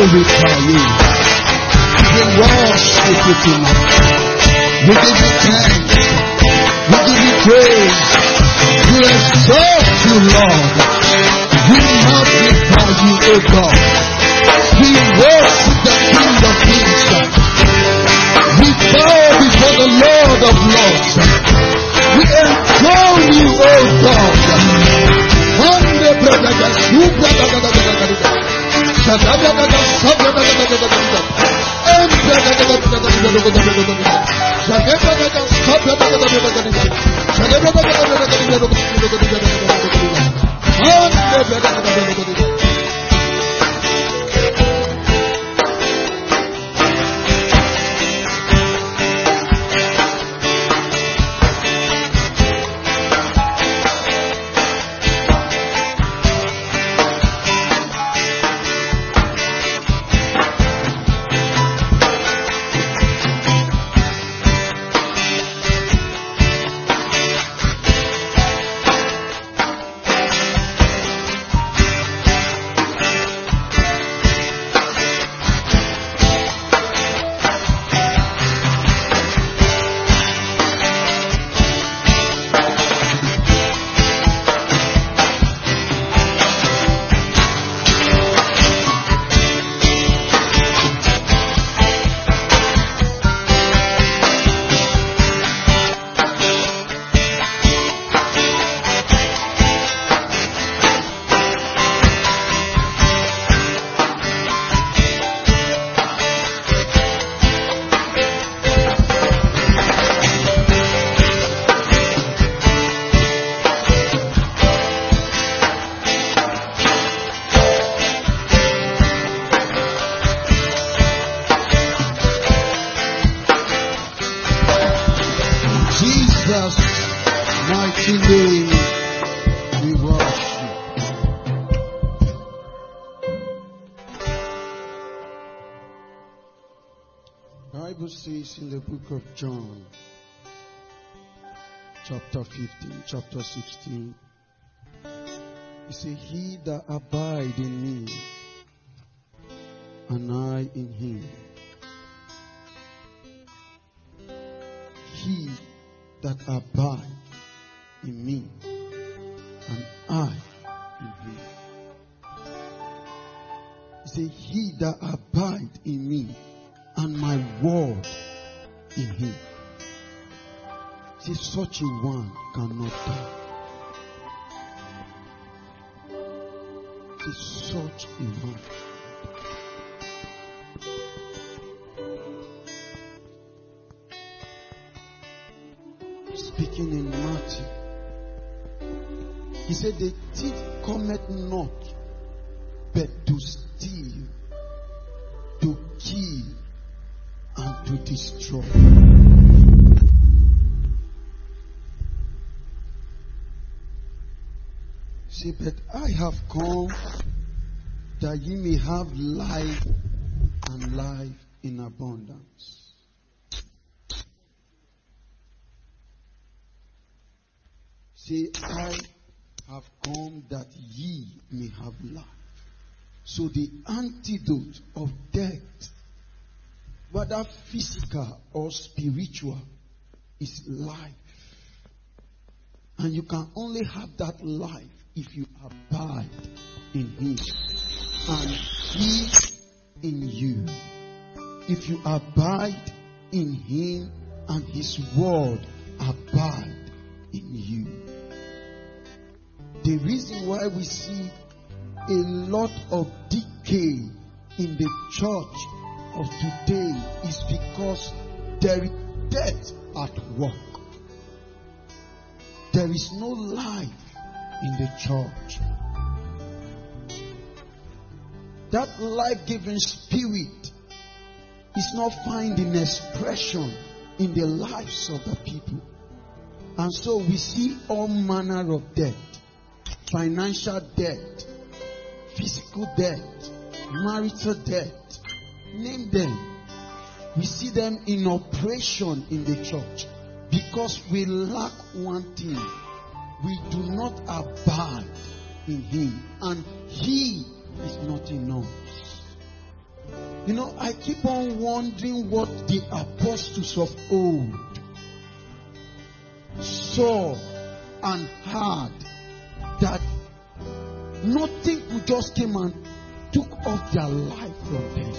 glorify you. We worship you tonight. We give you thanks. We give you praise. We exalt you, Lord. We magnify you, O God. We worship the King of Kings. We bow before the Lord of Lords. We enthrone you, O God. In the book of John, chapter 15, chapter 16, he said, he that abide in me, and I in him, he that abide in me, and I in him. He said, he that abide in me, and my word in him. See, such a one cannot die. See, such a one. Speaking in Matthew, he said, the thief cometh not, but to steal, to kill, and to destroy. See, but I have come that ye may have life, and life in abundance. See, I have come that ye may have life. So the antidote of death, whether physical or spiritual, is life. And you can only have that life if you abide in him and he in you. If you abide in him and his word abide in you. The reason why we see a lot of decay in the church of today is because there is death at work. There is no life in the church. That life-giving spirit is not finding expression in the lives of the people. And so we see all manner of death. Financial death, physical death, marital death, name them. We see them in operation in the church because we lack one thing. We do not abide in him, and he is not in us. You know, I keep on wondering what the apostles of old saw and heard, that nothing could just came and took off their life from them.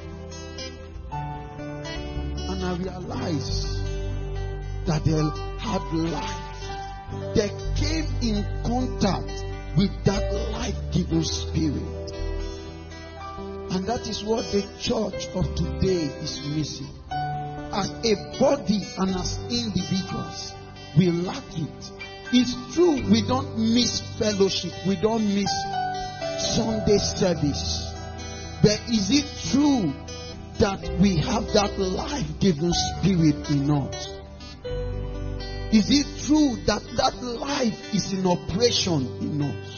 And I realized that they had life. They came in contact with that life-giving spirit. And that is what the church of today is missing. As a body and as individuals, we lack it. It's true, we don't miss fellowship, we don't miss Sunday service. But is it true that we have that life-giving spirit in us? Is it true that that life is in operation in us?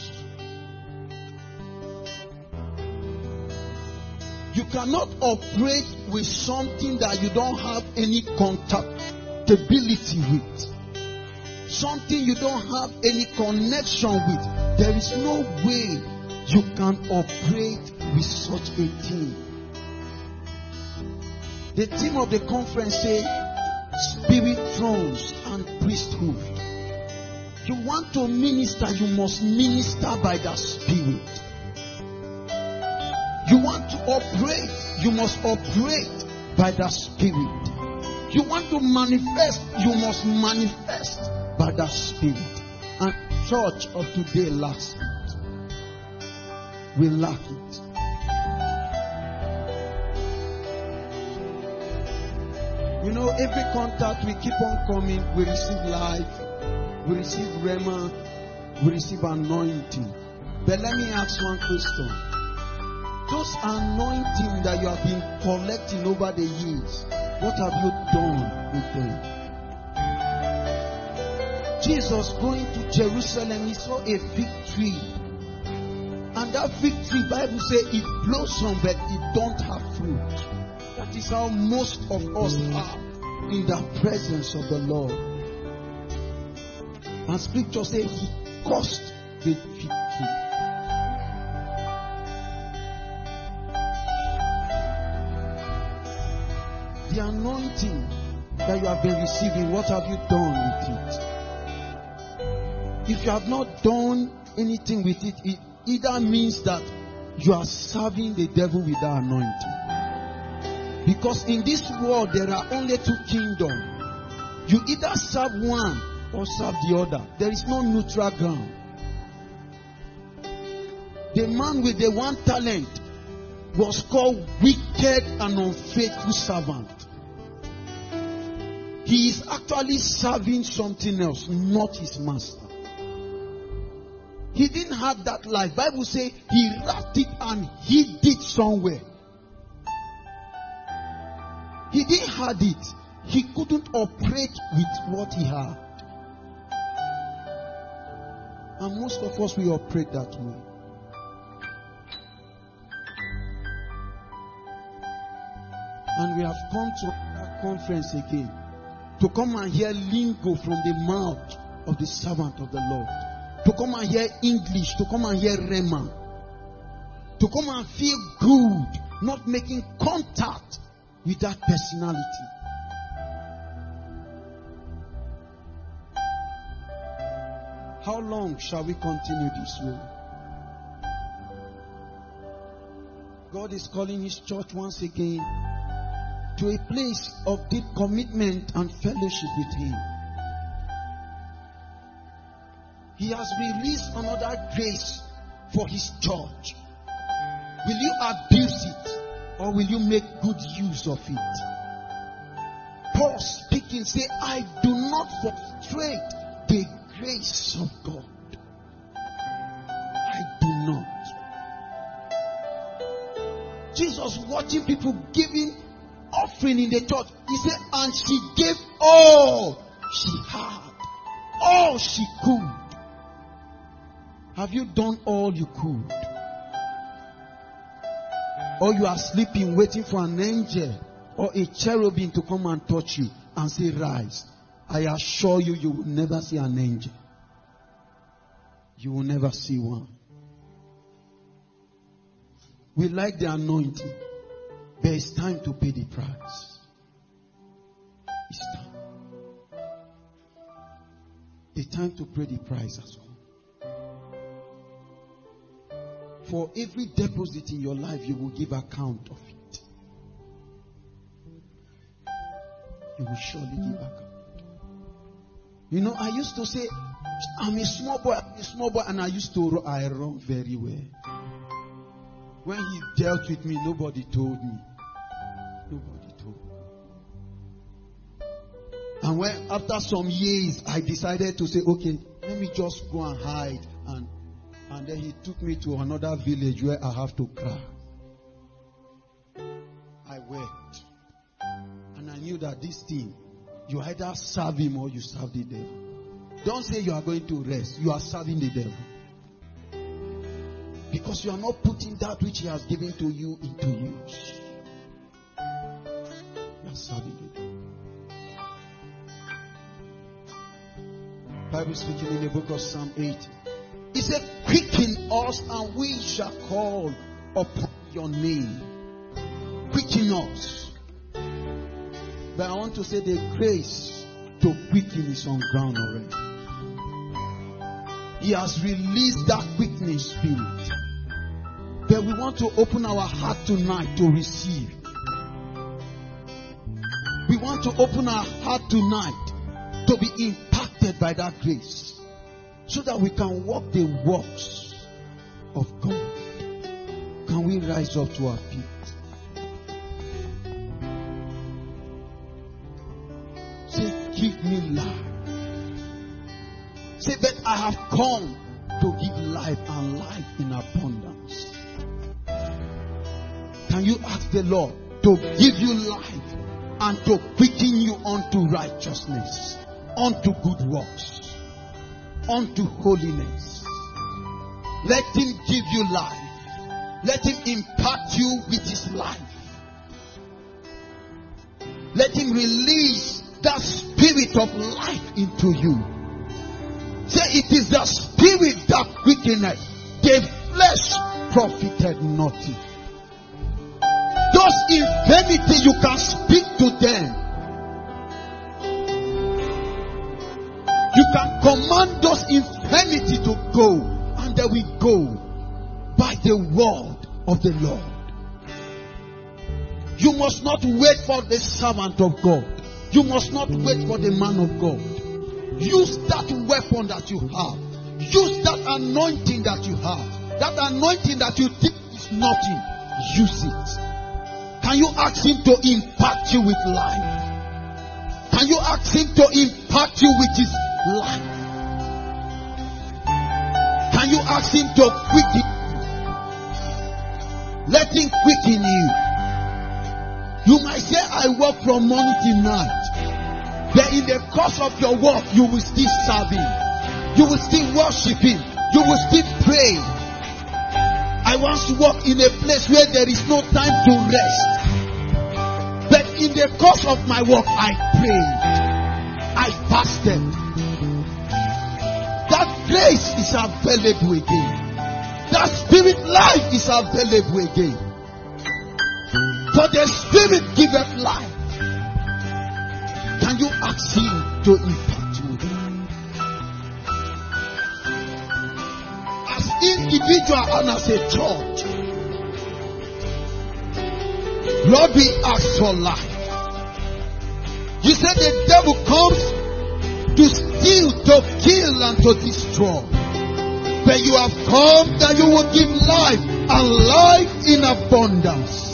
You cannot operate with something that you don't have any compatibility with. Something you don't have any connection with. There is no way you can operate with such a thing. The theme of the conference says spirit thrones and priesthood. You want to minister, you must minister by the spirit. You want to operate, you must operate by the spirit. You want to manifest, you must manifest by the spirit. And church of today lacks it. We lack it. You know, every contact we keep on coming, we receive life, we receive rhema, we receive anointing. But let me ask one question. Those anointing that you have been collecting over the years, what have you done with them? Jesus going to Jerusalem, he saw a fig tree. And that fig tree, Bible says it blossomed, but it don't have fruit. That is how most of us are in the presence of the Lord. And scripture says he cursed the fig tree. The anointing that you have been receiving, what have you done with it? If you have not done anything with it, it either means that you are serving the devil with that anointing. Because in this world there are only two kingdoms. You either serve one or serve the other. There is no neutral ground. The man with the one talent was called wicked and unfaithful servant. He is actually serving something else, not his master. He didn't have that life. Bible says he wrapped it and hid it somewhere. He didn't have it. He couldn't operate with what he had. And most of us, we operate that way. And we have come to a conference again to come and hear lingo from the mouth of the servant of the Lord. To come and hear English, to come and hear Rhema. To come and feel good, not making contact with that personality. How long shall we continue this way? God is calling his church once again to a place of deep commitment and fellowship with him. He has released another grace for his church. Will you abuse it or will you make good use of it? Paul speaking say, I do not frustrate the grace of God. I do not. Jesus watching people giving offering in the church. He said, and she gave all she had, all she could. Have you done all you could? Or you are sleeping waiting for an angel or a cherubim to come and touch you and say, rise. I assure you, you will never see an angel. You will never see one. We like the anointing, But it's time to pay the price. It's time. It's time to pay the price as well. For every deposit in your life, you will give account of it. You will surely give account. You know, I used to say, I'm a small boy, and I run very well. When he dealt with me, nobody told me. Nobody told me. And when, after some years, I decided to say, okay, let me just go and hide. And then he took me to another village where I have to cry. I wept. And I knew that this thing, you either serve him or you serve the devil. Don't say you are going to rest. You are serving the devil. Because you are not putting that which he has given to you into use. You are serving the devil. Bible speaking in the book of Psalm 80. He said, quicken us and we shall call upon your name. Quicken us. But I want to say the grace to quicken is on ground already. He has released that quickening spirit. But we want to open our heart tonight to receive. We want to open our heart tonight to be impacted by that grace, so that we can walk the works of God. Can we rise up to our feet? Say, give me life. Say, but I have come to give life and life in abundance. Can you ask the Lord to give you life and to quicken you unto righteousness, unto good works, unto holiness? Let him give you life. Let him impact you with his life. Let him release that spirit of life into you. Say, it is the spirit that quickeneth, the flesh profited nothing. Those infirmity, you can speak to them. You can command those infirmity to go, and they will go by the word of the Lord. You must not wait for the servant of God. You must not wait for the man of God. Use that weapon that you have. Use that anointing that you have. That anointing that you think is nothing. Use it. Can you ask him to impact you with life? Can you ask him to impact you with his life? Can you ask him to quicken you? Let him quicken you. You might say, I work from morning till night. But in the course of your work, you will still serve him. You will still worship him. You will still pray. I once worked in a place where there is no time to rest. But in the course of my work, I prayed. I fasted. That grace is available again. That spirit life is available again. For the spirit giveth life. Can you ask him to impact you? As individual and as a church, Lord, we ask for life. You said the devil comes to steal, to kill, and to destroy. But you have come that you will give life, and life in abundance.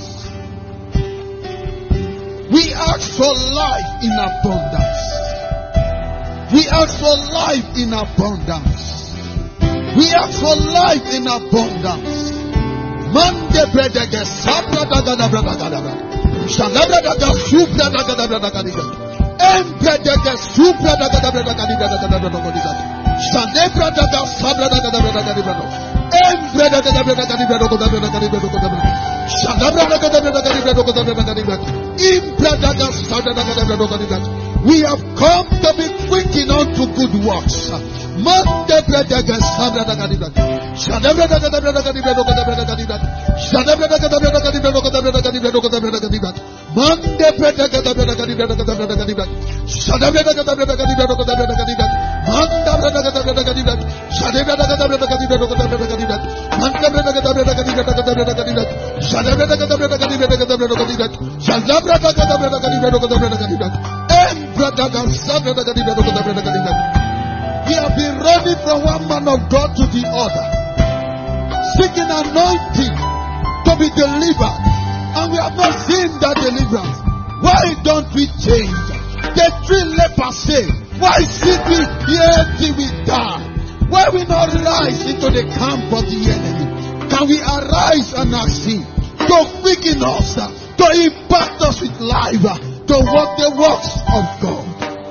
We ask for life in abundance. We ask for life in abundance. We ask for life in abundance. Mande bredege sabra daga dabra daga dabra. Shalabra daga supra daga dabra daga diga. Embredege supra daga dabra daga diga daga dabra daga diga. Shalabra daga sabra daga dabra daga diga. Embredege dabra daga diga daga dabra daga diga daga dabra. Shalabra daga dabra daga diga daga dabra daga diga. Imbredege sabra daga dabra daga diga. We have come to be quickened unto good works. Mande We have been running from one man of God to the other, seeking anointing to be delivered, and we have not seen that deliverance. Why don't we change? The three lepers say, why sit we here till we die? Why we not rise into the camp of the enemy? Can we arise and ask him to quicken us, to impact us with life, to work the works of God?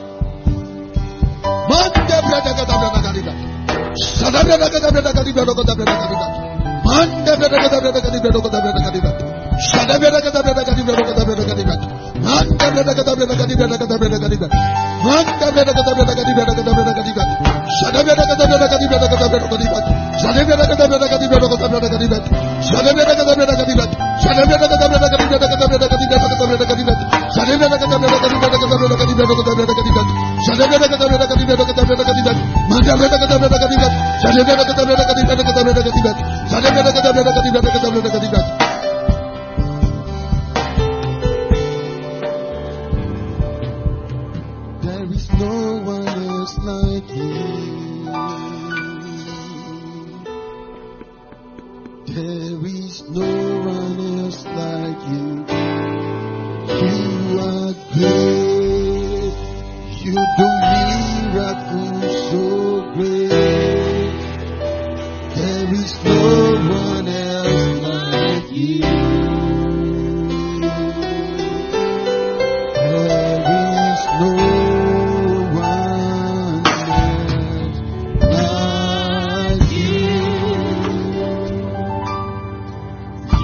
There is no one else like you. There is no one else like you. You are great. You do miracles so great. There is no one else like you. There is no one else like you.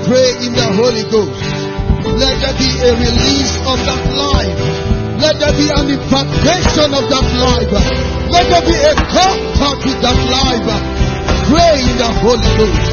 pray in the Holy Ghost. Let there be a release of that life. Let there be an impartation of that life. Let there be a contact with that life. Pray in the Holy Ghost.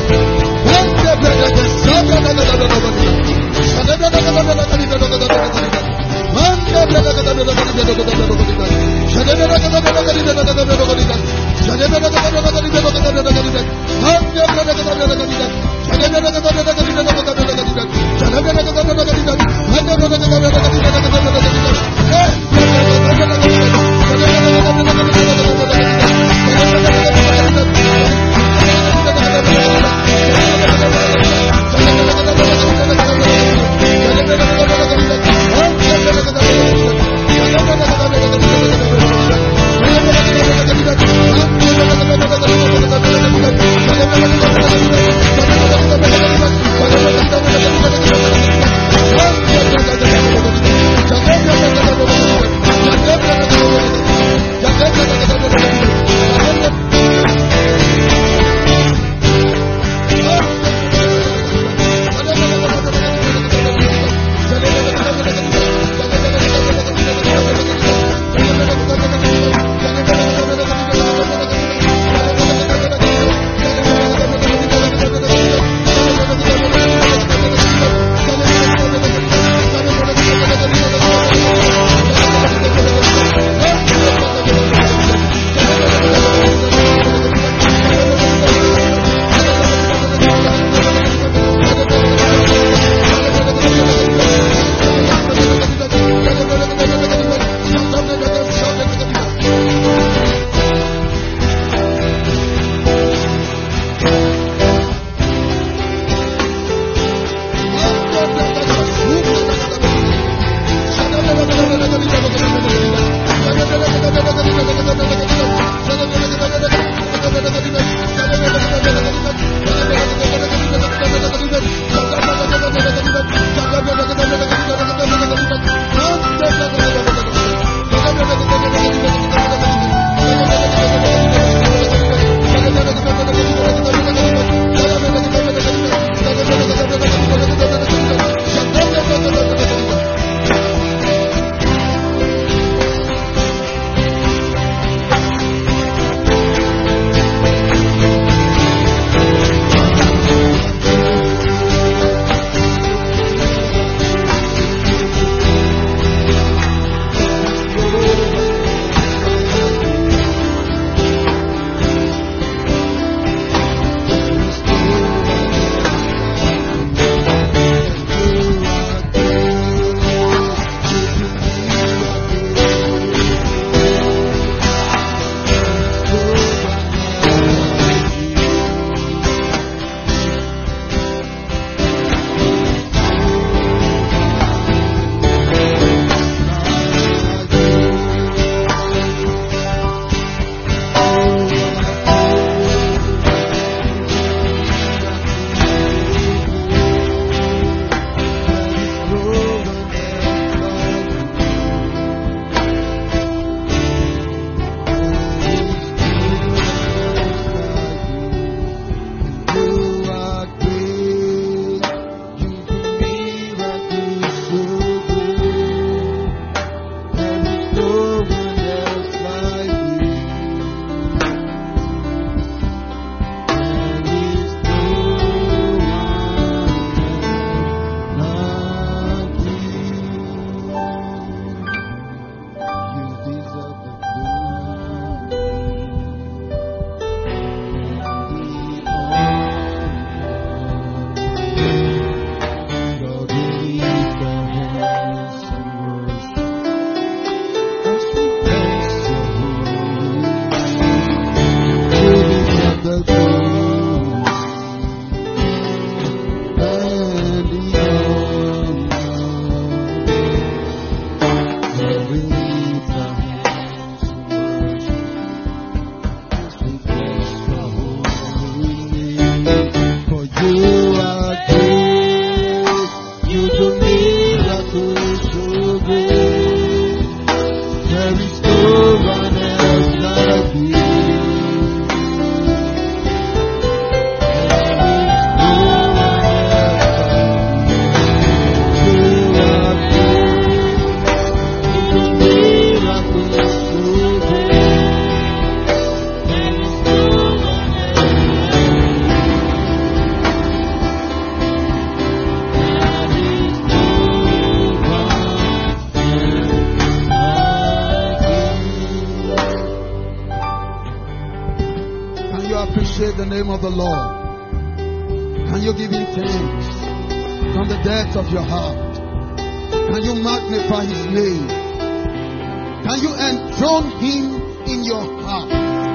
the name of the Lord? Can you give him thanks from the depths of your heart? Can you magnify his name? Can you enthrone him in your heart?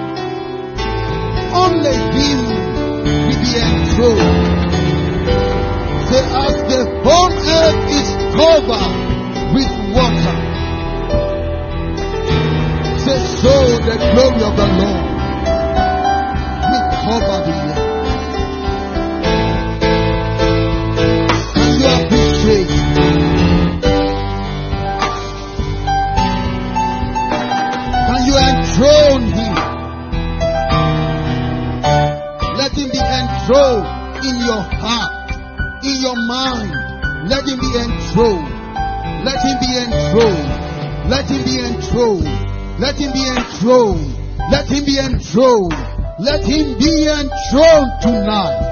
Only him will be enthroned. Say, as the whole earth is covered with water, say, so the glory of the Lord will cover the earth. Can you appreciate? Can you enthrone him? Let him be enthroned in your heart, in your mind. Let him be enthroned. Let him be enthroned. Let him be enthroned. Let him be enthroned. Let him be enthroned. Let him be enthroned tonight.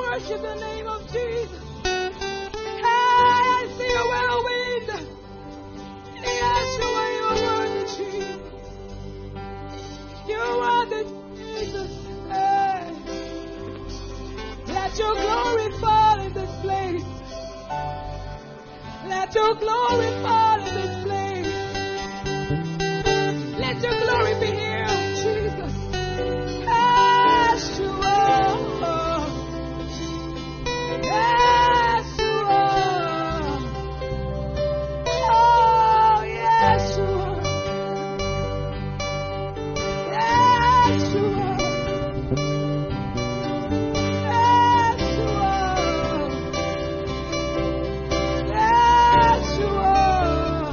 worship the name of Jesus. Hey, I see a whirlwind. Yeshua, you are worthy, Jesus. You are worthy, Jesus. Hey. Let your glory fall in this place. Let your glory fall in this place. Let your glory be here, Jesus. Yeshua. Yeshua. Oh, Yeshua. Yeshua. Yeshua. Yeshua.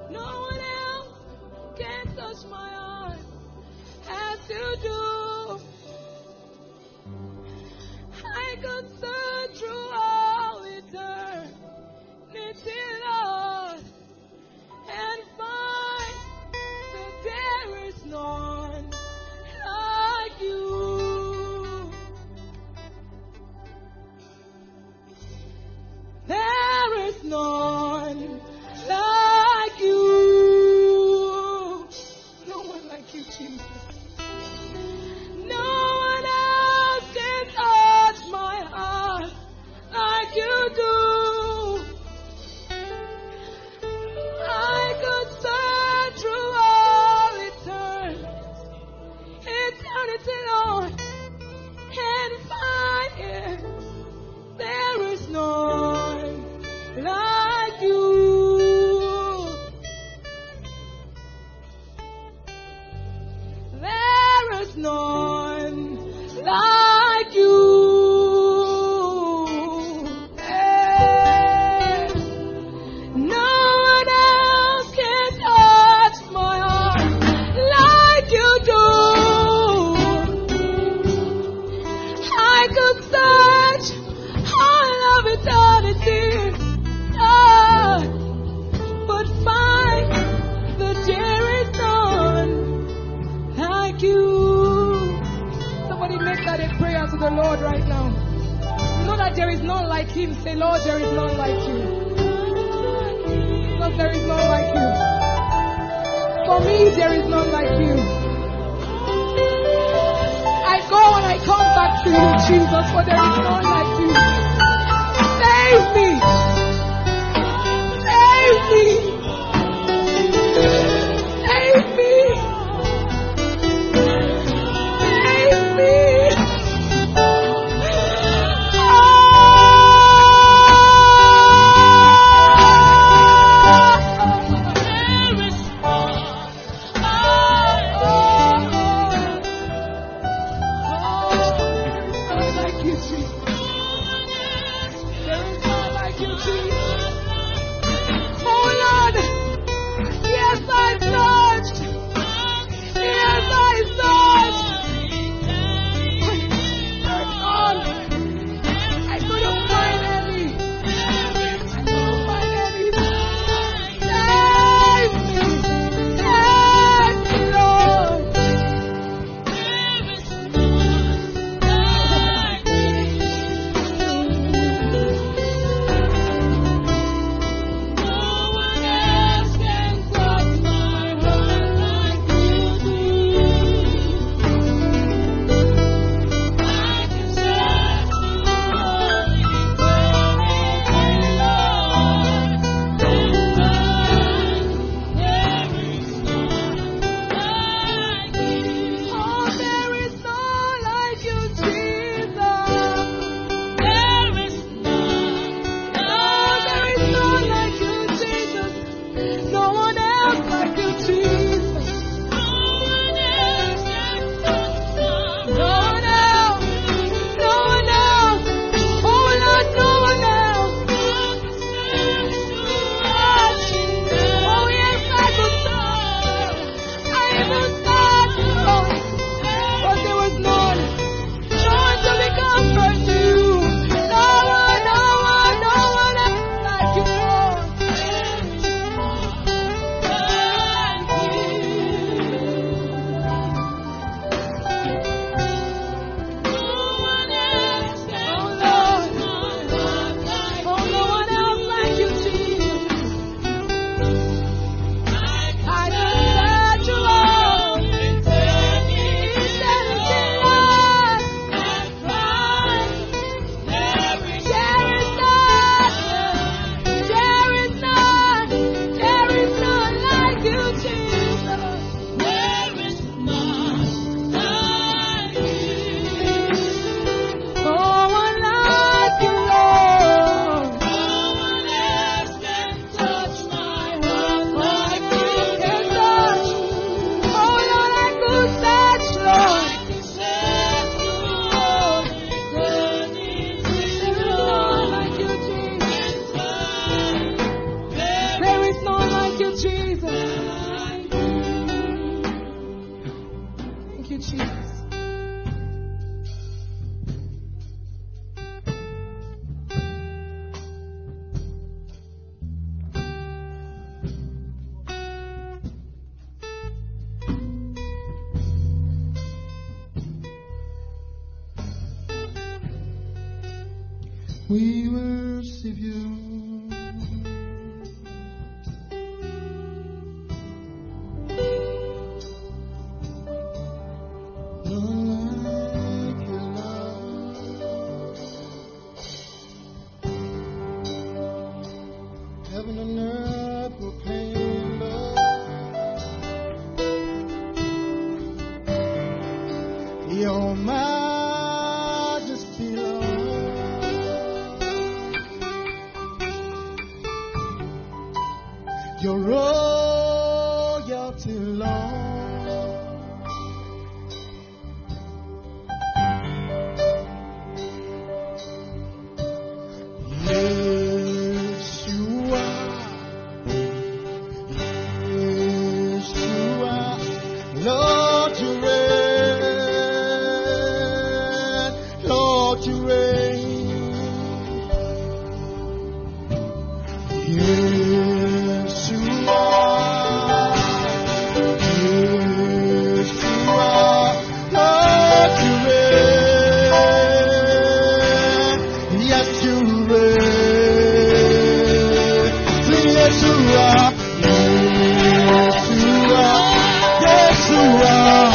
No one else can touch my heart as you do. I could search through all eternity, Lord, and find that there is none like you. There is none like you. No one like you, Jesus. No one else can touch my heart like you do. I could search through all eternity, Lord, and find it. There is none like you. There is none like you. Hey. No one else can touch my heart like you do. I could search all of eternity, but find that there is none like you. Somebody make that a prayer to the Lord right now. You know that there is none like Him. Say, Lord, there is none like you. Lord, there is none like you. For me, there is none like you. I go and I come back to you, Jesus, for there is none like you. Save me. Save me. Save me. Save me. Thank you, Jesus. Jesus. Thank you, Jesus. We worship you. None like you, Lord. Heaven and earth proclaim, Lord, your majesty, Lord. Your royalty, Lord. Yes, you are. Yes, you are. Lord, you reign. Lord, you reign. Yes, you are. Yes, you are. Lord, you reign. Yes, you reign. Yes, you are. Yes, you are. Yes, you are.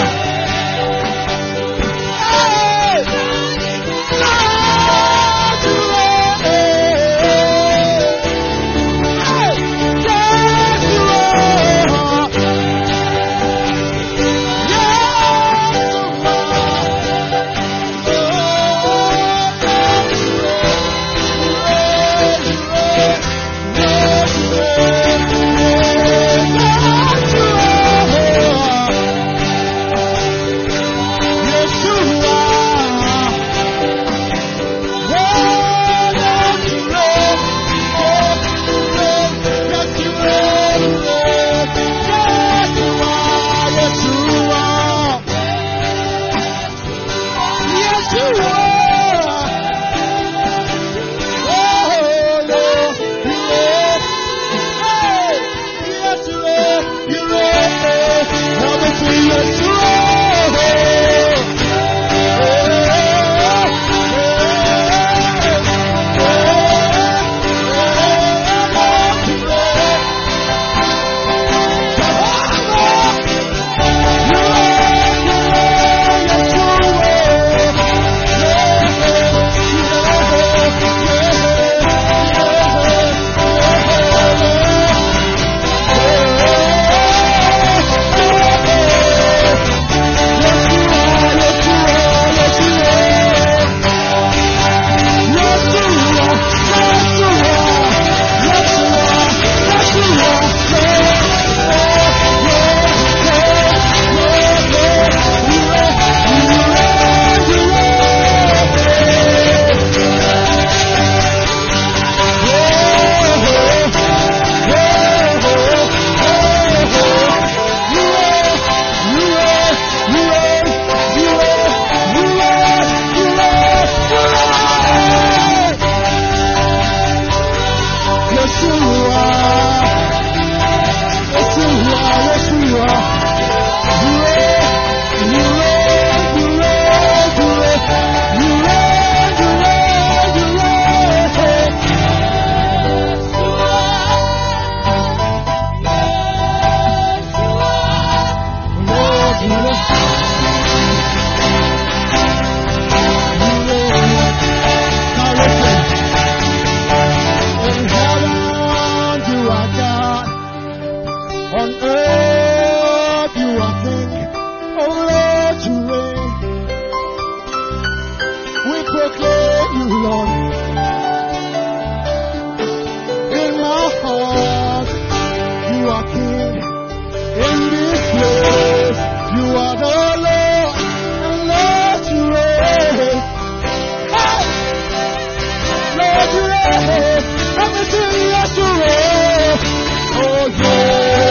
Hey! Lord, you reign. Yes, you are. Yes, you reign. Oh, yeah.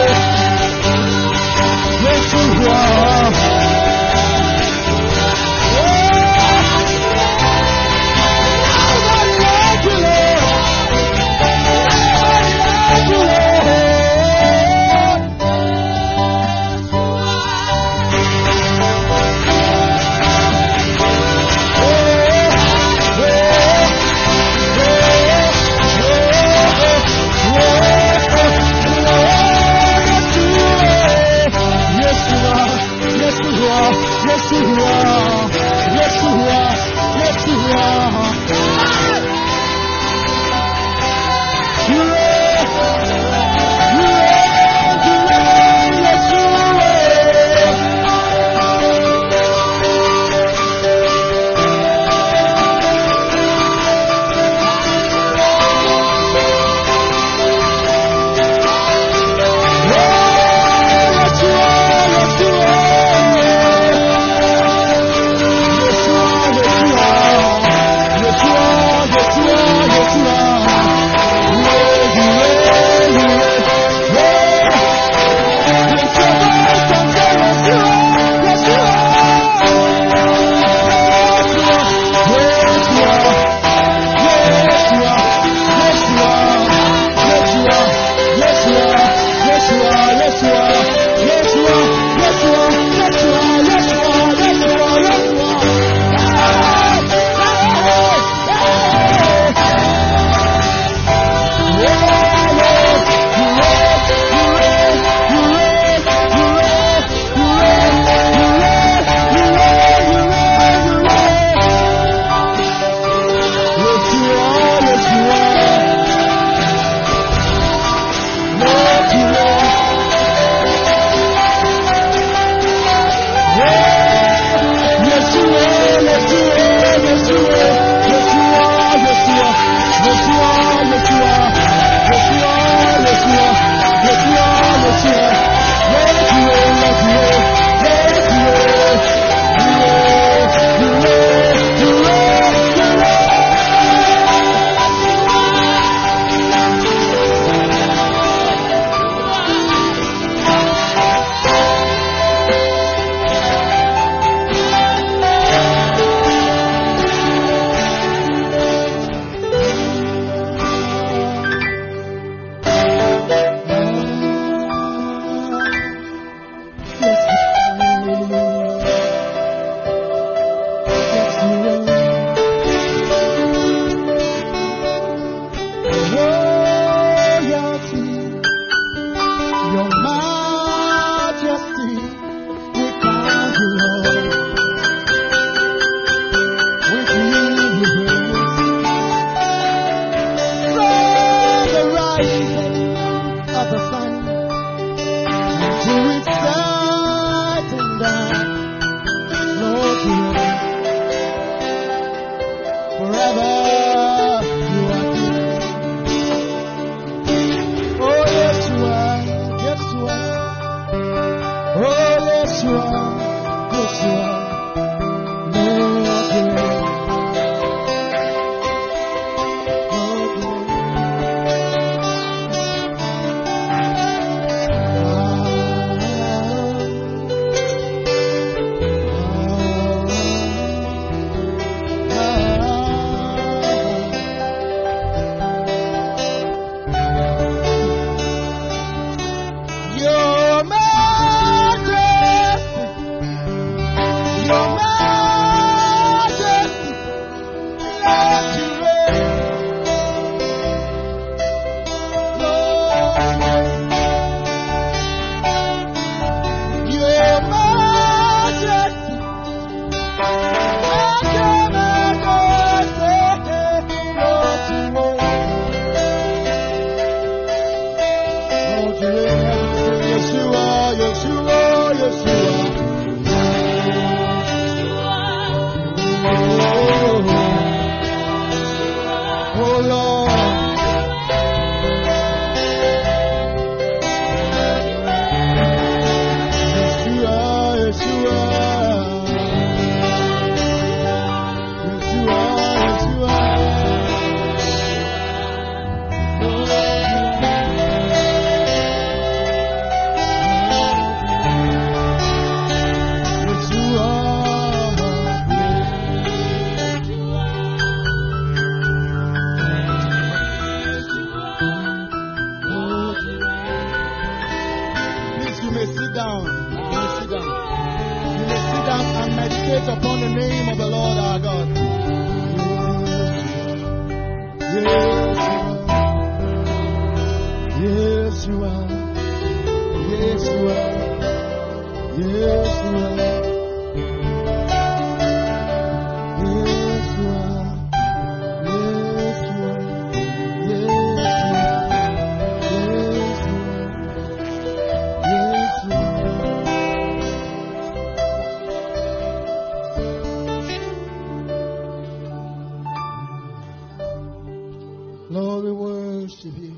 Lord, we worship you.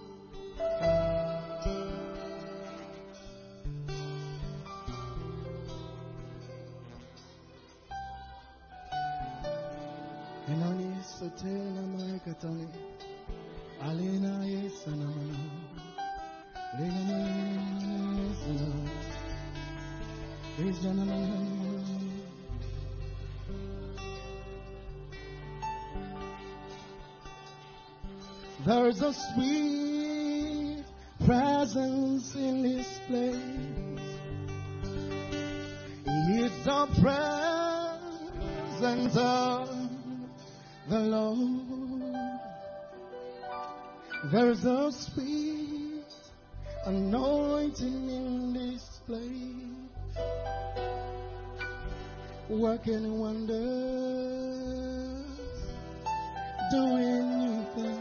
Enani sotela maikatani, alina yesanamana, lenani yesana, yesanamana. There's a sweet presence in this place. It's the presence of the Lord. There's a sweet anointing in this place, working wonders, doing new things.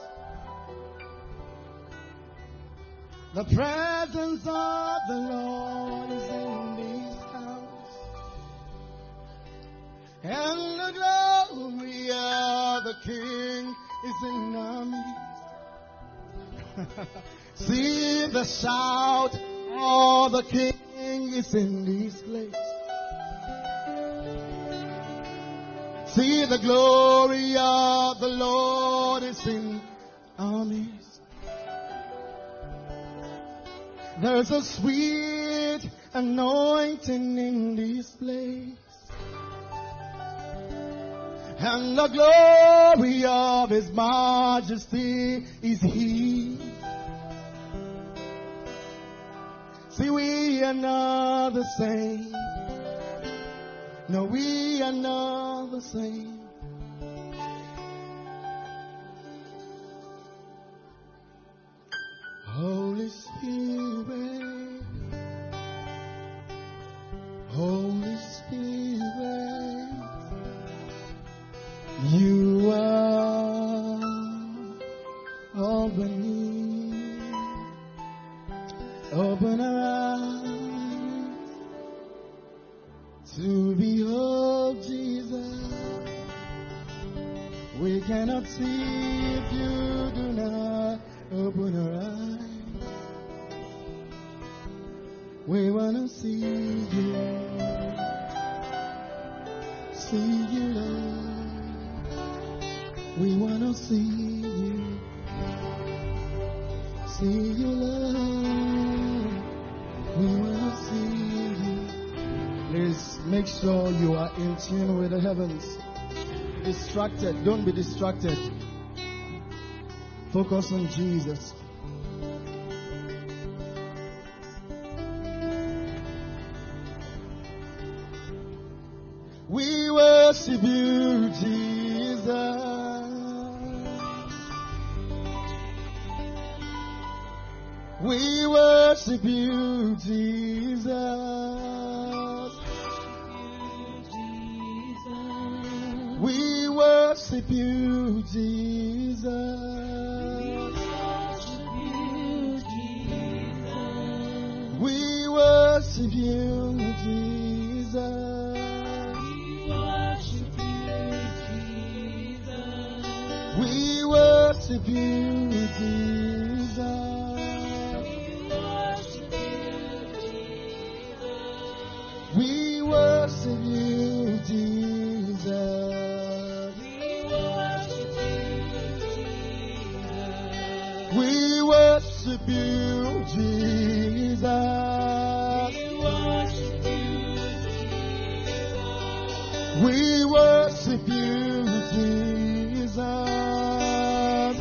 The presence of the Lord is in this house, and the glory of the King is in our midst. See the shout of the King is in this place. See the glory of the Lord is in our midst. There's a sweet anointing in this place, and the glory of His majesty is here. See, we are not the same. No, we are not the same. Holy Spirit, Holy Spirit, you are opening, open our eyes to behold Jesus. We cannot see if you do not open our eyes. We wanna see you. See you, Lord. We wanna see you. See you, Lord. We wanna see you. Please make sure you are in tune with the heavens. Distracted. Don't be distracted. Focus on Jesus. We worship you, Jesus. We worship you, Jesus. We worship you, Jesus. We worship you, Jesus. We worship you, Jesus. We worship you, Jesus. We worship you, Jesus. We worship you, Jesus.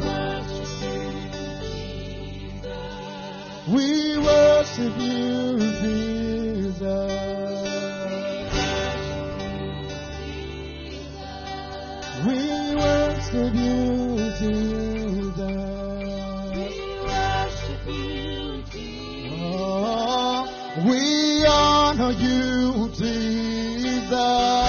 We worship you, Jesus. We worship you, Jesus. Oh, we honor you, Jesus.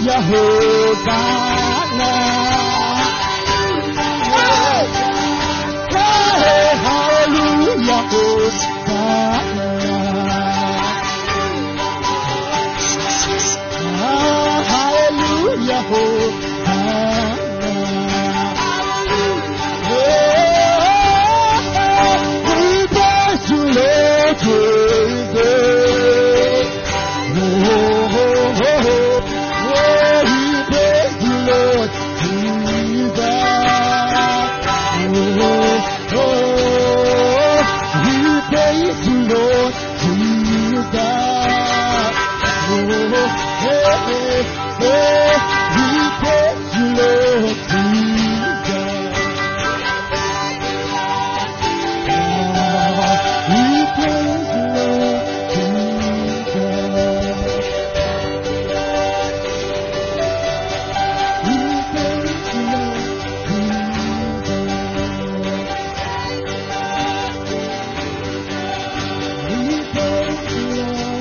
Hallelujah, Hosanna. Hey, hey, hallelujah, Hosanna. Hallelujah, Hosanna. We praise you, Lord Jesus. Oh, oh, oh, oh. We praise you, Lord Jesus. Oh, oh, we praise you, Lord Jesus. Oh, hey, hey, hey, we praise you, Lord Jesus. We praise you, Lord Jesus. We praise you, Lord Jesus. We praise you, Lord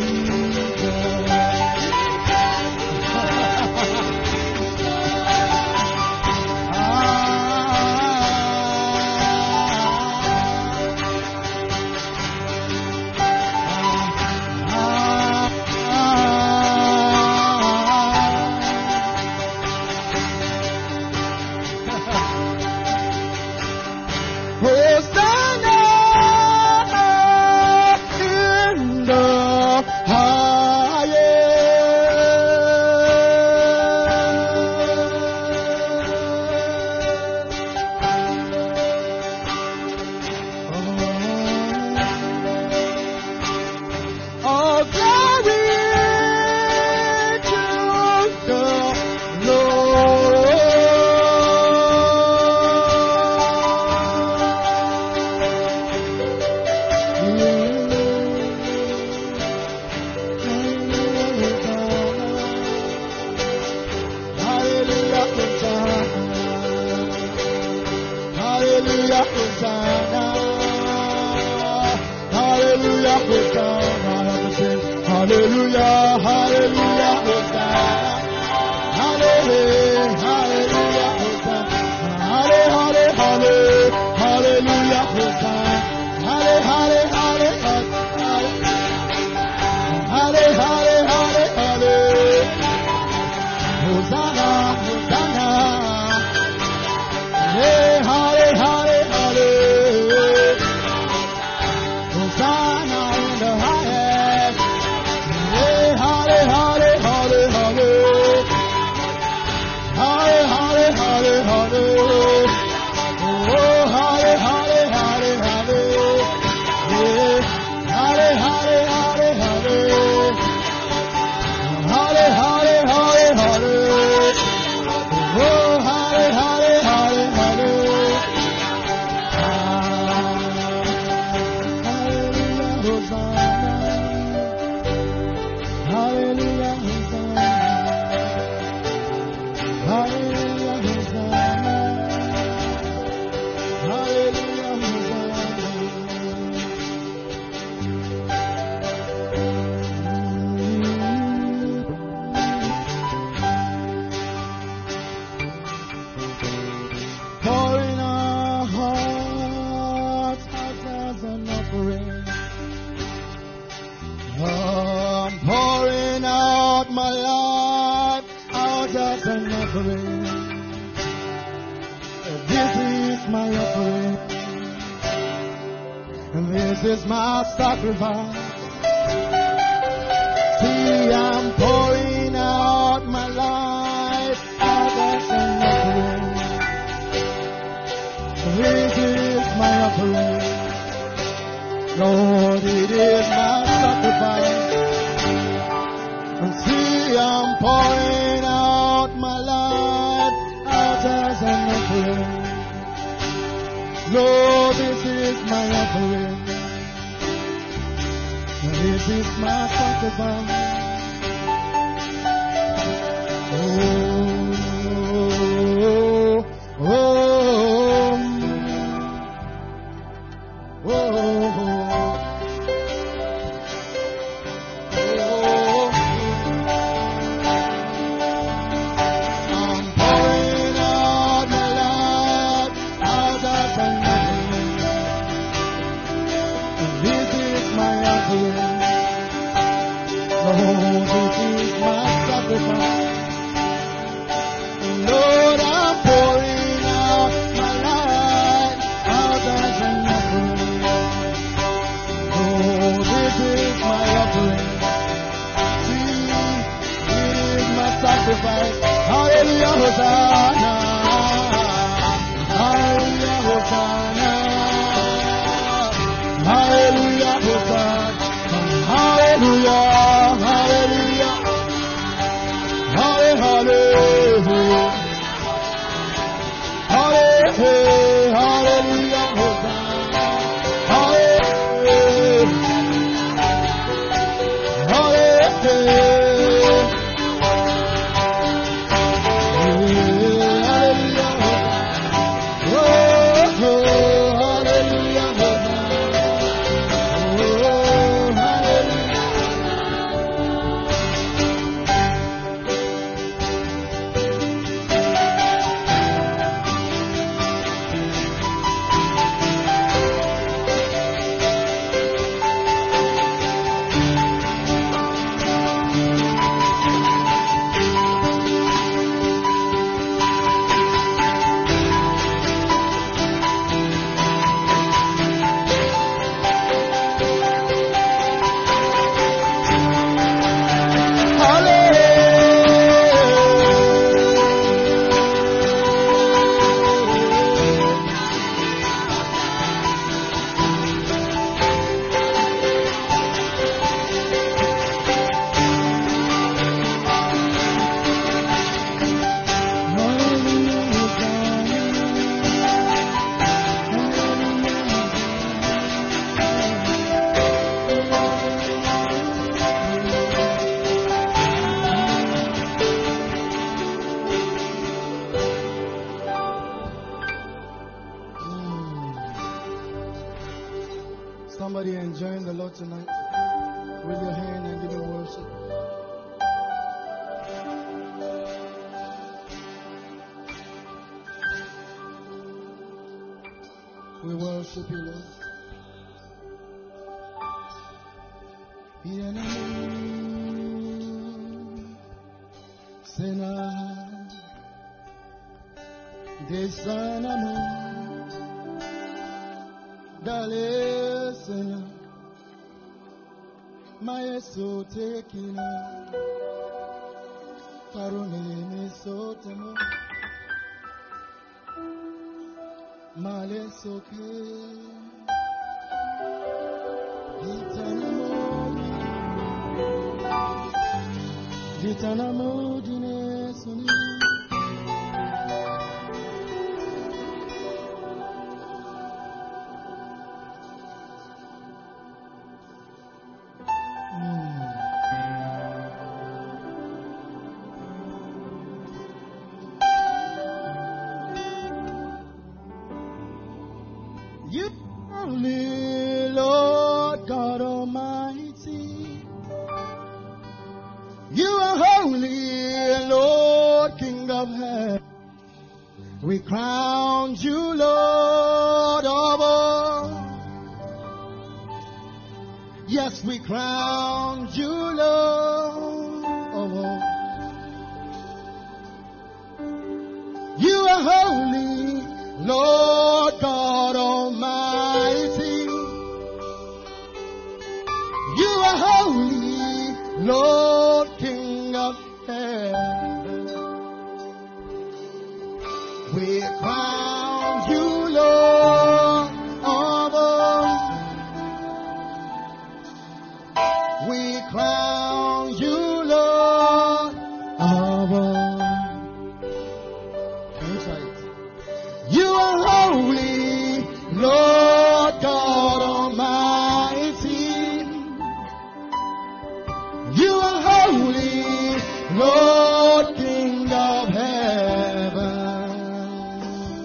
Hosanna in the highest. All glory to the Lord. Hallelujah, Hosanna. Hallelujah, Hosanna. Hallelujah, Hosanna. Hallelujah, hallelujah, Hosanna. Hallelujah, hallelujah, Hosanna. Hallelujah, hallelujah, Hosanna. Hallelujah, Hosanna, Hosanna. Hey, hallelujah. Hosanna in the highest. Hey, hallelujah. offering. This is my offering. This is my sacrifice. See, I'm pouring out my life as an offering. This is my offering. Lord, it is my sacrifice. And see, I'm pouring out my life out as an offering. Lord, this is my offering. This is my sacrifice. Oh, oh, oh, oh, oh. sacrifice. Hallelujah, Hosanna. Hallelujah, Hosanna. Hallelujah, Hosanna. Hallelujah, hallelujah. Hallelujah. Hallelujah, hallelujah, Hosanna. Hallelujah. Somebody enjoying the Lord tonight? With your hand and give him worship. We worship you, Lord. Dale, Señor, Maestro Tequila, Parone Mesotemo, Male Soke, Gitanamo, Dinesuni. You only, Lord God Almighty. You are holy, Lord King of heaven. We crown you, Lord of all. Yes, we crown you, Lord of all. You are holy, Lord God Almighty. You are holy, Lord King of heaven. We crown you, Lord of all. We crown you, Lord of all. Can you try it? You are holy, Lord God Almighty. You are holy, Lord King of heaven.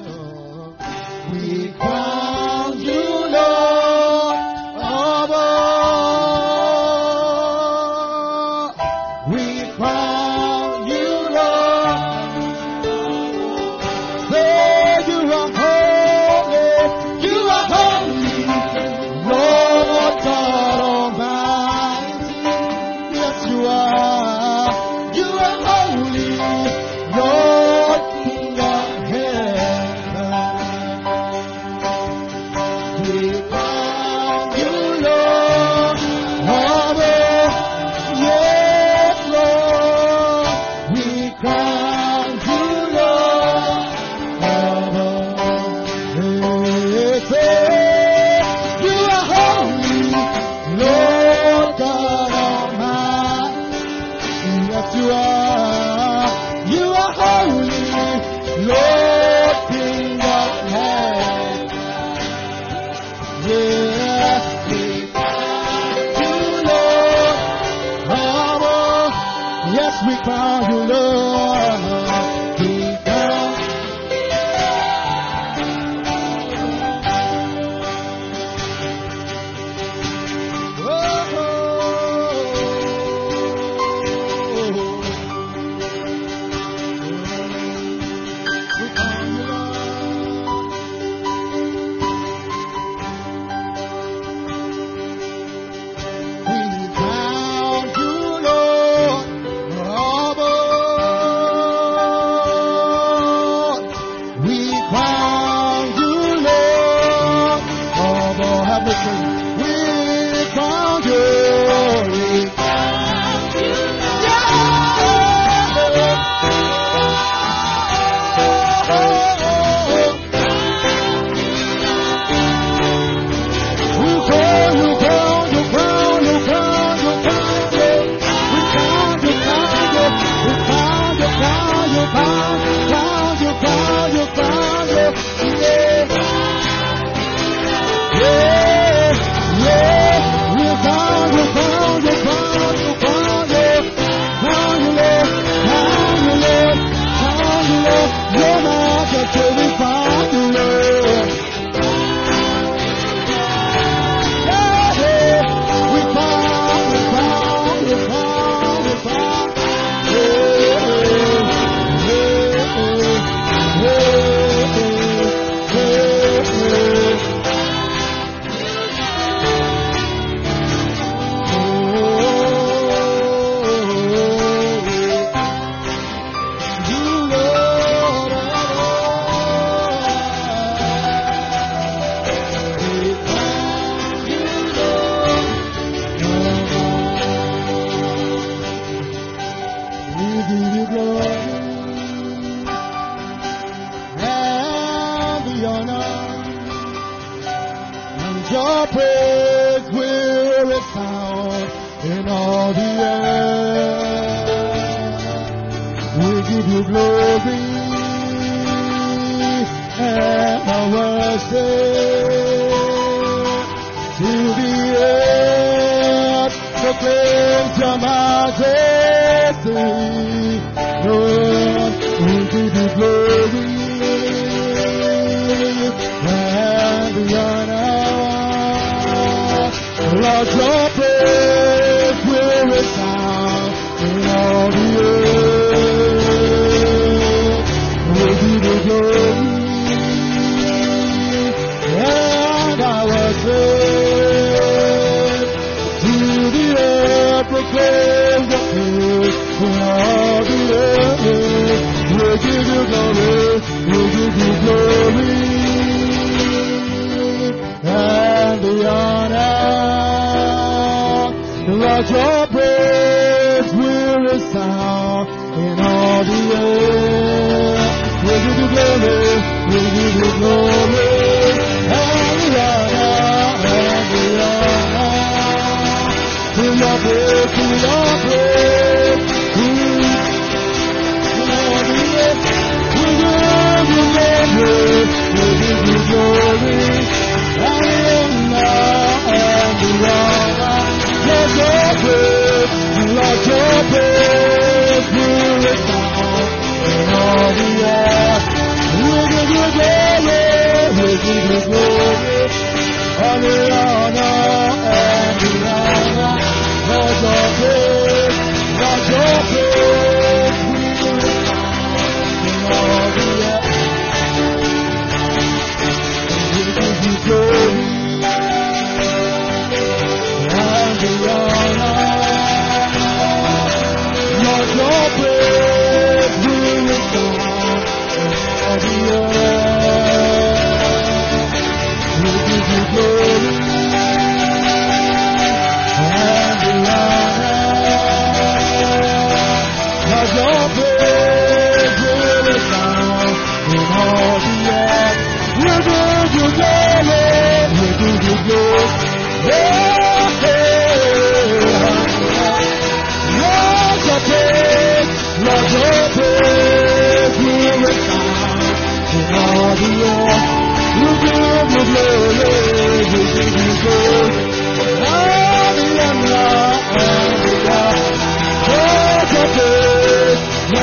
give you glory and our worship. To the earth proclaims your majesty. Lord, we give you glory and the honor. Lord, your praise will resound in all the earth. We give you glory and our worship. To the earth proclaim the praise in all the earth. We give you glory, we give you glory and the honor. Let your praise will resound in all the earth. We give you glory, we give you glory and the honor, and the honor. To your praise, to your praise, to all the earth. We give you glory, we give you glory and the honor. Let your praise will resound in all the earth. We give you glory, we give you glory, all the honor and the honor. Let your praise will resound in all the earth. We give you glory. Your praise will resound in all the earth. We give you glory and the honor. Let your praise will resound in all the earth. We give you glory, we give you glory. Let your praise will resound in all the earth. We give you glory, we give you glory. All the honor and the honor. Let your praise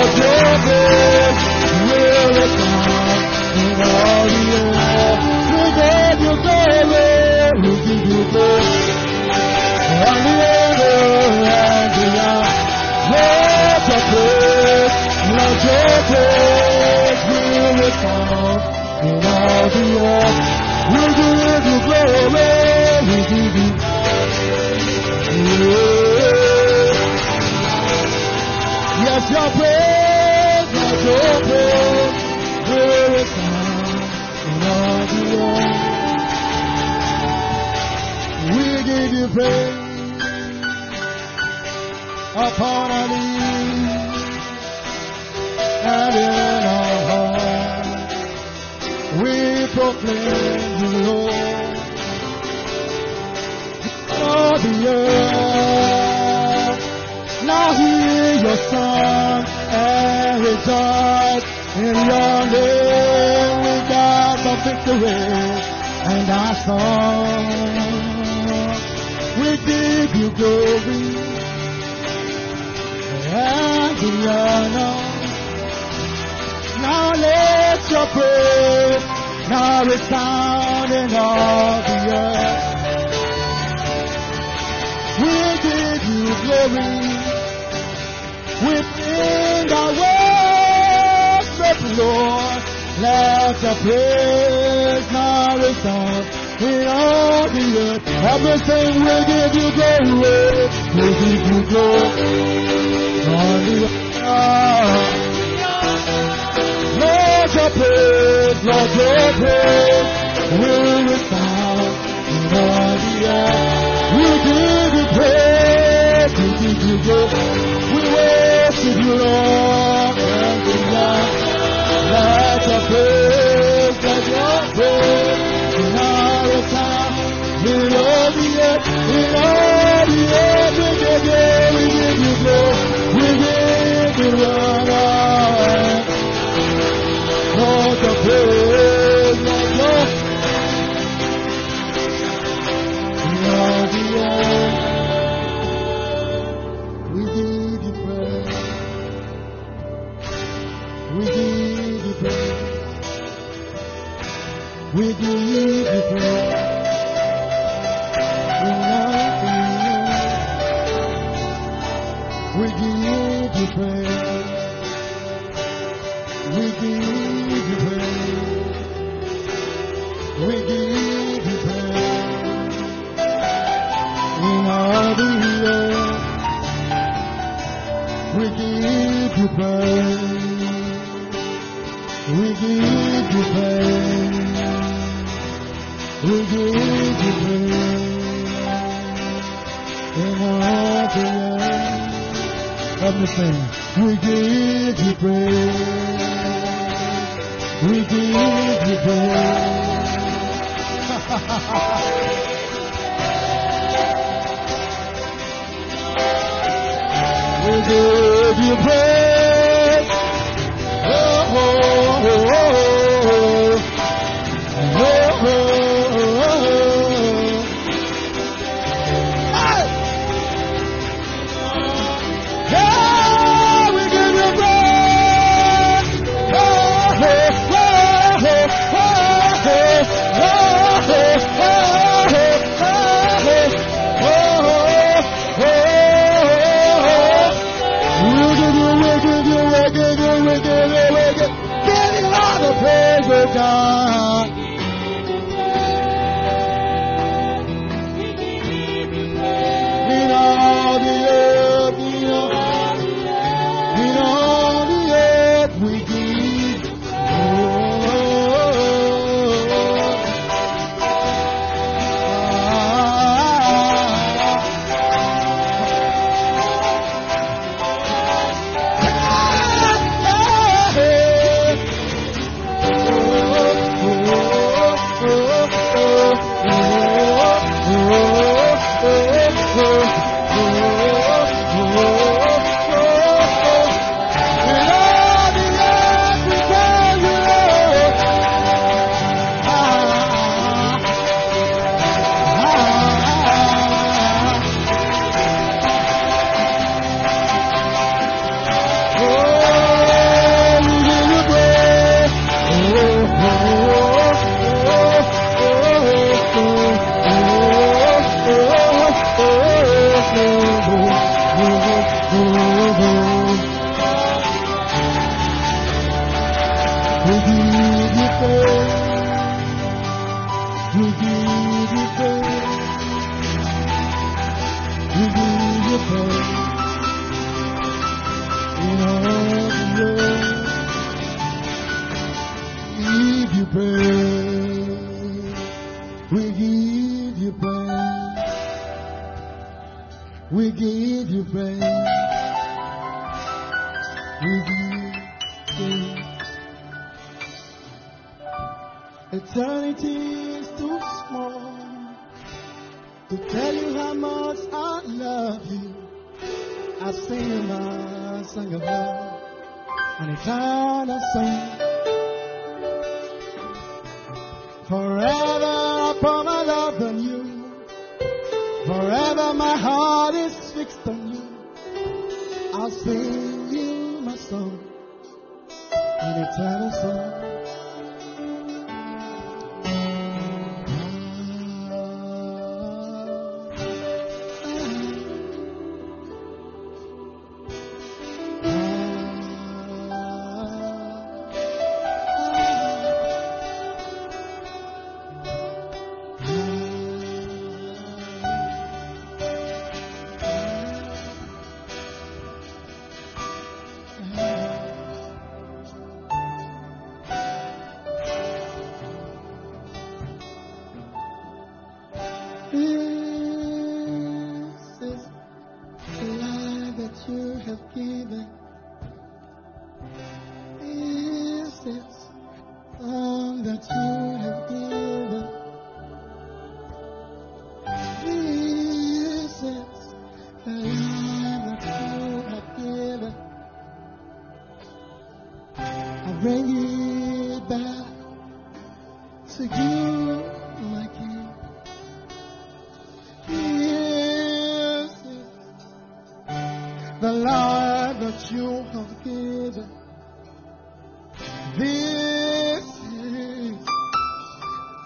will resound in all the earth. We give you glory, we give you glory. All the honor and the honor. Let your praise will resound in all the earth. We give you glory, we give you glory. Yes, your praise will resound in all the earth. We give you praise upon our knees and in our hearts. We proclaim you, Lord, all the earth. Now hear your song and rejoice in your name. We got the victory and our song. We give you glory and the honor. Now let your praise now resound in all the earth. We give you glory. We bring our worship, Lord. Let your praise now resound in all the earth. Everything we give you glory. We give you glory. Lord, your praise will resound in all the earth. We give you praise, we give you glory. We worship you, Lord, and the Lord. Let your praise in all the time, in all the earth, in all the earth. We give you glory, we give you honor. We give you praise. We give you praise. We love you. We give you praise. We give you praise. We give you praise. In all the earth, we give you praise. We give you praise. We give you praise. In all the earth, let me sing. We give you praise. We give you praise. We give you praise. Oh, oh, oh, oh, oh, oh, oh, oh. Hey! Yeah, we give you praise. Oh, oh, oh, oh, oh, oh, praise of God. In all the earth, in all the earth, we give. Eternity is too small to tell you how much I love you. I sing my song of love, an eternal song. Forever I pour my love on you. Forever my heart is fixed on you. I'll sing you my song, an eternal song.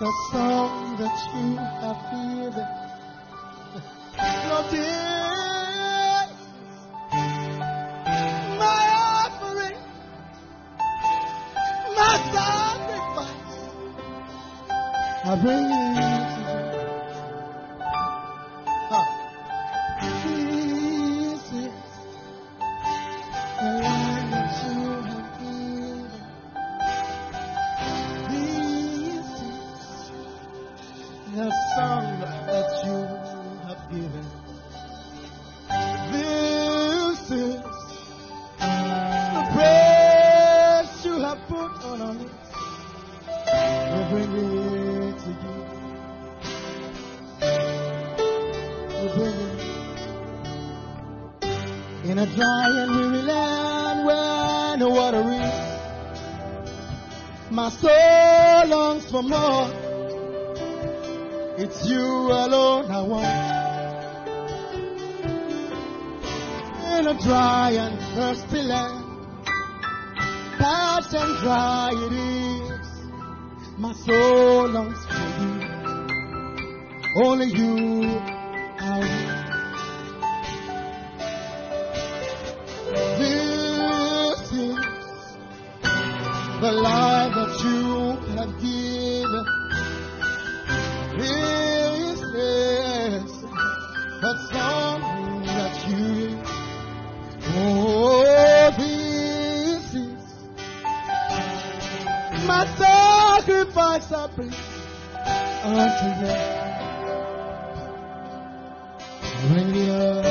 the song that you have given. Lord, this my offering, my sacrifice. I bring it to you. This is the life that you have given. This is the song that you have given. This is the praise you have put on our lips. We bring it to you. We bring it in a dry and weary land where no water is. My soul longs for more. It's you alone I want. In a dry and thirsty land, parched and dry it is. My soul longs for you. Only you I want. This is the life that you have given. This is the song that you. Oh, this is my sacrifice I bring unto you. Bring the earth.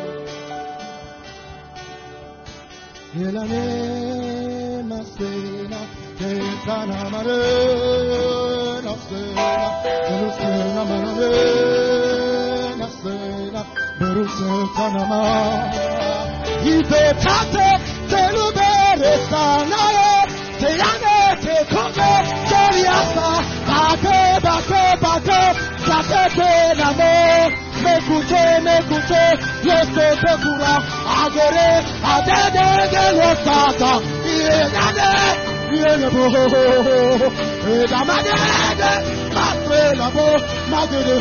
La name sena, Ketana marena sena, Berusena marena sena, Berusena ma. Ibe tate telubere sanae, teyane te koge teriasa, bake tate namo. Mekute, yeso tekura, agere, adede de losata, yene bo, edamade, matre la bo, magere,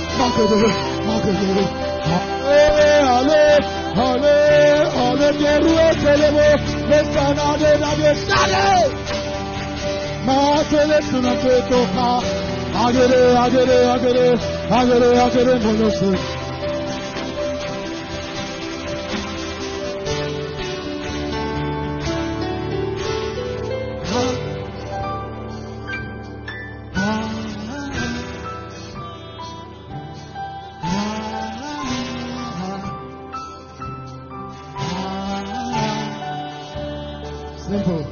ale, derue telebo, mesana de la besale, matele sunate toka, agere, monose. Simple.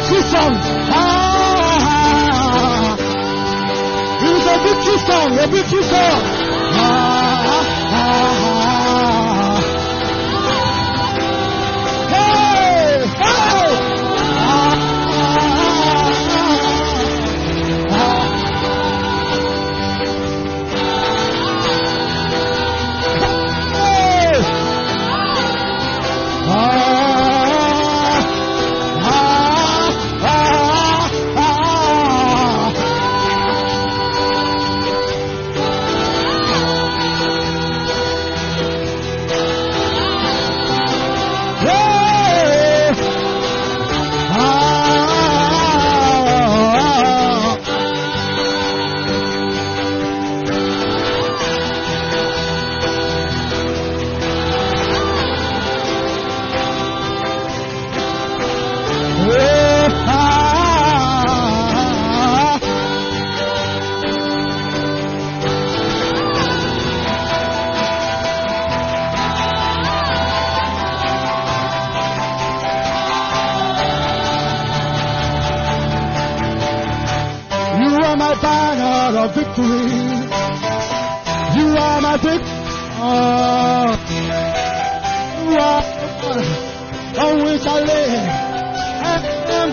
victory song. It is a victory song, a victory song. Hey, hey. Victory. You are my victory. You are on which I live. And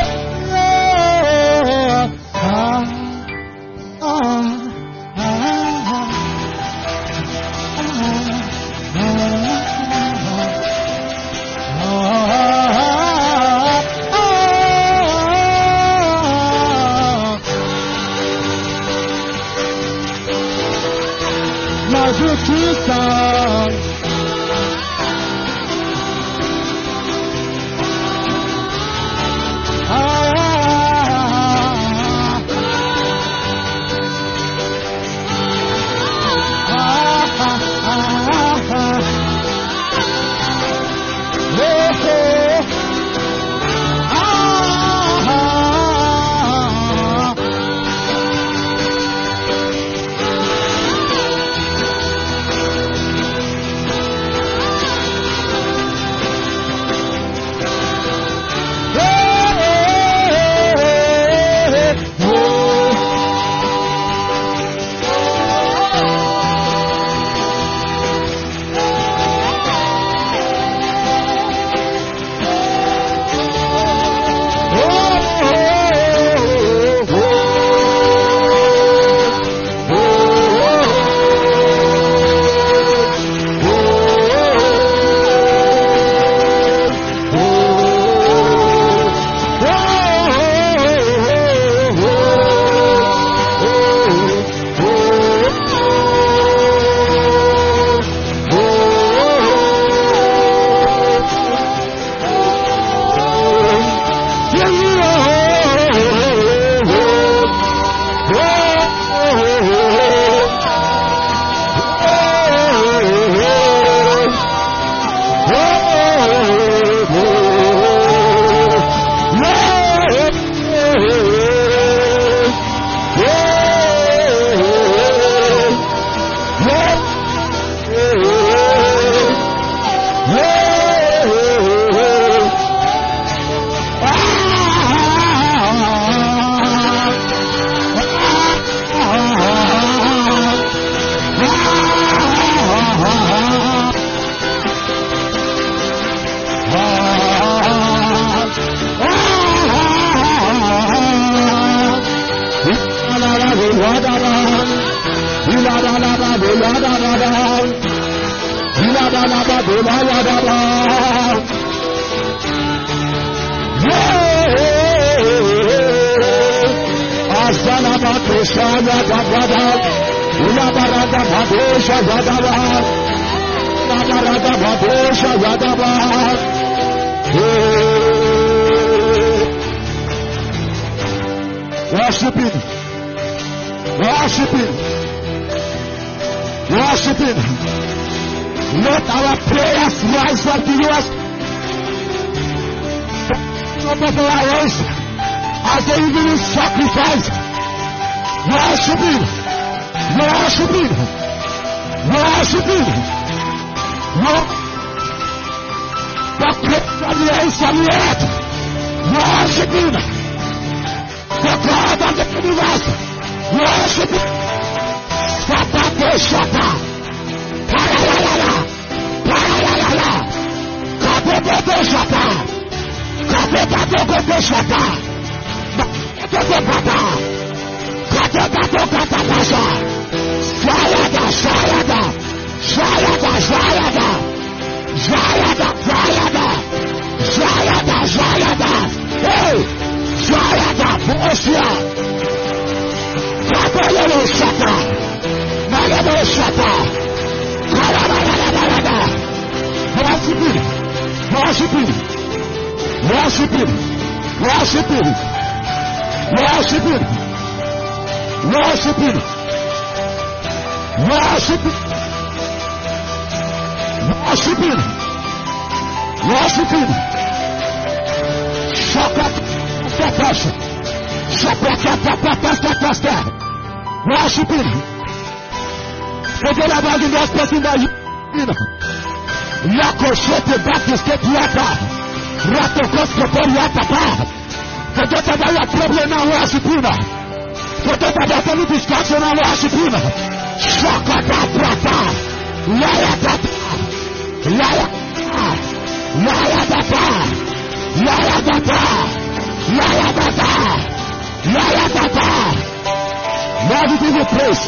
victory song. Worshiping, worshiping, worshiping. Let our prayers rise up to you as top of our voice as the evening sacrifice. Worshiping, worshiping, worshiping. The praise of the ends of the earth Worship him. The God of the universe. Worship him. Sapato Shata. Parayala. Parayala. Kapopo Shata. Kapopo Shata. Kapopo. Kapopo. Shayada. Shayada. Shayada. Shayada. Shayada. Shayada. Shayada. Shayada. Hey! Shayada. Bosia. Kapopo Shata. Malabo Shata. Kalabala. Worship him. Worship him. Worship him. Worship him. Worship him. Worship him. Worship him. Worship him. Worship him. Shakat. Shakat. Worship him. Forget about the next person that you know. Yako shete Baptist Yata. Rato Kosko Yata. Forget about your problem now, worship him. Forget about any distraction now, worship him. Shakata Prata. Layatata. Layatata. Layatata. Layatata. Layatata. Layatata. Lord, we give you praise.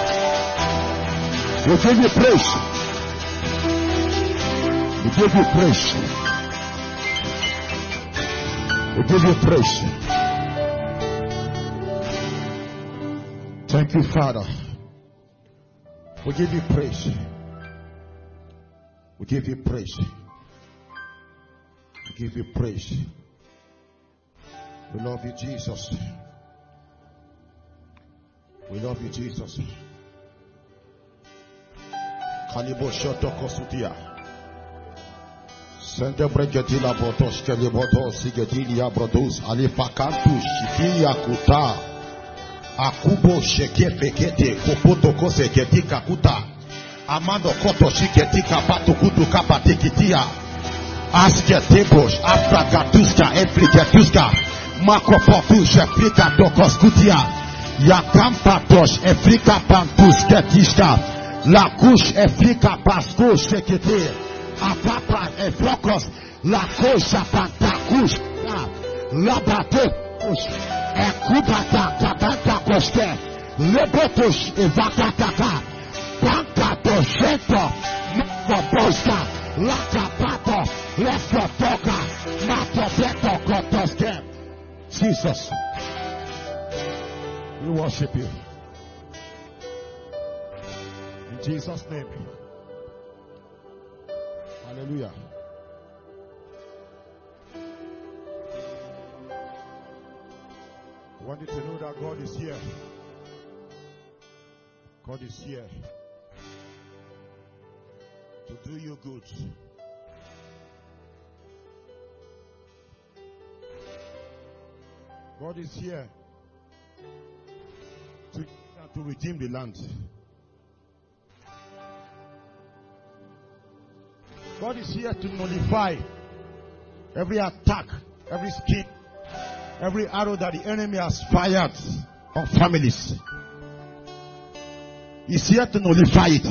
We give you praise. We give you praise. We give you praise. Thank you, Father. We give you praise. We give you praise. We give you praise. We love you, Jesus. We love you, Jesus. Kalibo shoto kosutia. Sende bregetila botos kelibotos sigetilia brodos alifakantu shikia kuta. Akubo shekefekete kopoto kose ketika kuta. Amando koto shiketika patu kutu kapatikitia. Asketebosh afrakatuska efrikatuska. Mako popush efrika dokoskutia. Yakampatosh efrika pantus ketishka. La couche efrika pasko shekete. Apapa efrokos. La kosha pantakush. La bate kush. Ekubata kabanta koste. Lebotosh evakataka. Pankato sheto. Makoposka. La kapato. Lefotoka. Matobeto kotoske. Jesus. We worship you. In Jesus' name. Hallelujah. I want you to know that God is here. God is here to do you good. God is here to redeem the land. God is here to nullify every attack, every scheme, every arrow that the enemy has fired on families. He's here to nullify it.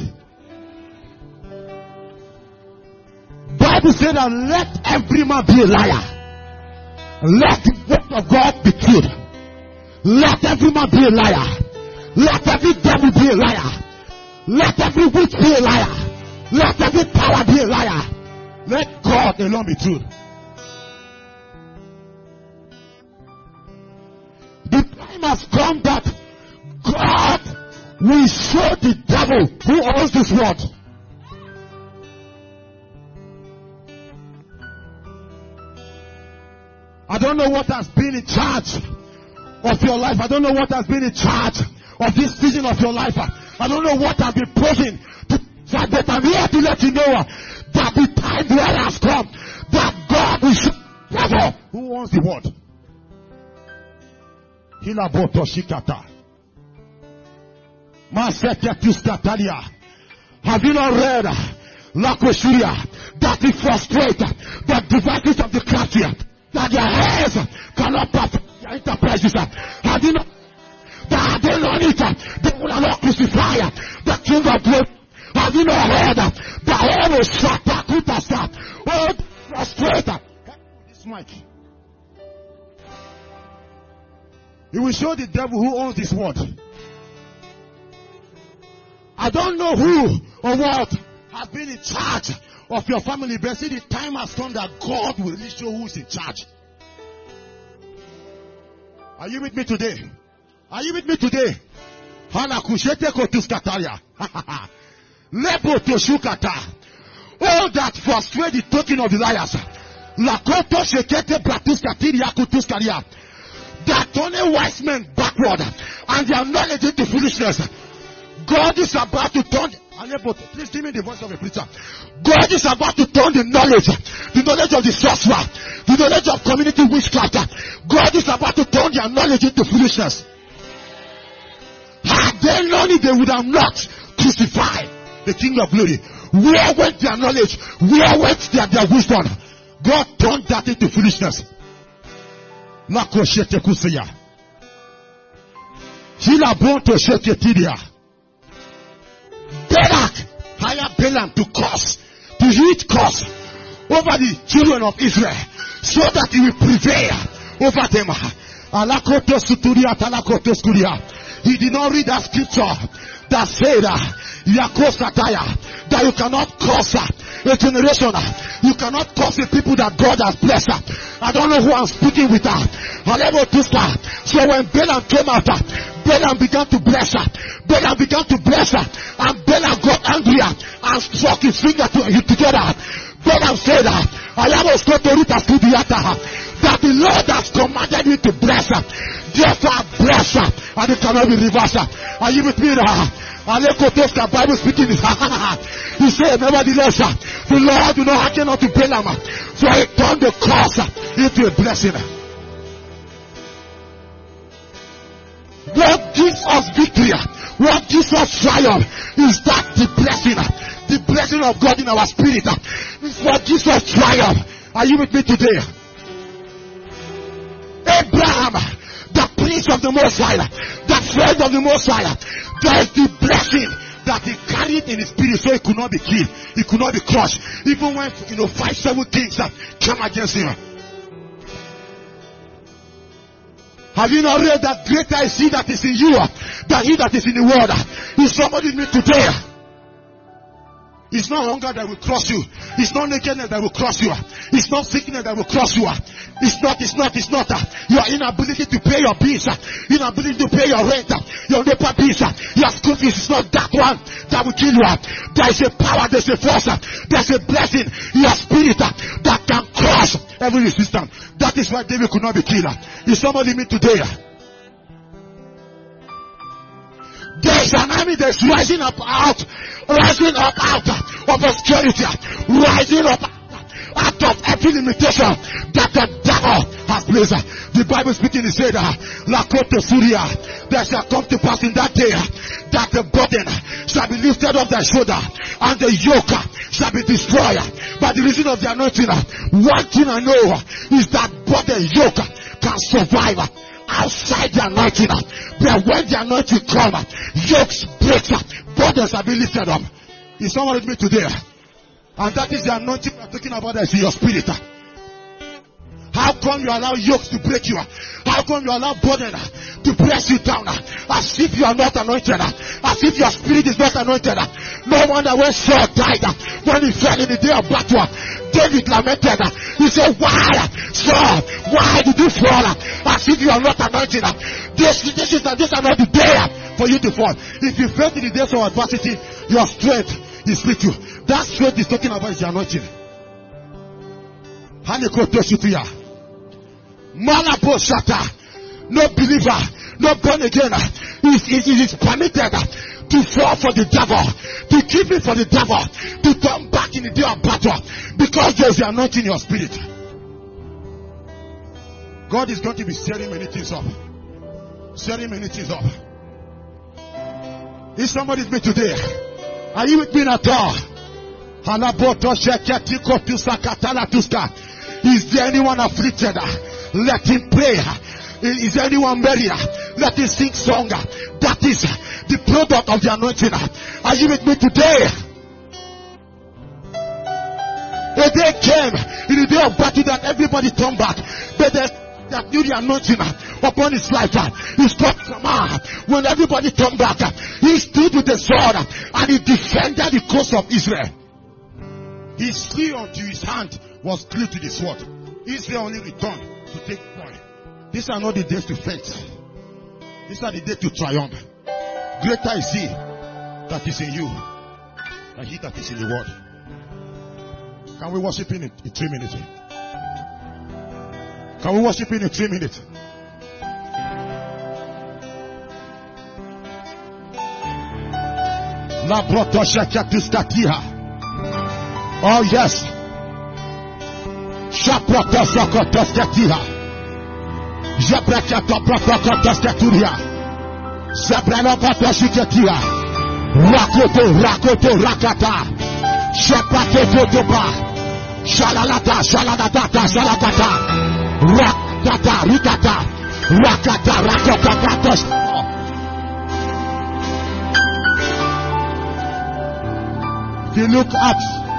Bible said that let every man be a liar. Let the word of God be true. Let every man be a liar. Let every devil be a liar. Let every witch be a liar. Let every power be a liar. Let God alone be true. The time has come that God will show the devil who owns this world. I don't know what has been in charge of your life. I don't know what has been in charge of this season of your life. I don't know what has been posing to, but I'm here to let you know that the time has come that God will show the devil who owns the world. Hilaboto shikata. Maseketuskatalia. Have you not read Lakoshuria that it frustrates the devices of the crafty? that their hands cannot perform their enterprises. Have you not? That had they known it, they would have not crucified the King of Glory. Have you not heard the whole was shut up? Oh, frustrated. This mic. He will show the devil who owns this world. I don't know who or what has been in charge of your family, but see, the time has come that God will really show who is in charge. Are you with me today? Are you with me today? Hana kushete kotuskataria. Lebo toshukata. All that frustrate the talking of the liars. Lakoto shekete bratuskatiria kutuskaria. That only wise men backward and their knowledge into foolishness. God is about to turn. Please give me the voice of a preacher. God is about to turn the knowledge of the sorcerer, the knowledge of community witchcraft. God is about to turn their knowledge into foolishness. Had they known it, they would have not crucified the King of Glory. Where went their knowledge? Where went their wisdom? God turned that into foolishness. Lakoshete kuseya. Hila bonto shete tidia. Balak hired Balaam to curse, to hit curse over the children of Israel, so that he will prevail over them. Alakoto suturia, talakoto skuria. He did not read that scripture that said, that you cannot curse a generation. You cannot curse the people that God has blessed. I don't know who I'm speaking with. So when Balaam came out, Balaam began to bless her. Balaam began to bless her. And Balaam got angry and struck his finger together. Balaam said, that the Lord has commanded me to bless her. Therefore I bless her. And it cannot be reversed. Are you with me now? The Bible speaking is he said, nevertheless, the Lord do not hearken unto Balaam, for he turned the curse into a blessing. What gives us victory, what gives us triumph, is that the blessing of God in our spirit is what gives us triumph. Are you with me today? Abraham, the prince of the Most High, the friend of the Most High, there is the blessing that he carried in his spirit, so he could not be killed, he could not be crushed, even when 5-7 kings came against him. Have you not read that greater is he that is in you than he that is in the world? Is somebody with me today? It's not hunger that will cross you. It's not nakedness that will cross you. It's not sickness that will cross you. It's not. Your inability to pay your bills, inability to pay your rent, your NEPA bills, your school fees. It's not that one that will kill you. There is a power, there's a force, there's a blessing in your spirit that can crush every resistance. That is why David could not be killed. Is somebody me today? There's an army that's rising up out of obscurity, rising up out of every limitation that the devil has placed. The Bible speaking, it said, Lakote Surya, there shall come to pass in that day that the burden shall be lifted off their shoulder and the yoke shall be destroyed by the reason of the anointing. One thing I know is that burden yoke can survive outside the anointing, but when the anointing comes, yokes break, burdens are being lifted up. Is someone with me today? And that is the anointing we're talking about, that's in your spirit. How come you allow yokes to break you? How come you allow burden to press you down as if you are not anointed, as if your spirit is not anointed? No wonder when Saul died, when he fell in the day of battle, David lamented. He said, why, Saul, why did you fall as if you are not anointed? This is not the day for you to fall. If you fail in the days of adversity, your strength is with you. That strength is talking about is the anointing. No believer, no born again, it is permitted to fall for the devil, to keep it for the devil, to turn back in the day of battle, because there is the anointing in your spirit. God is going to be setting many things up. Setting many things up. Is somebody with me today? Are you with me at all? Is there anyone afflicted? Let him pray. Is there anyone merry? Let him sing song. That is the product of the anointing. Are you with me today? A day came in the day of battle that everybody turned back. But that knew the anointing upon his life. He struck command. When everybody turned back, he stood with the sword and he defended the coast of Israel. His sleeve unto his hand was glued to the sword. Israel only returned to take point. These are not the days to faint. These are the days to triumph. Greater is he that is in you than he that is in the world. Can we worship in 3 minutes? Can we worship in 3 minutes? La protoshakiatuskatiha. Oh yes. Shaprotosokotoskatiha. Jabrakatoprotokotoskaturia. Zabranopatoshikatiha. Rakoto rakata. Shapatotopa. Shalalata, shalalata, shalalata. Rakata, rikata. Rakata, rakokapatos. If you look at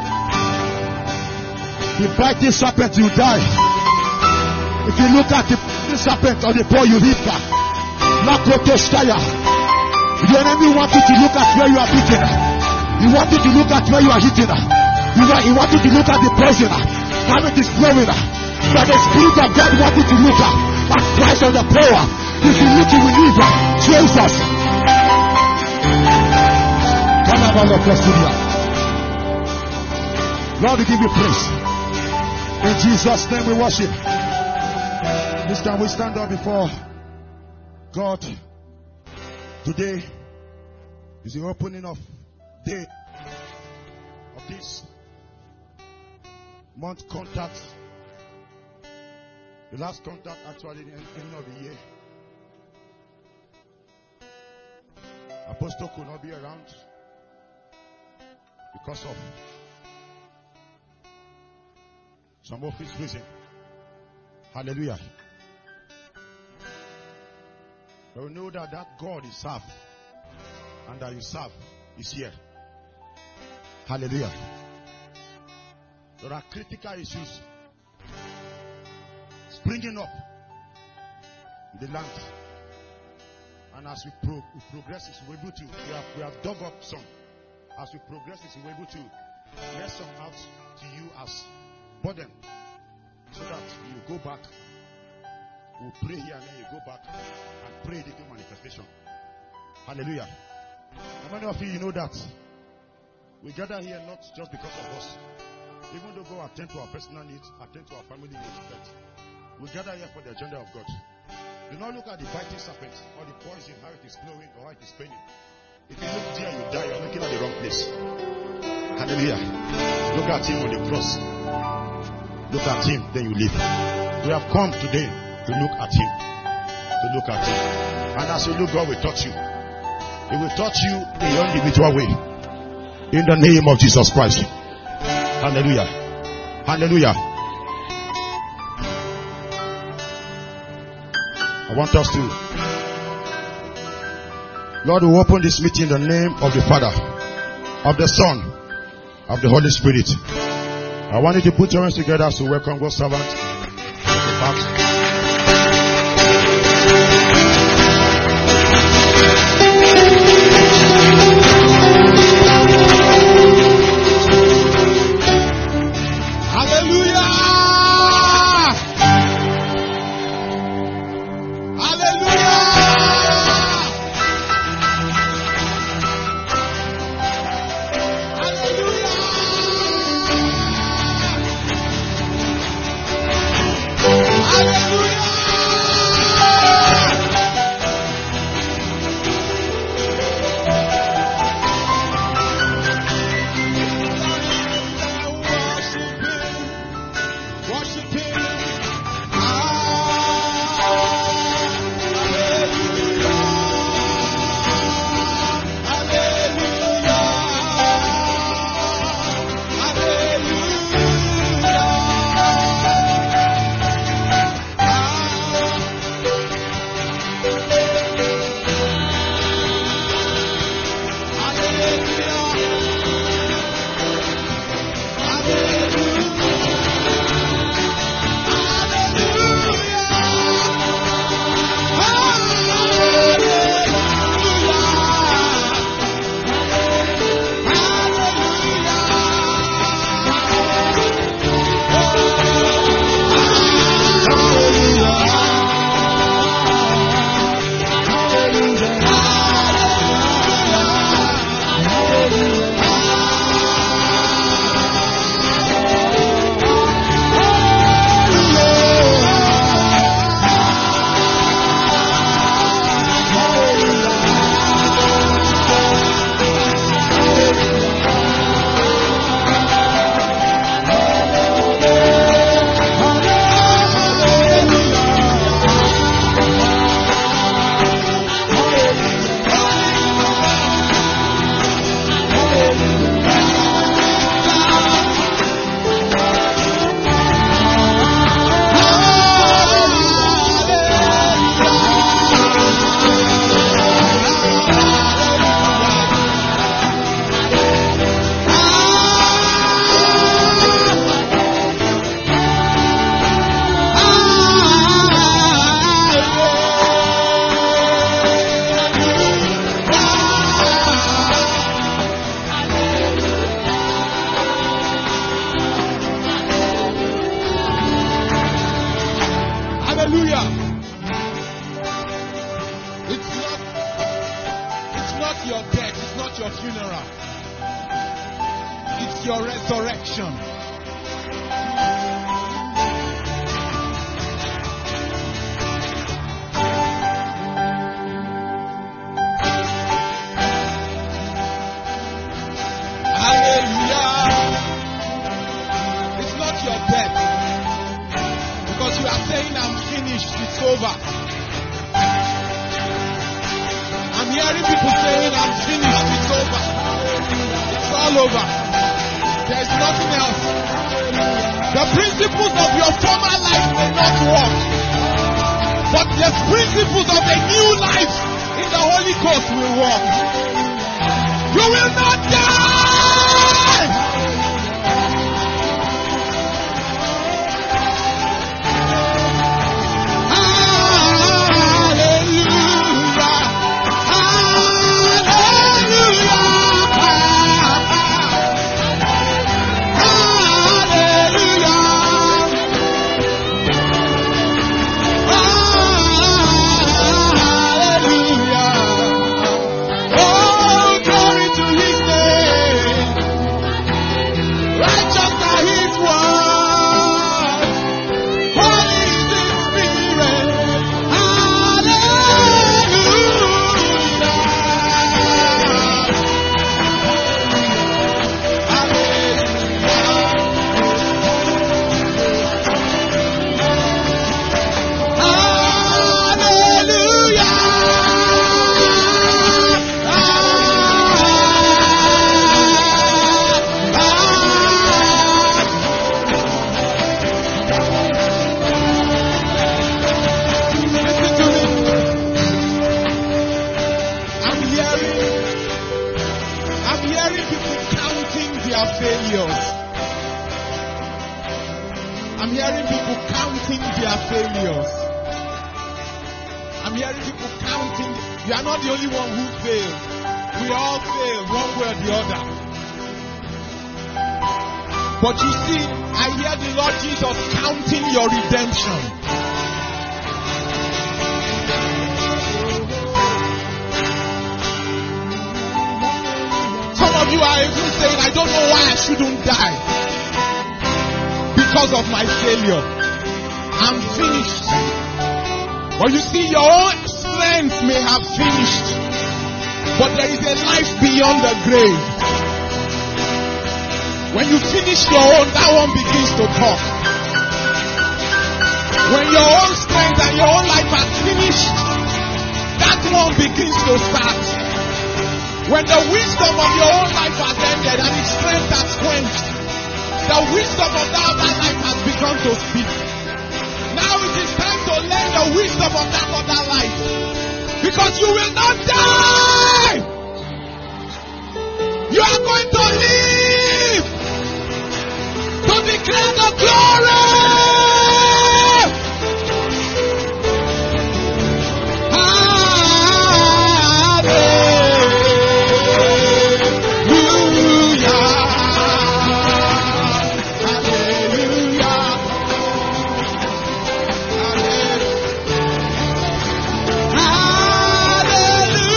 the biting serpent, you die. If you look at the serpent on the pole, you live back. The enemy wants you to look at where you are beaten. He wants you to look at where you are hitting. He wants you to look at the poison, how it is flowing. But the Spirit of God wants you to look at Christ on the power. If you look, you will live. Jesus. Come on, Lord, we give you praise. In Jesus' name we worship. This time we stand up before God. Today is the opening of day of this month contact. The last contact actually in the end of the year. Apostle could not be around because of some office reason. Hallelujah. But we know that God is served and that you serve is here. Hallelujah. There are critical issues springing up in the land. And as we progress, we're able to, we have dug up some. As we progress, we're able to let some out to you as burden, so that you go back. We'll pray here and then you go back and pray the new manifestation. Hallelujah. How many of you know that we gather here not just because of us? Even though God attend to our personal needs, attend to our family needs, but we gather here for the agenda of God. Do not look at the biting serpent or the poison, how it is flowing or how it is paining. If you look there, you die. You're looking at the wrong place. Hallelujah. Look at him on the cross. Look at him, then you leave. We have come today to look at him. To look at him. And as you look, God will touch you. He will touch you in your individual way. In the name of Jesus Christ. Hallelujah. Hallelujah. I want us to, Lord, we open this meeting in the name of the Father, of the Son, of the Holy Spirit. I want you to put your hands together to welcome God's servant. Hallelujah! your death, it's not your funeral. It's your resurrection. Hallelujah. It's not your death. Because you are saying, I'm finished, it's over. I'm hearing people saying, I'm finished, it's over. It's all over. There's nothing else. The principles of your former life may not work, but the principles of a new life in the Holy Ghost will work. You will not die! But you see, I hear the Lord Jesus counting your redemption. Some of you are even saying, I don't know why I shouldn't die. Because of my failure. I'm finished. But you see, your own strength may have finished. But there is a life beyond the grave. When you finish your own, that one begins to talk. When your own strength and your own life has finished, that one begins to start. When the wisdom of your own life has ended and its strength has quenched, the wisdom of that other life has begun to speak. Now it is time to learn the wisdom of that other life. Because you will not die! You are going to live! To declare the glory! Hallelujah!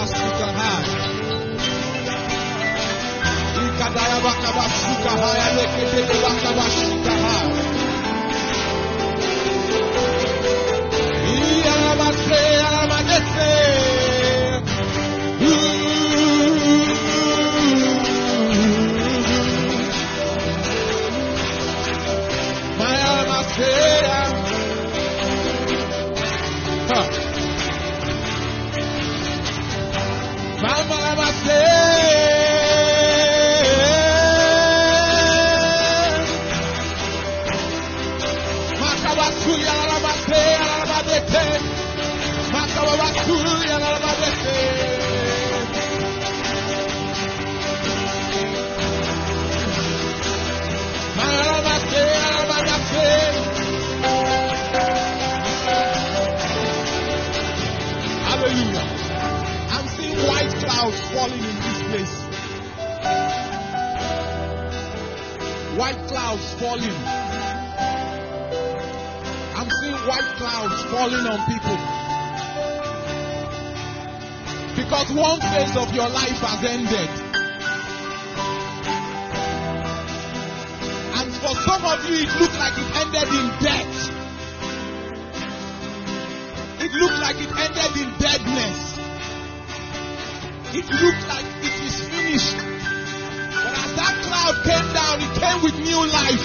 Hallelujah. I'm seeing white clouds falling in this place. White clouds falling. I'm seeing white clouds falling on people. Because one phase of your life has ended. And for some of you, it looked like it ended in death. It looked like it ended in deadness. It looked like it is finished. But as that cloud came down, it came with new life.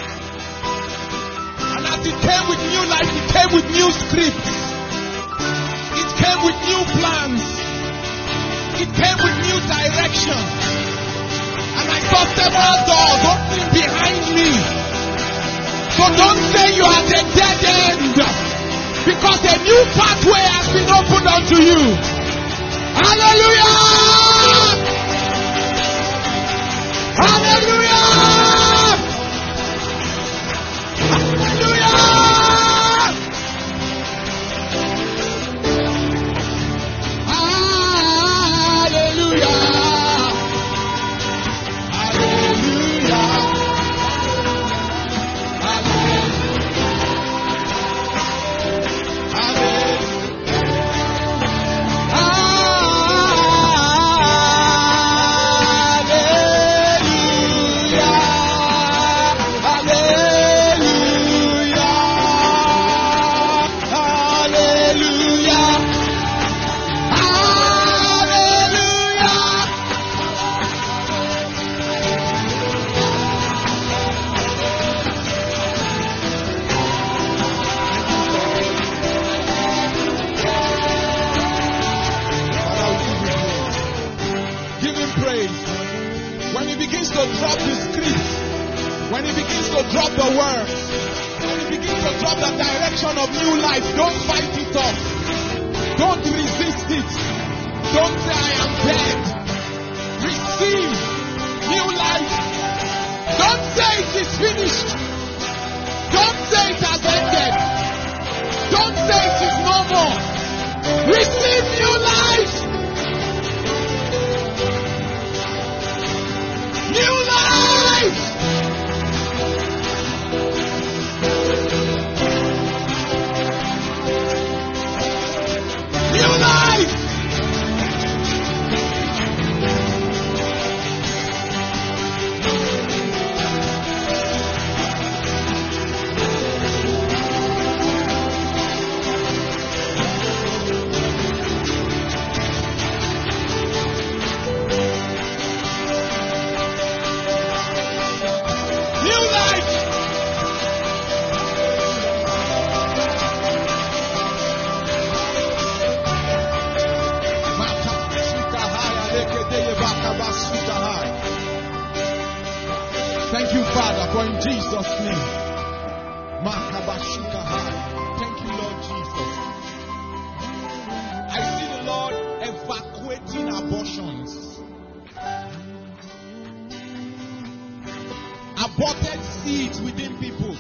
And as it came with new life, it came with new scripts. It came with new plans. It came with new direction. And I saw several doors opening behind me. So don't say you are at a dead end. Because a new pathway has been opened unto you. Hallelujah! Hallelujah! Hallelujah! Thank you, Father, for in Jesus' name. Thank you, Lord Jesus. I see the Lord evacuating abortions. Aborted seeds within people.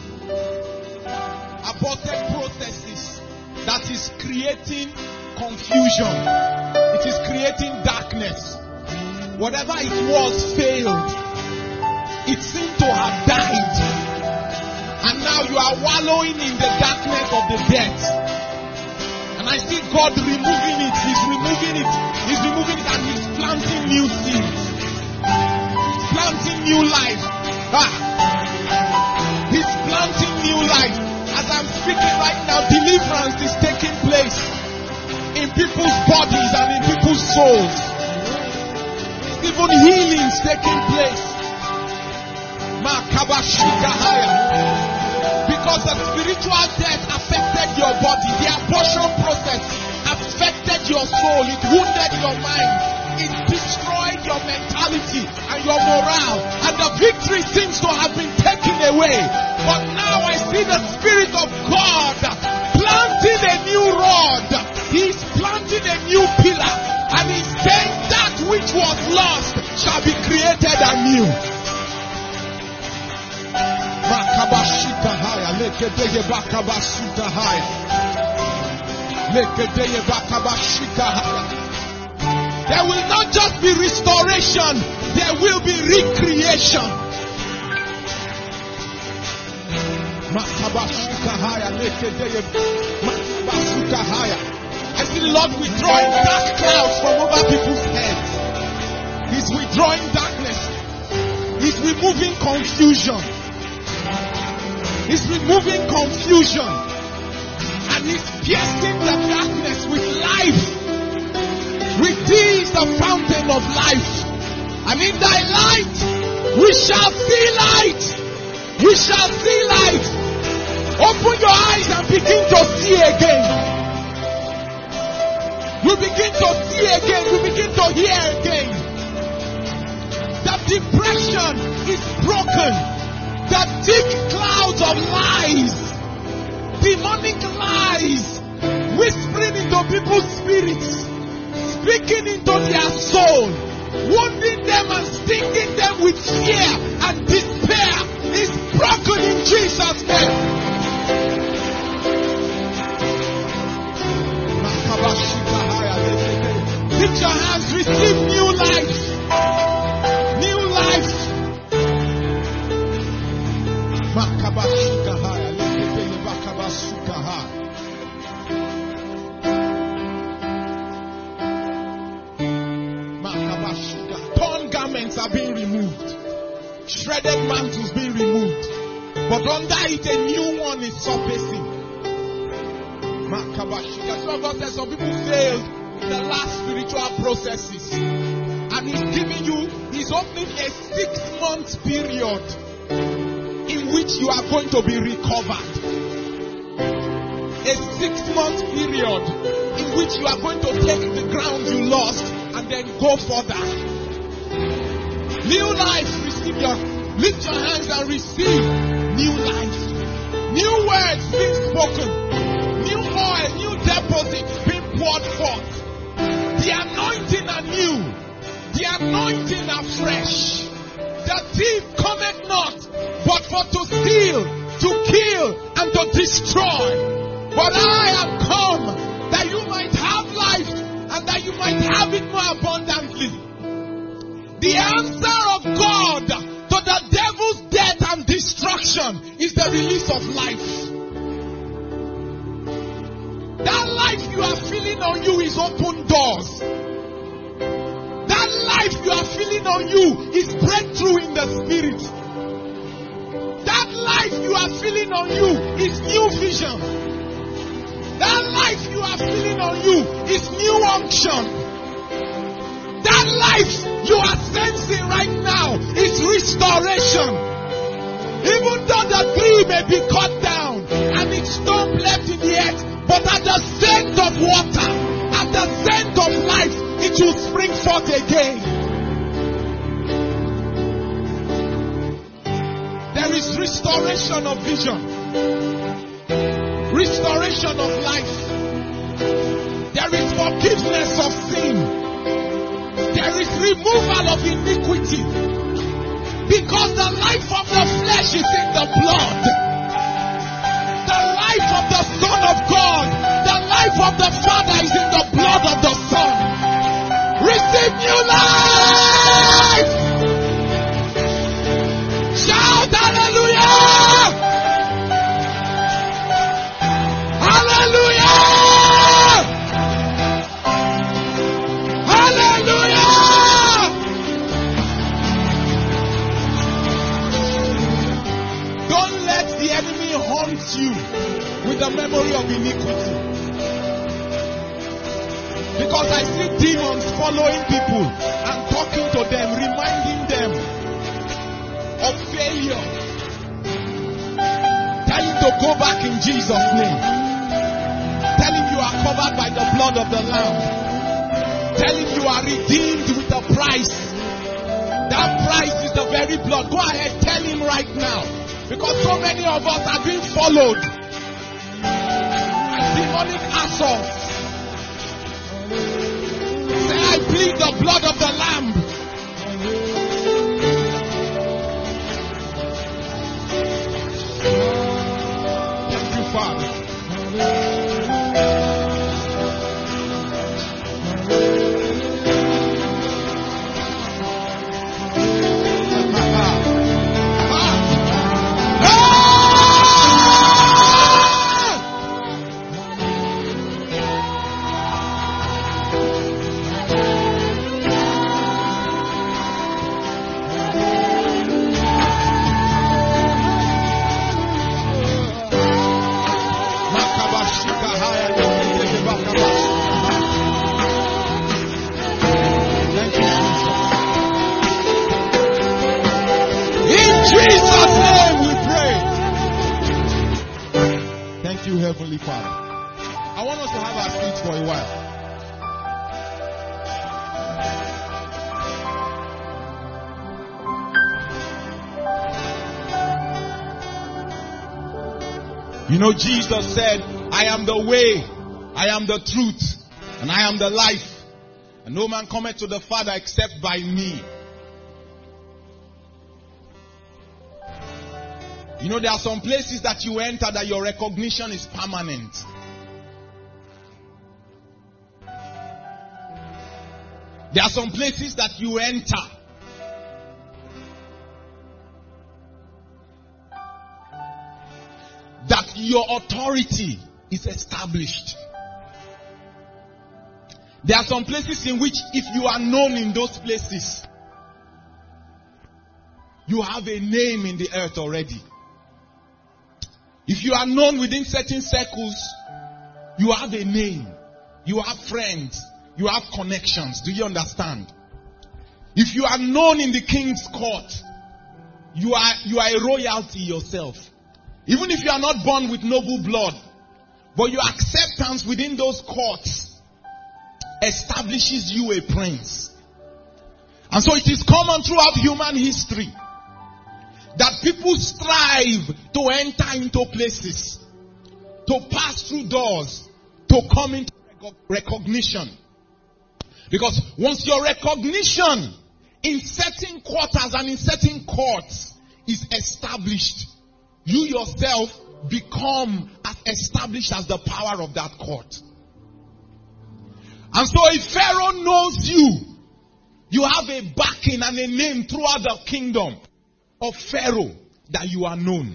Aborted processes that is creating confusion. It is creating darkness. Whatever it was failed. It seemed to have died. And now you are wallowing in the darkness of the death. And I see God removing it. He's removing it. He's removing it, and He's planting new seeds. He's planting new life. He's planting new life. As I'm speaking right now, deliverance is taking place in people's bodies and in people's souls. Even healings taking place. Because the spiritual death affected your body. The abortion process affected your soul. It wounded your mind. It destroyed your mentality and your morale. And the victory seems to have been taken away. But now I see the Spirit of God planting a new rod. He's planting a new pillar. And He's saying that which was lost shall be created anew. There will not just be restoration, there will be recreation. I see the Lord withdrawing dark clouds from over people's heads. He's withdrawing darkness. He's removing confusion. He's removing confusion. And He's piercing the darkness with life. With Thee is the fountain of life. And in Thy light, we shall see light. We shall see light. Open your eyes and begin to see again. You begin to see again. You begin to hear again. The depression is broken. The thick clouds of lies, demonic lies, whispering into people's spirits, speaking into their soul, wounding them and stinging them with fear and despair, is broken in Jesus' name. Lift your hands, receive new life. New life. Torn garments are being removed. Shredded mantles being removed. But under it a new one is surfacing. Some people failed in the last spiritual processes. And He's opening a 6-month period in which you are going to be recovered. A 6-month period in which you are going to take the ground you lost and then go further. New life, lift your hands and receive new life. New words being spoken. New oil, new deposits being poured forth. The anointing anew. The anointing afresh. The thief cometh not, but for to steal, to kill, and to destroy. But I am come, that you might have life, and that you might have it more abundantly. The answer of God to the devil's death and destruction is the release of life. That life you are feeling on you is open doors. That life you are feeling on you is breakthrough in the spirit. That life you are feeling on you is new vision. That life you are feeling on you is new unction. That life you are sensing right now is restoration. Even though the tree may be cut down and its stump left in the earth, but at the scent of water, at the scent of life, it will spring forth again. There is restoration of vision, restoration of life. There is forgiveness of sin. There is removal of iniquity. Because the life of the flesh is in the blood. The life of the Son of God, the life of the Father is in the blood of the Son. Receive new life! Shout hallelujah! Hallelujah! Because I see demons following people and talking to them, reminding them of failure. Tell him to go back in Jesus' name. Tell him you are covered by the blood of the Lamb. Tell him you are redeemed with a price. That price is the very blood. Go ahead, tell him right now. Because so many of us are being followed by demonic assaults. Say, I plead the blood of the Lamb. Thank you, Father. Heavenly Father, I want us to have our seats for a while. You know, Jesus said, I am the way, I am the truth, and I am the life. And no man cometh to the Father except by me. You know, there are some places that you enter that your recognition is permanent. There are some places that you enter that your authority is established. There are some places in which if you are known in those places, you have a name in the earth already. If you are known within certain circles, you have a name. You have friends. You have connections. Do you understand? If you are known in the king's court, you are a royalty yourself. Even if you are not born with noble blood, but your acceptance within those courts establishes you a prince. And so it is common throughout human history that people strive to enter into places, to pass through doors, to come into recognition. Because once your recognition in certain quarters and in certain courts is established, you yourself become as established as the power of that court. And so if Pharaoh knows you, you have a backing and a name throughout the kingdom of Pharaoh that you are known.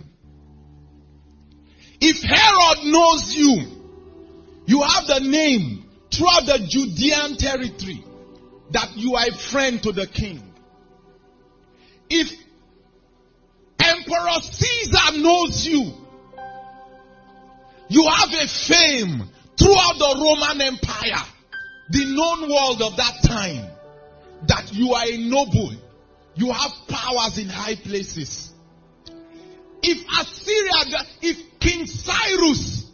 If Herod knows you, you have the name throughout the Judean territory that you are a friend to the king. If Emperor Caesar knows you, you have a fame throughout the Roman Empire, the known world of that time, that you are a noble. You have powers in high places. If Assyria, if King Cyrus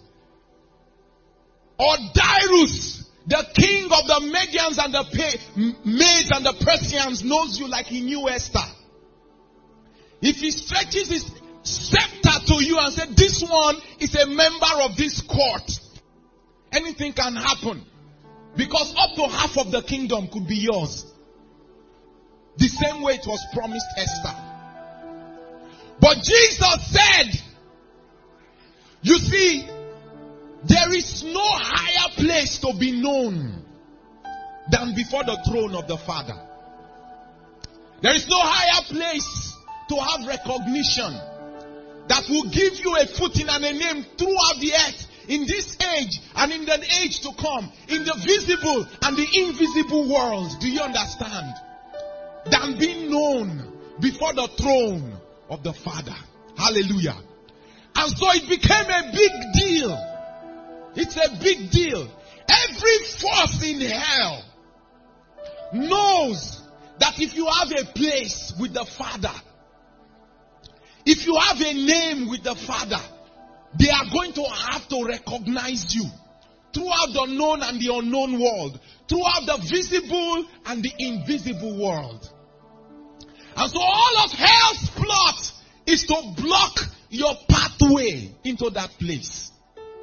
or Darius, the king of the Medians and the Medes and the Persians, knows you like he knew Esther, if he stretches his scepter to you and says, this one is a member of this court, anything can happen. Because up to half of the kingdom could be yours. The same way it was promised Esther. But Jesus said, you see, there is no higher place to be known than before the throne of the Father. There is no higher place to have recognition that will give you a footing and a name throughout the earth, in this age and in the age to come, in the visible and the invisible worlds. Do you understand? Than being known before the throne of the Father. Hallelujah. And so it became a big deal. It's a big deal. Every force in hell knows that if you have a place with the Father, if you have a name with the Father, they are going to have to recognize you throughout the known and the unknown world, throughout the visible and the invisible world. And so all of hell's plot is to block your pathway into that place.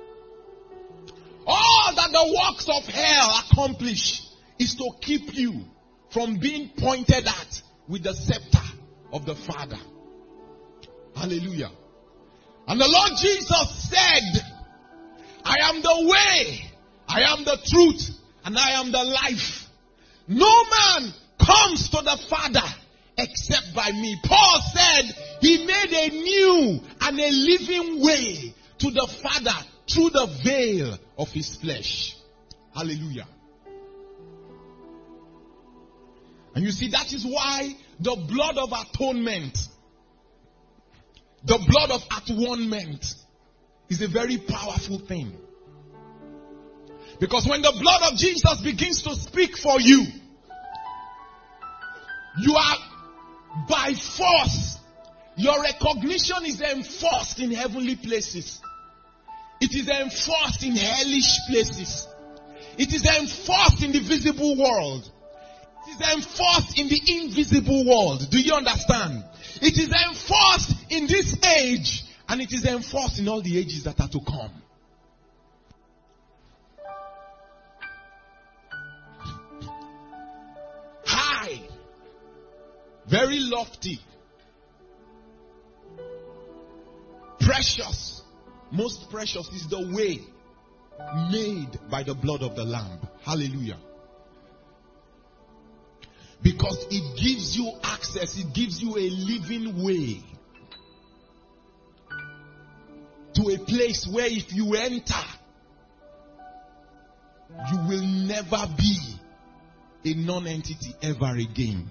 All that the works of hell accomplish is to keep you from being pointed at with the scepter of the Father. Hallelujah. And the Lord Jesus said, I am the way, I am the truth, and I am the life. No man comes to the Father except by me. Paul said he made a new and a living way to the Father through the veil of his flesh. Hallelujah. And you see, that is why the blood of atonement, the blood of at-one-ment is a very powerful thing. Because when the blood of Jesus begins to speak for you, you are by force, your recognition is enforced in heavenly places. It is enforced in hellish places. It is enforced in the visible world. It is enforced in the invisible world. Do you understand? It is enforced in this age, and it is enforced in all the ages that are to come. High, very lofty, precious, most precious is the way made by the blood of the Lamb. Hallelujah. Because it gives you access, it gives you a living way to a place where if you enter, you will never be a non-entity ever again.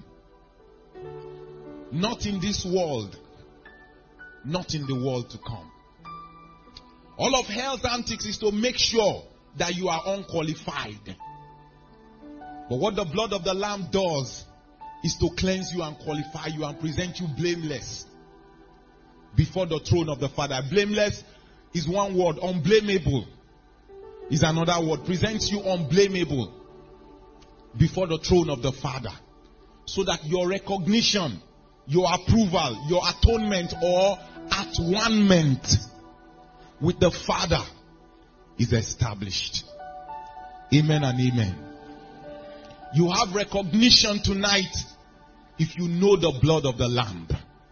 Not in this world, not in the world to come. All of hell's antics is to make sure that you are unqualified. But what the blood of the Lamb does is to cleanse you and qualify you and present you blameless before the throne of the Father. Blameless is one word. Unblameable is another word. Presents you unblameable before the throne of the Father. So that your recognition, your approval, your atonement or at-one-ment with the Father is established. Amen and amen. You have recognition tonight if you know the blood of the Lamb.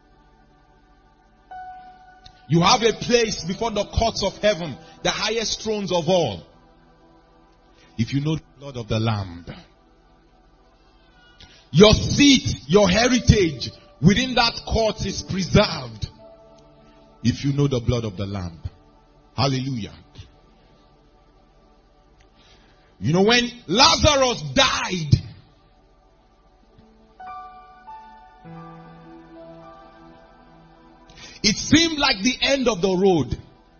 You have a place before the courts of heaven, the highest thrones of all, if you know the blood of the Lamb. Your seat, your heritage within that court is preserved if you know the blood of the Lamb. Hallelujah. You know, when Lazarus died, it seemed like the end of the road.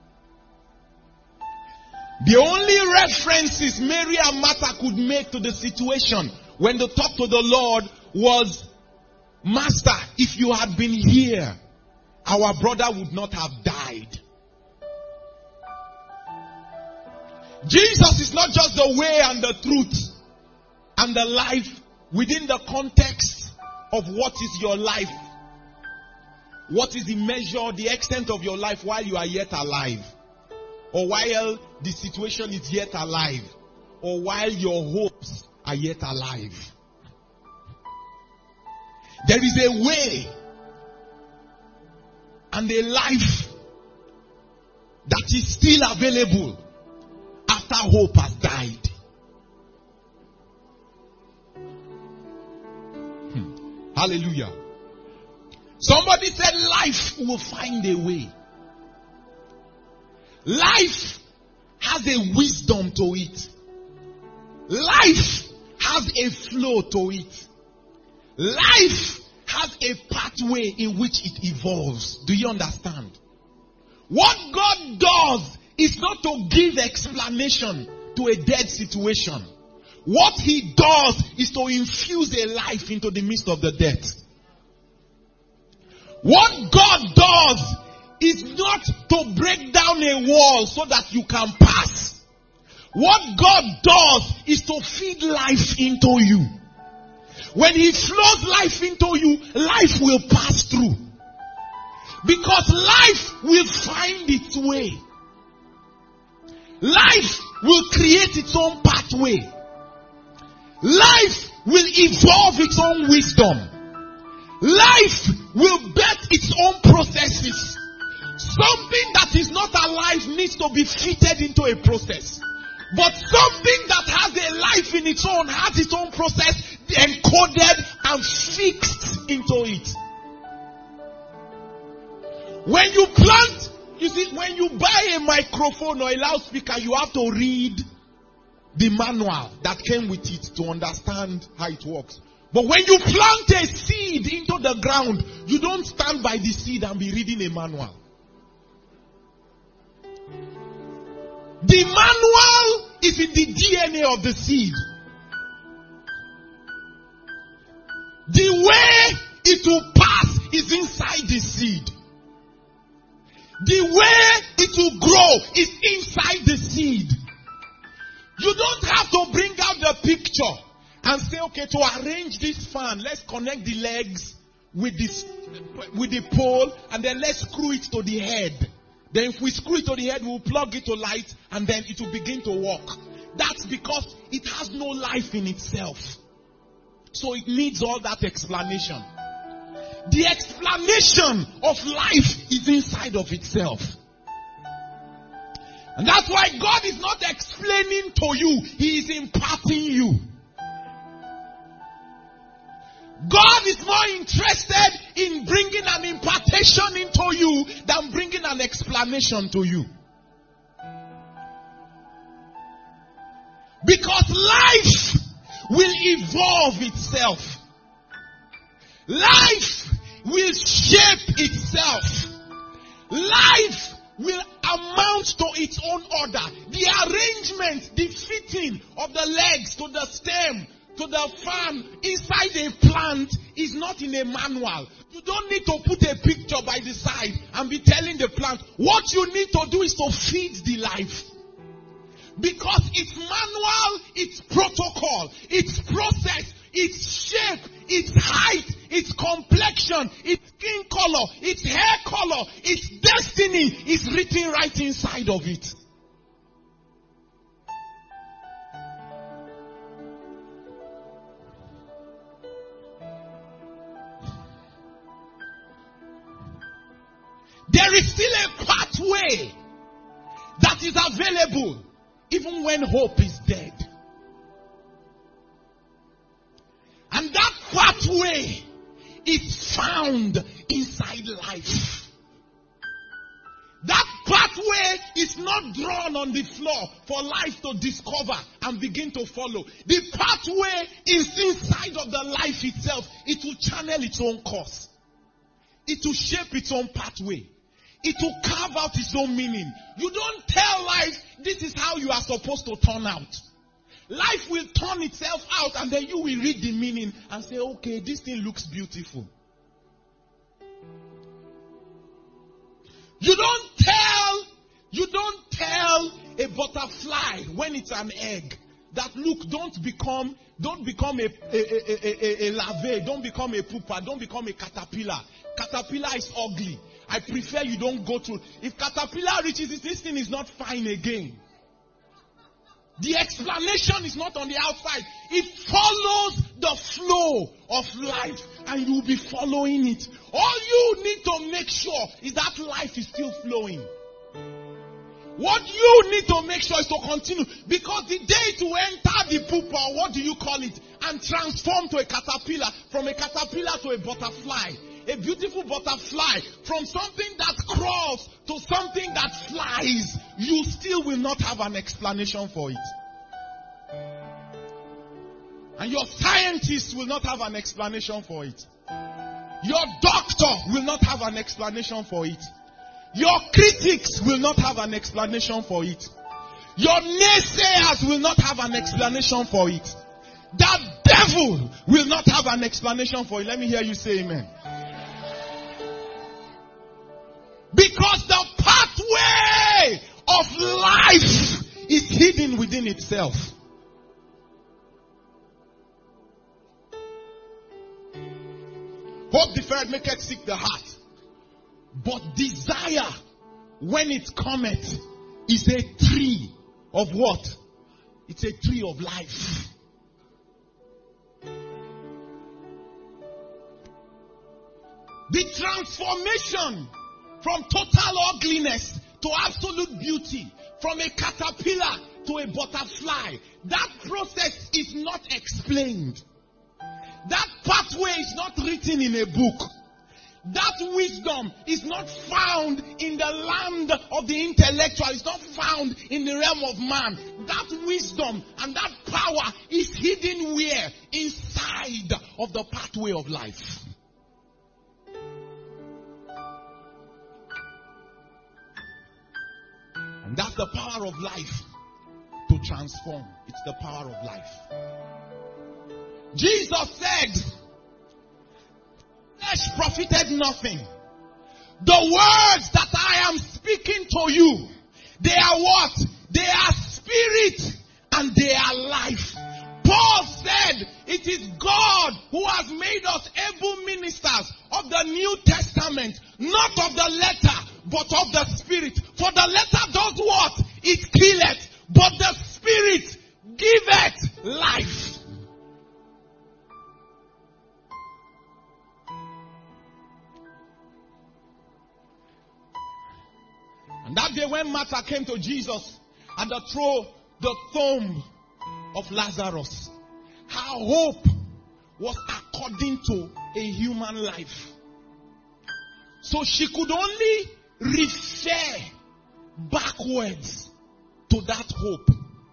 The only references Mary and Martha could make to the situation when they talked to the Lord was, Master, if you had been here, our brother would not have died. Jesus is not just the way and the truth and the life within the context of what is your life. What is the measure, the extent of your life while you are yet alive? Or while the situation is yet alive? Or while your hopes are yet alive? There is a way and a life that is still available after hope has died. Hallelujah. Somebody said life will find a way. Life has a wisdom to it. Life has a flow to it. Life has a pathway in which it evolves. Do you understand? What God does is not to give explanation to a dead situation. What he does is to infuse a life into the midst of the death. What God does is not to break down a wall so that you can pass. What God does is to feed life into you. When he flows life into you, life will pass through. Because life will find its way. Life will create its own pathway. Life will evolve its own wisdom. Life will birth its own processes. Something that is not alive needs to be fitted into a process. But something that has a life in its own has its own process encoded and fixed into it. When you plant, you see, when you buy a microphone or a loudspeaker, you have to read the manual that came with it to understand how it works. But when you plant a seed into the ground, you don't stand by the seed and be reading a manual. The manual is in the DNA of the seed. The way it will pass is inside the seed. The way it will grow is inside the seed. You don't have to bring out the picture and say, okay, to arrange this fan, let's connect the legs with the pole and then let's screw it to the head. Then if we screw it to the head, we'll plug it to light and then it will begin to work. That's because it has no life in itself. So it needs all that explanation. The explanation of life is inside of itself. And that's why God is not explaining to you, He is imparting you. God is more interested in bringing an impartation into you than bringing an explanation to you. Because life will evolve itself. Life will shape itself. Life will amount to its own order. The arrangement, the fitting of the legs to the stem, to the fan inside a plant is not in a manual. You don't need to put a picture by the side and be telling the plant. What you need to do is to feed the life. Because its manual, its protocol, its process, its shape, its height, its complexion, its skin color, its hair color, its destiny is written right inside of it. There is still a pathway that is available even when hope is dead. And that pathway is found inside life. That pathway is not drawn on the floor for life to discover and begin to follow. The pathway is inside of the life itself. It will channel its own course. It will shape its own pathway. It will carve out its own meaning. You don't tell life, this is how you are supposed to turn out. Life will turn itself out and then you will read the meaning and say, okay, this thing looks beautiful. You don't tell a butterfly when it's an egg that look, don't become a larvae, don't become a pupa, don't become a caterpillar. Caterpillar is ugly. I prefer you don't go through. If caterpillar reaches it, this thing is not fine again. The explanation is not on the outside. It follows the flow of life and you will be following it. All you need to make sure is that life is still flowing. What you need to make sure is to continue. Because the day to enter the pupa, or what do you call it, and transform to a caterpillar, from a caterpillar to a butterfly, a beautiful butterfly, from something that crawls to something that flies, you still will not have an explanation for it. And your scientists will not have an explanation for it. Your doctor will not have an explanation for it. Your critics will not have an explanation for it. Your naysayers will not have an explanation for it. That devil will not have an explanation for it. Let me hear you say amen. Because the pathway of life is hidden within itself. Hope deferred maketh sick the heart. But desire, when it cometh, is a tree of what? It's a tree of life. The transformation from total ugliness to absolute beauty, from a caterpillar to a butterfly, that process is not explained. That pathway is not written in a book. That wisdom is not found in the land of the intellectual. It's not found in the realm of man. That wisdom and that power is hidden where? Inside of the pathway of life. And that's the power of life to transform. It's the power of life. Jesus said, flesh profited nothing. The words that I am speaking to you, they are what? They are spirit and they are life. Paul said, it is God who has made us able ministers of the New Testament, not of the letter, but of the spirit. For the letter does what? It killeth, but the spirit giveth life. And that day when Martha came to Jesus at the tomb of Lazarus, her hope was according to a human life. So she could only refer backwards to that hope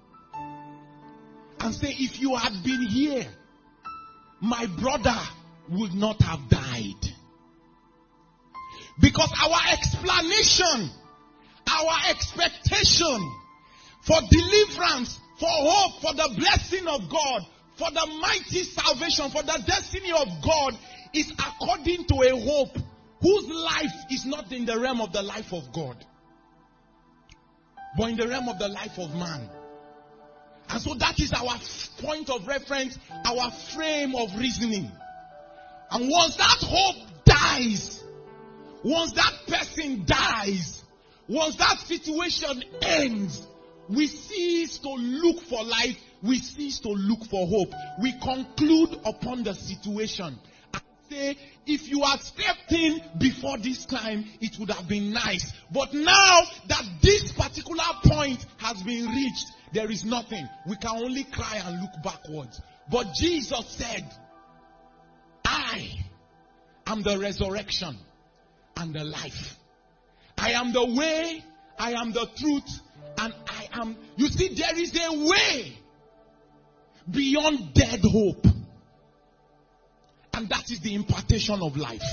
and say, if you had been here, my brother would not have died. Because our explanation, our expectation for deliverance, for hope, for the blessing of God, for the mighty salvation, for the destiny of God is according to a hope whose life is not in the realm of the life of God, but in the realm of the life of man. And so that is our point of reference, our frame of reasoning. And once that hope dies, once that person dies, once that situation ends, we cease to look for life. We cease to look for hope. We conclude upon the situation and say, if you had stepped in before this time, it would have been nice. But now that this particular point has been reached, there is nothing. We can only cry and look backwards. But Jesus said, I am the resurrection and the life. I am the way, I am the truth, and I am. You see, there is a way beyond dead hope. And that is the impartation of life.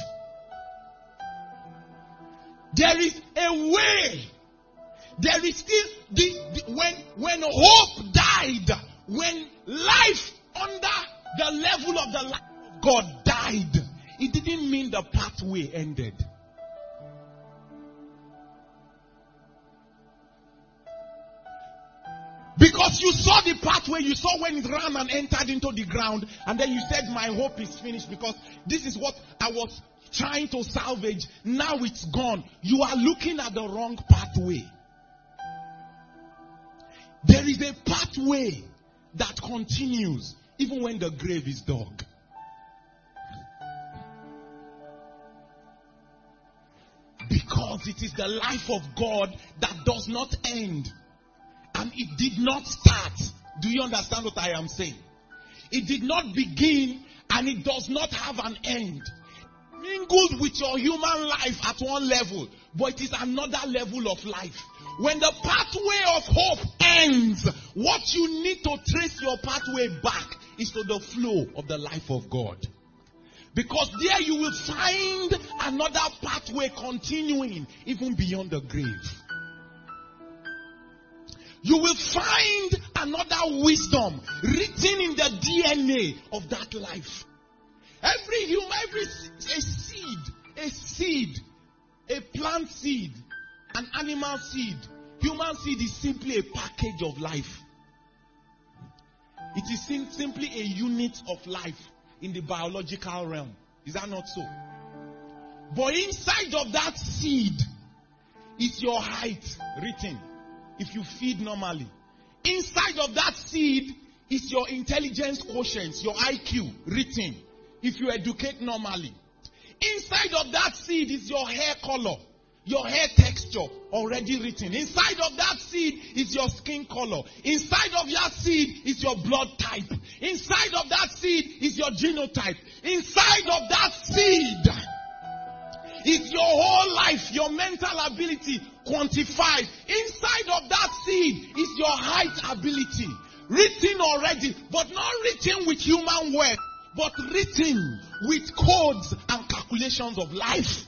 There is a way. There is still when hope died, when life under the level of the life of God died, it didn't mean the pathway ended. Because you saw the pathway, you saw when it ran and entered into the ground, and then you said, my hope is finished because this is what I was trying to salvage. Now it's gone. You are looking at the wrong pathway. There is a pathway that continues even when the grave is dug. Because it is the life of God that does not end. And it did not start. Do you understand what I am saying? It did not begin and it does not have an end. Mingled with your human life at one level, but it is another level of life. When the pathway of hope ends, what you need to trace your pathway back is to the flow of the life of God. Because there you will find another pathway continuing even beyond the grave. you will find another wisdom written in the DNA of that life. Every human, a seed, a plant seed, an animal seed, human seed is simply a package of life. It is simply a unit of life in the biological realm. Is that not so? But inside of that seed is your height written, if you feed normally. Inside of that seed is your intelligence quotient, your IQ written, if you educate normally. Inside of that seed is your hair color, your hair texture already written. Inside of that seed is your skin color. Inside of that seed is your blood type. Inside of that seed is your genotype. Inside of that seed is your whole life, your mental ability quantified. Inside of that seed is your height ability. Written already, but not written with human words, but written with codes and calculations of life.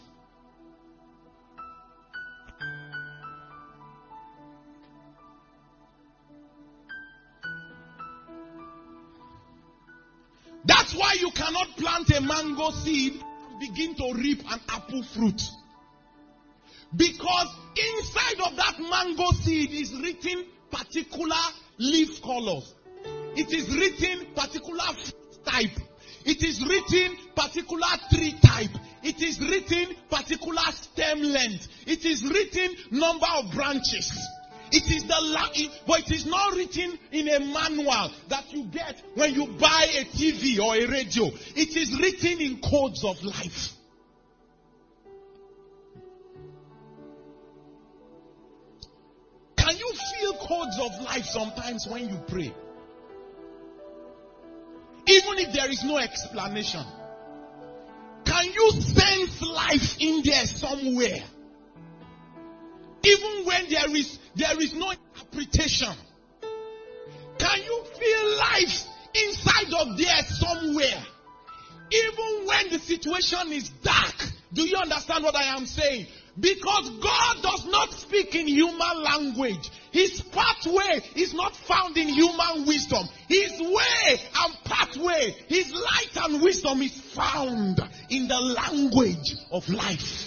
That's why you cannot plant a mango seed and begin to reap an apple fruit. Because inside of that mango seed is written particular leaf colors. It is written particular fruit type. It is written particular tree type. It is written particular stem length. It is written number of branches. It is but it is not written in a manual that you get when you buy a TV or a radio. It is written in codes of life. Can you feel codes of life sometimes when you pray? Even if there is no explanation. Can you sense life in there somewhere? Even when there is no interpretation. Can you feel life inside of there somewhere? Even when the situation is dark. Do you understand what I am saying? Because God does not speak in human language. His pathway is not found in human wisdom. His way and pathway, his light and wisdom is found in the language of life.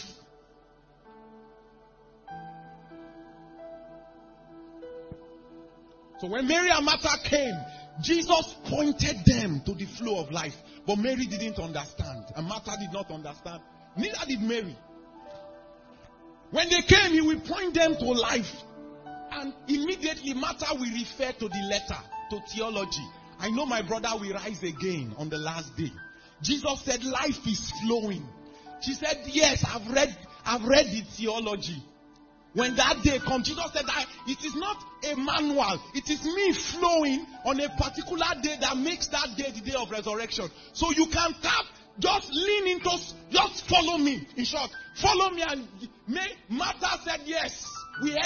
So when Mary and Martha came, Jesus pointed them to the flow of life. But Mary didn't understand. And Martha did not understand. Neither did Mary. When they came, he will point them to life. And immediately Martha will refer to the letter, to theology. I know my brother will rise again on the last day. Jesus said life is flowing. She said, yes, I've read the theology. When that day comes, Jesus said that it is not a manual. It is me flowing on a particular day that makes that day the day of resurrection. So you can tap, just lean into, just follow me. In short, follow me. And Martha said, yes, we had.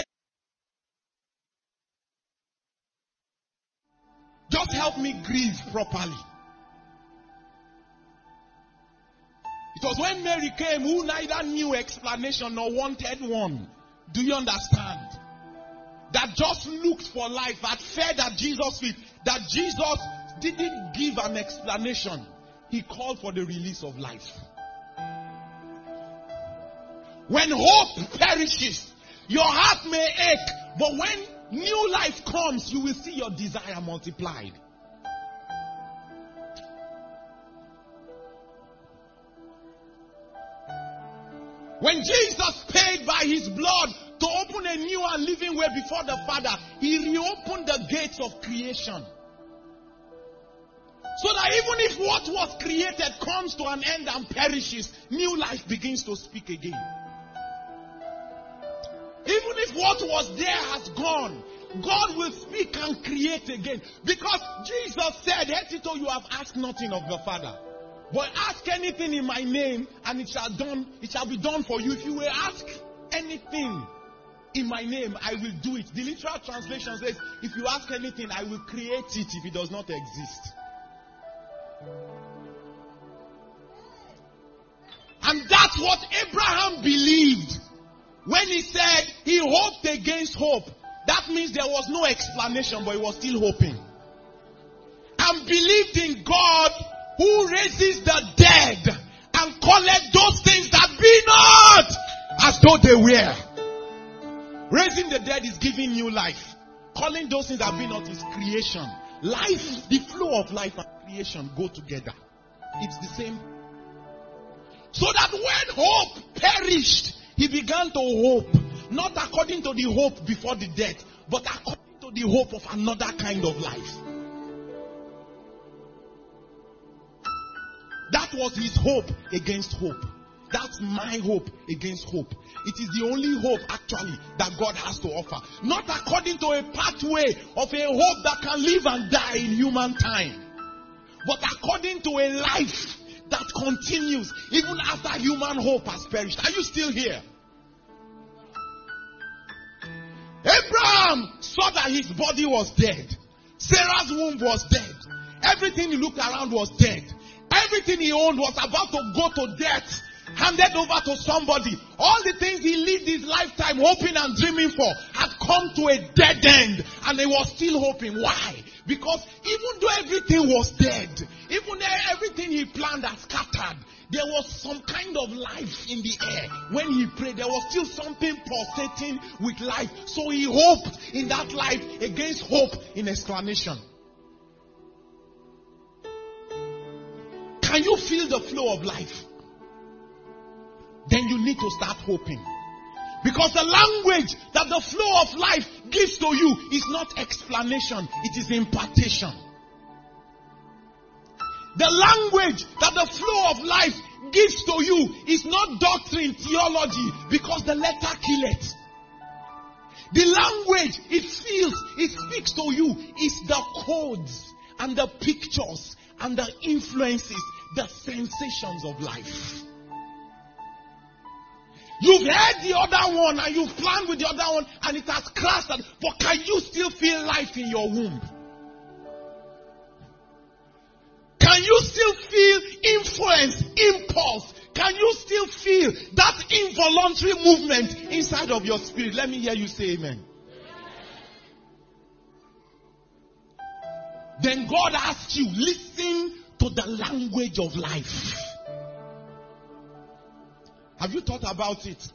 Just help me grieve properly. It was when Mary came who neither knew explanation nor wanted one. Do you understand? That just looked for life, that fed at Jesus' feet, that Jesus didn't give an explanation. He called for the release of life. When hope perishes, your heart may ache, but when new life comes, you will see your desire multiplied. When Jesus paid by his blood to open a new and living way before the Father, he reopened the gates of creation. So that even if what was created comes to an end and perishes, new life begins to speak again. Even if what was there has gone, God will speak and create again. Because Jesus said, Hetito, you have asked nothing of the Father. But ask anything in my name, and it shall be done for you. If you will ask anything in my name, I will do it. The literal translation says, if you ask anything, I will create it if it does not exist. And that's what Abraham believed when he said he hoped against hope. That means there was no explanation, but he was still hoping. And believed in God who raises the dead and calleth those things that be not as though they were. Raising the dead is giving new life. Calling those things that be not is creation. Life, the flow of life and creation go together. It's the same. So that when hope perished, he began to hope. Not according to the hope before the death, but according to the hope of another kind of life. That was his hope against hope. That's my hope against hope. It is the only hope actually that God has to offer. Not according to a pathway of a hope that can live and die in human time. But according to a life that continues even after human hope has perished. Are you still here? Abraham saw that his body was dead. Sarah's womb was dead. Everything he looked around was dead. Everything he owned was about to go to death, handed over to somebody. All the things he lived his lifetime hoping and dreaming for had come to a dead end, and he was still hoping. Why? Because even though everything was dead, even though everything he planned had scattered, there was some kind of life in the air. When he prayed, there was still something pulsating with life. So he hoped in that life against hope in explanation. Can you feel the flow of life? Then you need to start hoping. Because the language that the flow of life gives to you is not explanation, it is impartation. The language that the flow of life gives to you is not doctrine, theology, because the letter killeth. The language it feels, it speaks to you is the codes and the pictures and the influences, the sensations of life. You've heard the other one and you've planned with the other one and it has crashed. But can you still feel life in your womb? Can you still feel influence, impulse? Can you still feel that involuntary movement inside of your spirit? Let me hear you say amen. Then God asks you, listen to the language of life. Have you thought about it?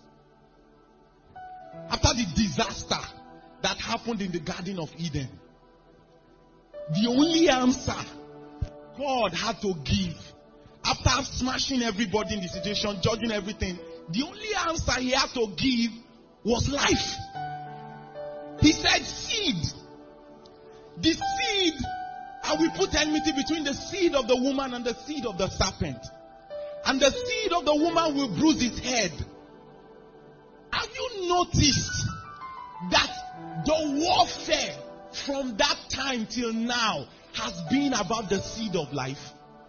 After the disaster that happened in the Garden of Eden, the only answer God had to give, after smashing everybody in the situation, judging everything, the only answer he had to give was life. He said seed. The seed, and we put enmity between the seed of the woman and the seed of the serpent. And the seed of the woman will bruise its head. Have you noticed that the warfare from that time till now has been about the seed of life?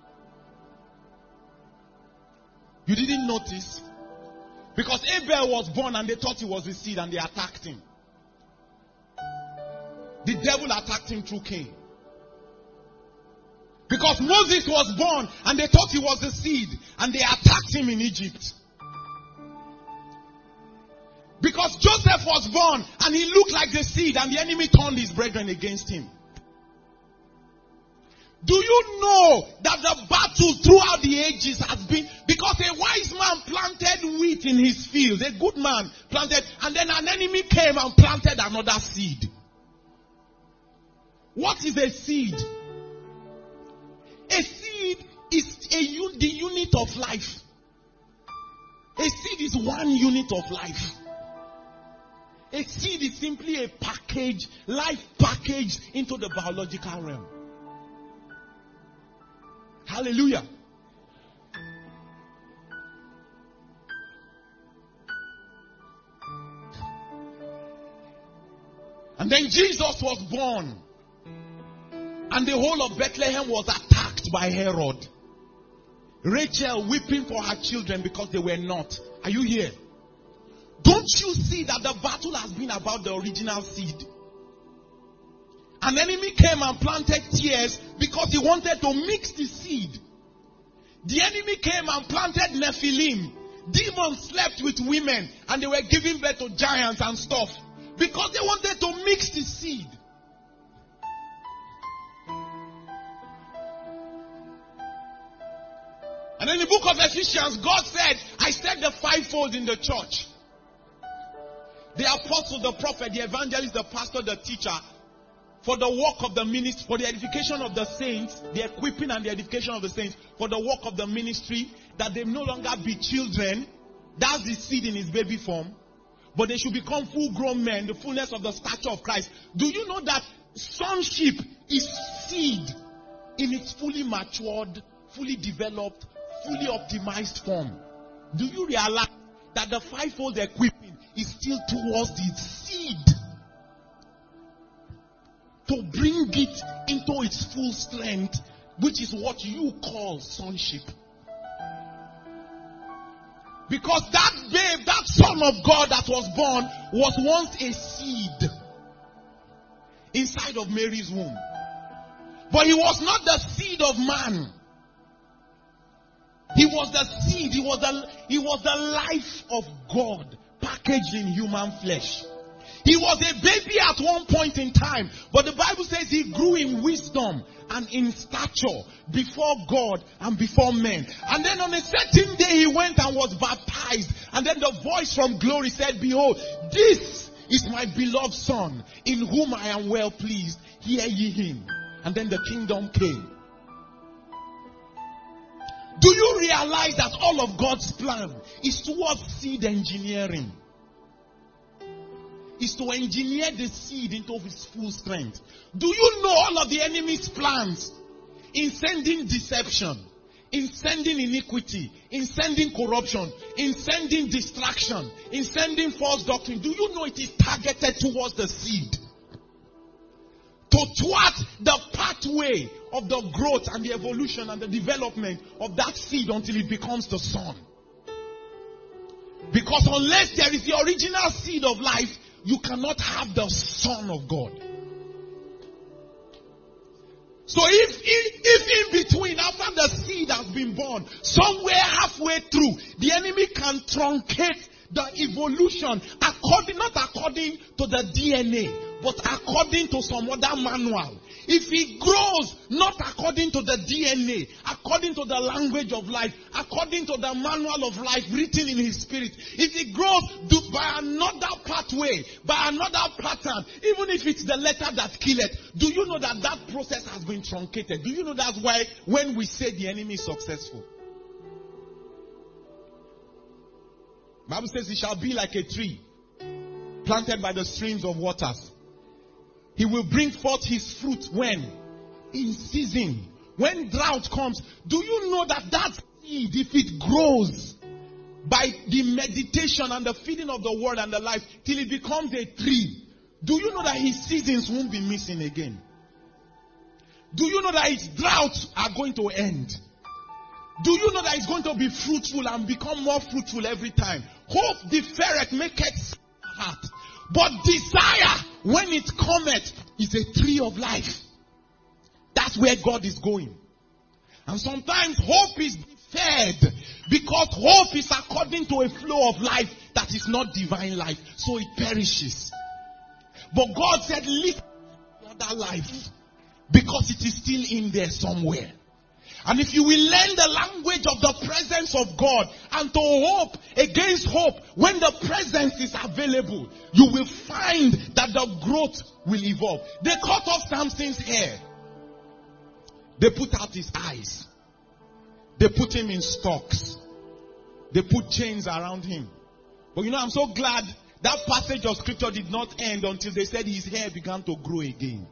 You didn't notice? Because Abel was born and they thought he was the seed and they attacked him. The devil attacked him through Cain. Because Moses was born and they thought he was the seed and they attacked him in Egypt. Because Joseph was born and he looked like the seed and the enemy turned his brethren against him. Do you know that the battle throughout the ages has been because a wise man planted wheat in his field, a good man planted, and then an enemy came and planted another seed. What is a seed? A seed is the unit of life. A seed is one unit of life. A seed is simply a package, life packaged into the biological realm. Hallelujah. And then Jesus was born. And the whole of Bethlehem was attacked by Herod. Rachel weeping for her children because they were not. Are you here? Don't you see that the battle has been about the original seed? An enemy came and planted tears because he wanted to mix the seed. The enemy came and planted Nephilim. Demons slept with women and they were giving birth to giants and stuff. Because they wanted to mix the seed. And in the book of Ephesians, God said, I set the fivefold in the church. The apostle, the prophet, the evangelist, the pastor, the teacher, for the work of the ministry, for the edification of the saints, the equipping and the edification of the saints, for the work of the ministry, that they no longer be children. That's the seed in his baby form. But they should become full-grown men, the fullness of the stature of Christ. Do you know that sonship is seed in its fully matured, fully developed, fully optimized form? Do you realize that the fivefold equipping is still towards the seed? To bring it into its full strength, which is what you call sonship. Because that babe, that son of God that was born, was once a seed inside of Mary's womb. But he was not the seed of man. He was the seed, he was the life of God packaged in human flesh. He was a baby at one point in time, but the Bible says he grew in wisdom and in stature before God and before men. And then on a certain day he went and was baptized. And then the voice from glory said, behold, this is my beloved son, in whom I am well pleased. Hear ye him. And then the kingdom came. Do you realize that all of God's plan is towards seed engineering? Is to engineer the seed into its full strength. Do you know all of the enemy's plans in sending deception, in sending iniquity, in sending corruption, in sending distraction, in sending false doctrine? Do you know it is targeted towards the seed? To thwart the pathway of the growth and the evolution and the development of that seed until it becomes the son. Because unless there is the original seed of life, you cannot have the Son of God. So if in between, after the seed has been born, somewhere halfway through, the enemy can truncate the evolution not according to the DNA, but according to some other manual. If it grows not according to the DNA, according to the language of life, according to the manual of life written in his spirit, if it grows by another pathway, by another pattern, even if it's the letter that killeth, do you know that that process has been truncated? Do you know that's why when we say the enemy is successful? Bible says he shall be like a tree planted by the streams of waters. He will bring forth his fruit when? In season. When drought comes. Do you know that that seed, if it grows by the meditation and the feeding of the word and the life till it becomes a tree, do you know that his seasons won't be missing again? Do you know that its droughts are going to end? Do you know that it's going to be fruitful and become more fruitful every time? Hope deferreth maketh heart. But desire, when it cometh, is a tree of life. That's where God is going. And sometimes hope is deferred because hope is according to a flow of life that is not divine life. So it perishes. But God said, live another life because it is still in there somewhere. And if you will learn the language of the presence of God and to hope against hope when the presence is available, you will find that the growth will evolve. They cut off Samson's hair. They put out his eyes. They put him in stocks. They put chains around him. But I'm so glad that passage of scripture did not end until they said his hair began to grow again.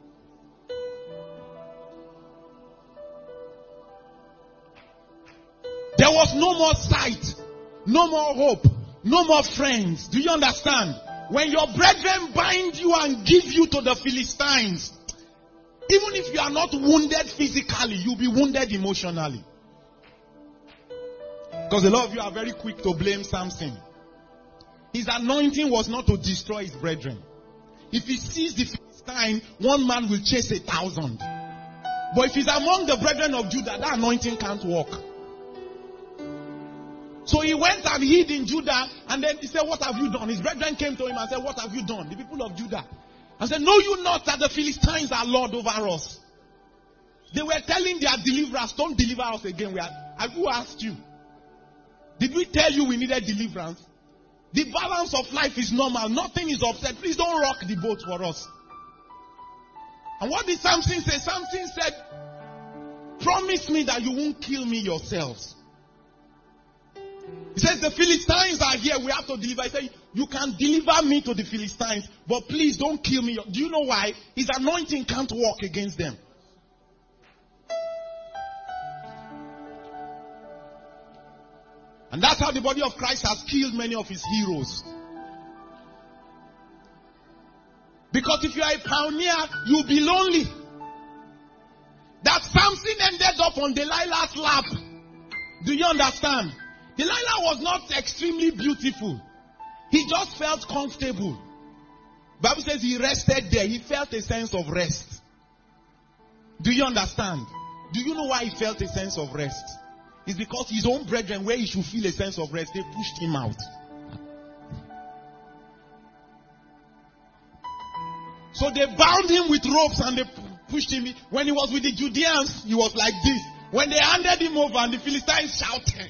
There was no more sight, no more hope, no more friends. Do you understand? When your brethren bind you and give you to the Philistines, even if you are not wounded physically, you'll be wounded emotionally. Because a lot of you are very quick to blame Samson. His anointing was not to destroy his brethren. If he sees the Philistine, one man will chase 1,000. But if he's among the brethren of Judah, that anointing can't work. So he went and hid in Judah, and then he said, what have you done? His brethren came to him and said, what have you done? The people of Judah. And said, know you not that the Philistines are Lord over us? They were telling their deliverers, don't deliver us again. Who asked you? Did we tell you we needed deliverance? The balance of life is normal. Nothing is upset. Please don't rock the boat for us. And what did Samson say? Samson said, promise me that you won't kill me yourselves. He says, the Philistines are here. We have to deliver. He said, you can deliver me to the Philistines, but please don't kill me. Do you know why? His anointing can't work against them. And that's how the body of Christ has killed many of his heroes. Because if you are a pioneer, you'll be lonely. That Samson ended up on Delilah's lap. Do you understand? Delilah was not extremely beautiful. He just felt comfortable. The Bible says he rested there. He felt a sense of rest. Do you understand? Do you know why he felt a sense of rest? It's because his own brethren, where he should feel a sense of rest, they pushed him out. So they bound him with ropes and they pushed him. When he was with the Judeans, he was like this. When they handed him over and the Philistines shouted,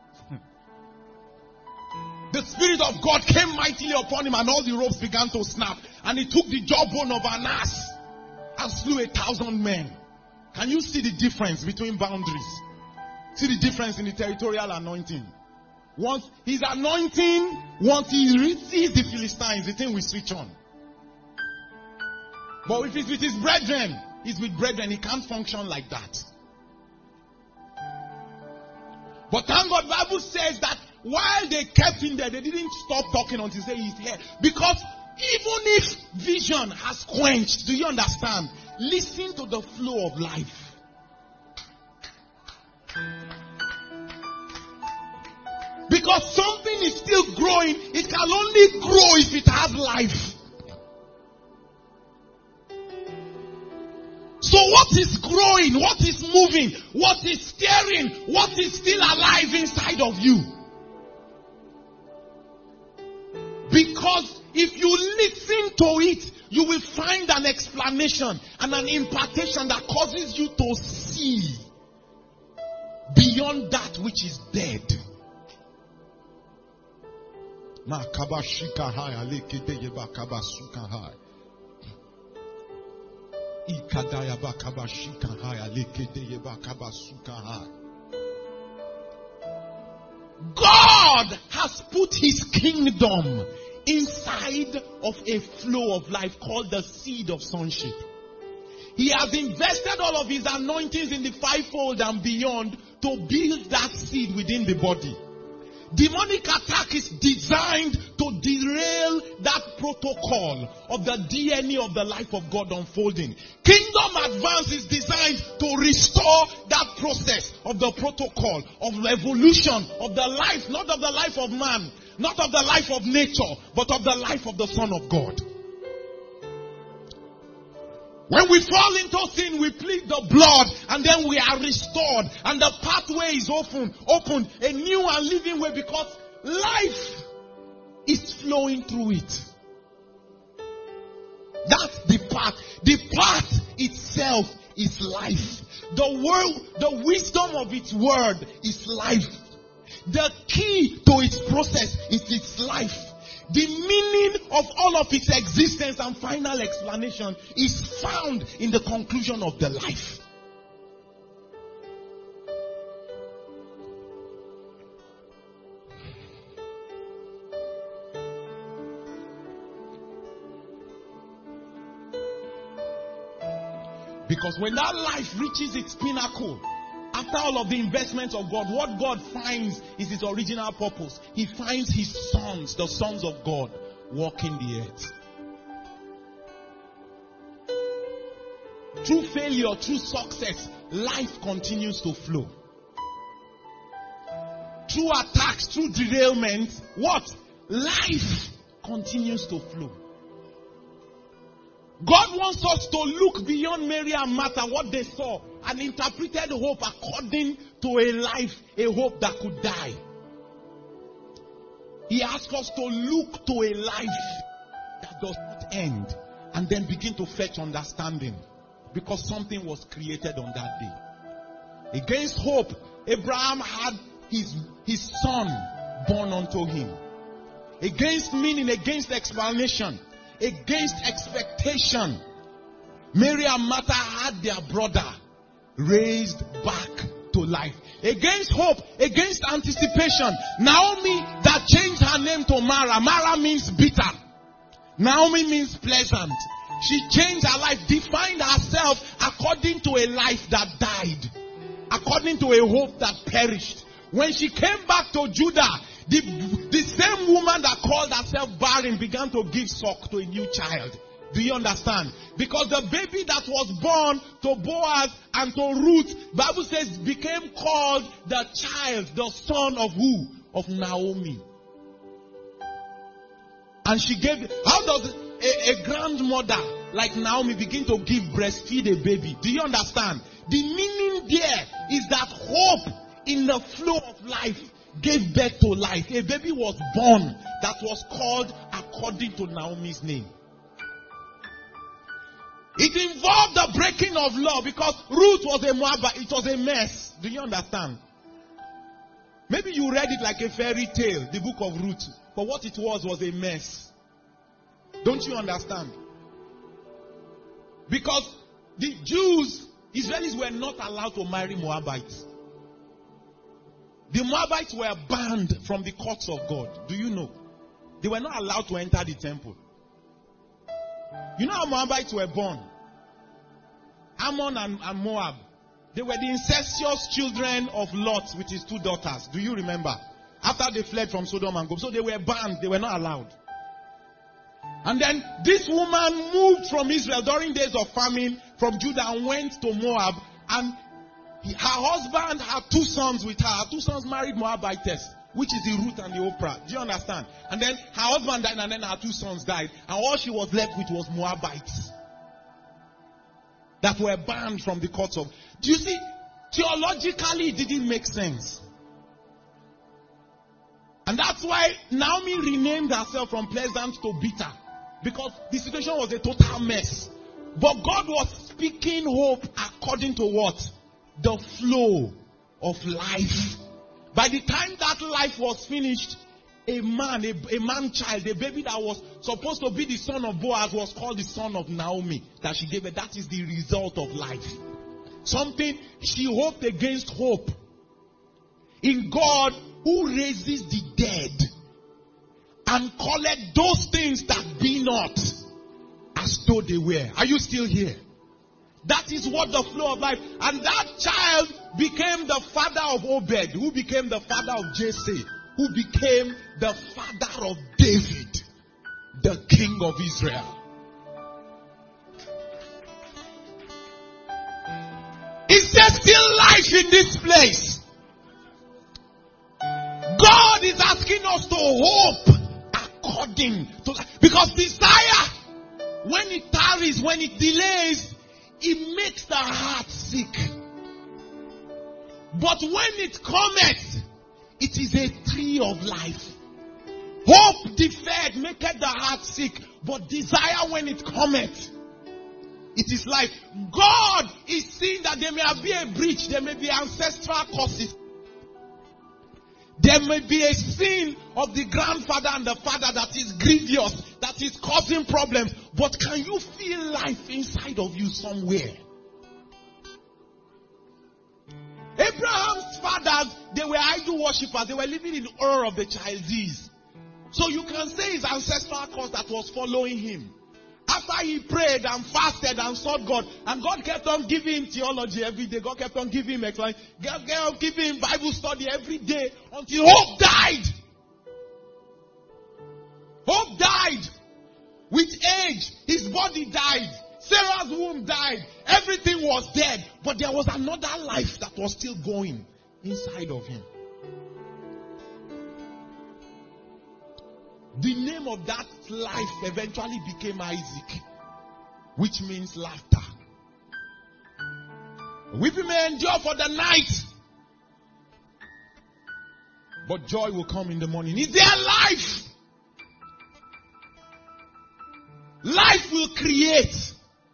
the Spirit of God came mightily upon him and all the ropes began to snap. And he took the jawbone of an ass and slew 1,000 men. Can you see the difference between boundaries? See the difference in the territorial anointing. Once his anointing, once he sees the Philistines, the thing will switch on. But if it's with his brethren, he's with brethren, he can't function like that. But thank God, the Bible says that while they kept him there, they didn't stop talking until they say he's here. Because even if vision has quenched, do you understand? Listen to the flow of life. Because something is still growing, it can only grow if it has life. So what is growing, what is moving, what is stirring, what is still alive inside of you? Because if you listen to it, you will find an explanation and an impartation that causes you to see beyond that which is dead. God has put his kingdom inside of a flow of life called the seed of sonship. He has invested all of his anointings in the fivefold and beyond to build that seed within the body. Demonic attack is designed to derail that protocol of the DNA of the life of God unfolding. Kingdom advance is designed to restore that process of the protocol of evolution of the life, not of the life of man, not of the life of nature, but of the life of the Son of God. When we fall into sin, we plead the blood and then we are restored. And the pathway is opened, a new and living way, because life is flowing through it. That's the path. The path itself is life. The wisdom of its word is life. The key to its process is its life. The meaning of all of its existence and final explanation is found in the conclusion of the life. Because when that life reaches its pinnacle, after all of the investments of God, what God finds is his original purpose. He finds his sons, the sons of God, walking the earth. Through failure, through success, life continues to flow. Through attacks, through derailment, what? Life continues to flow. God wants us to look beyond Mary and Martha, what they saw, and interpreted hope according to a life, a hope that could die. He asks us to look to a life that does not end and then begin to fetch understanding, because something was created on that day. Against hope, Abraham had his son born unto him. Against meaning, against explanation, against expectation, Mary and Martha had their brother raised back to life. Against hope, against anticipation, Naomi that changed her name to Mara. Mara means bitter. Naomi means pleasant. She changed her life, defined herself according to a life that died, according to a hope that perished. When she came back to Judah, the same woman that called herself barren began to give suck to a new child. Do you understand? Because the baby that was born to Boaz and to Ruth, Bible says, became called the child, the son of who? Of Naomi. And she gave, how does a grandmother like Naomi begin to give breastfeed a baby? Do you understand? The meaning there is that hope in the flow of life gave birth to life. A baby was born that was called according to Naomi's name. It involved the breaking of law, because Ruth was a Moabite. It was a mess. Do you understand? Maybe you read it like a fairy tale, the book of Ruth. But what it was a mess. Don't you understand? Because the Jews, Israelis, were not allowed to marry Moabites. The Moabites were banned from the courts of God. Do you know? They were not allowed to enter the temple. You know how Moabites were born? Ammon and Moab. They were the incestuous children of Lot with his 2 daughters. Do you remember? After they fled from Sodom and Gomorrah. So they were banned. They were not allowed. And then this woman moved from Israel during days of famine from Judah and went to Moab. And her husband had 2 sons with her. Her 2 sons married Moabites, which is the Ruth and the Oprah. Do you understand? And then her husband died, and then her 2 sons died. And all she was left with was Moabites that were banned from the courts of. Do you see? Theologically, it didn't make sense. And that's why Naomi renamed herself from pleasant to bitter, because the situation was a total mess. But God was speaking hope according to what? The flow of life. By the time that life was finished, a man child, a baby that was supposed to be the son of Boaz was called the son of Naomi that she gave her. That is the result of life. Something she hoped against hope. In God who raises the dead and calleth those things that be not as though they were. Are you still here? That is what the flow of life. And that child became the father of Obed, who became the father of Jesse, who became the father of David, the king of Israel. Is there still life in this place? God is asking us to hope according to that. Because desire, when it tarries, when it delays, it makes the heart sick. But when it cometh, it is a tree of life. Hope deferred maketh the heart sick, but desire when it cometh, it is life. God is seeing that there may be a breach, there may be ancestral causes. There may be a sin of the grandfather and the father that is grievous, that is causing problems. But can you feel life inside of you somewhere? Abraham's fathers, they were idol worshippers. They were living in Ur of the Chaldees. So you can say his ancestral cause that was following him. After he prayed and fasted and sought God, and God kept on giving him theology every day. God kept on giving him explanation. God kept on giving him Bible study every day until hope died. Hope died. With age, his body died. Sarah's womb died. Everything was dead. But there was another life that was still going inside of him. The name of that life eventually became Isaac, which means laughter. Weeping may endure for the night, but joy will come in the morning. Is there life? Life will create.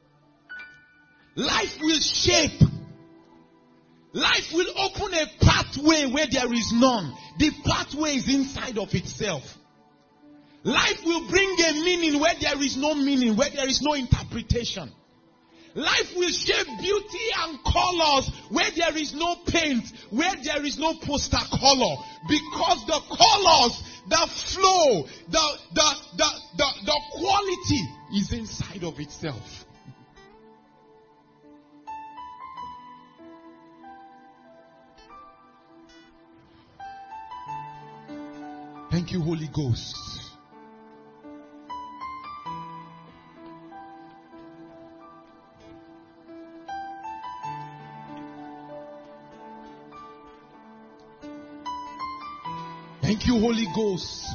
Life will shape. Life will open a pathway where there is none. The pathway is inside of itself. Life will bring a meaning where there is no meaning, where there is no interpretation. Life will shape beauty and colors where there is no paint, where there is no poster color. Because the colors, the flow, the quality is inside of itself. Thank you, Holy Ghost. Thank you, Holy Ghost.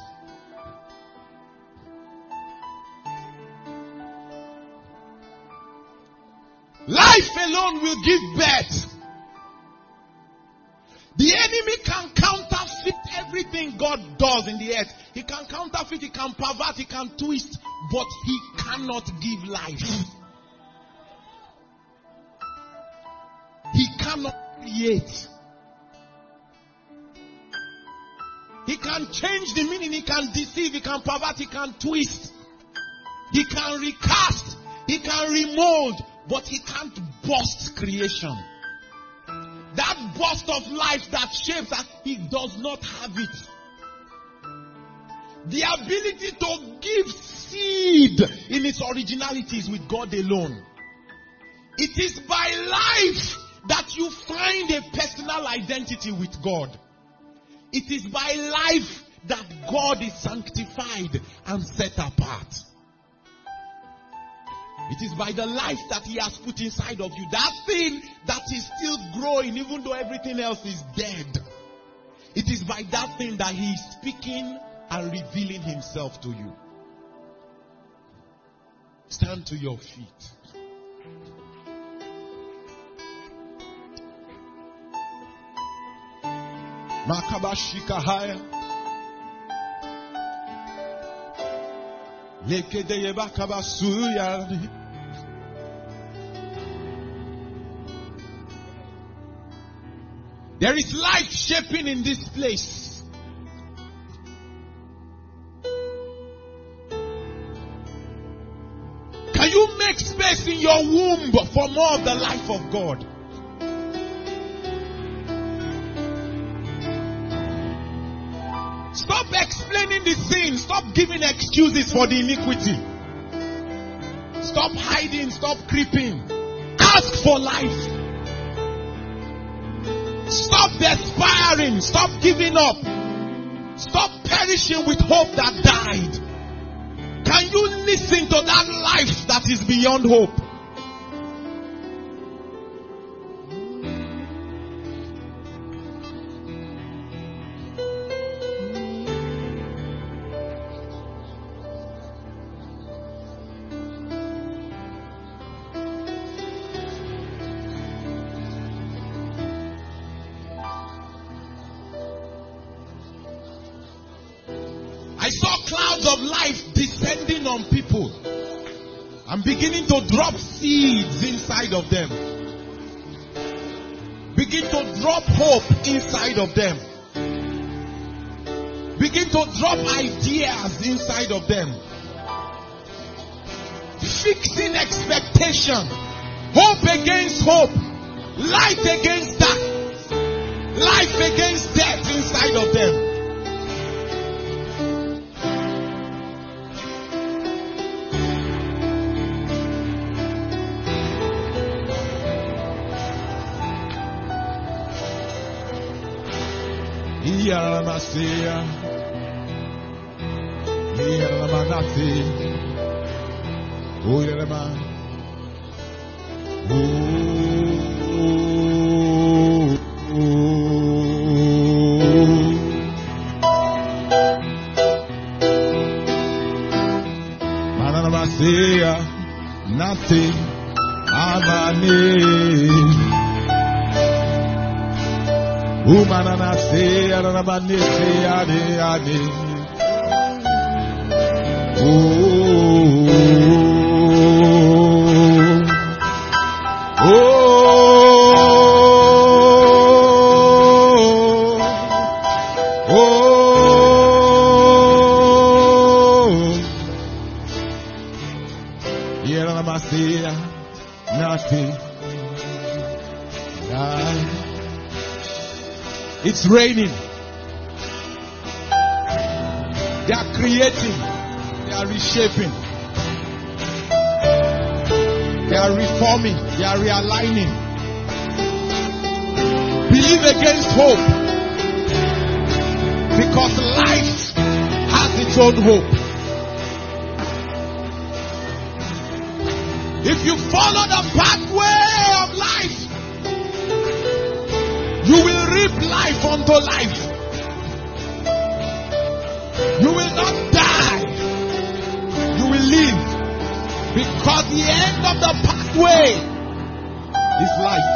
Life alone will give birth. The enemy can counterfeit everything God does in the earth. He can counterfeit, he can pervert, he can twist, but he cannot give life. He cannot create. He can change the meaning, he can deceive, he can pervert, he can twist. He can recast, he can remold, but he can't burst creation. That burst of life that shapes that, he does not have it. The ability to give seed in its originality is with God alone. It is by life that you find a personal identity with God. It is by life that God is sanctified and set apart. It is by the life that He has put inside of you. That thing that is still growing even though everything else is dead. It is by that thing that He is speaking and revealing Himself to you. Stand to your feet. Makabashikahaya. Lekedeyebakabasuya. There is life shaping in this place. Can you make space in your womb for more of the life of God? Stop explaining the sin. Stop giving excuses for the iniquity. Stop hiding. Stop creeping. Ask for life. Stop despairing. Stop giving up. Stop perishing with hope that died. Can you listen to that life that is beyond hope? On people, I'm beginning to drop seeds inside of them. Begin to drop hope inside of them. Begin to drop ideas inside of them. Fixing expectation. Hope against hope. Light against dark. Life against death inside of them. Yaramasia, Yaramanati, Uyaraman, Manamasia, Nati, Amani. Umanana se arabane se ade ade. Nothing. It's raining. They are creating. They are reshaping. They are reforming. They are realigning. Believe against hope. Because life has its own hope. If you follow the pathway of life, you will reap life unto life. You will not die. You will live. Because the end of the pathway is life.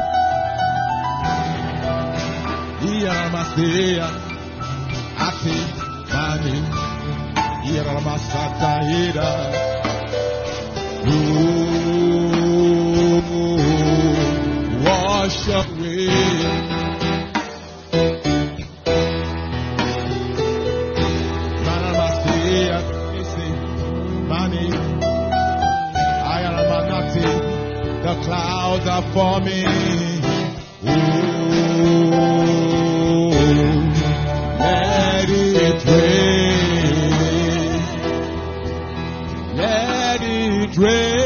Wash away. The clouds are forming. Let it rain. Let it rain.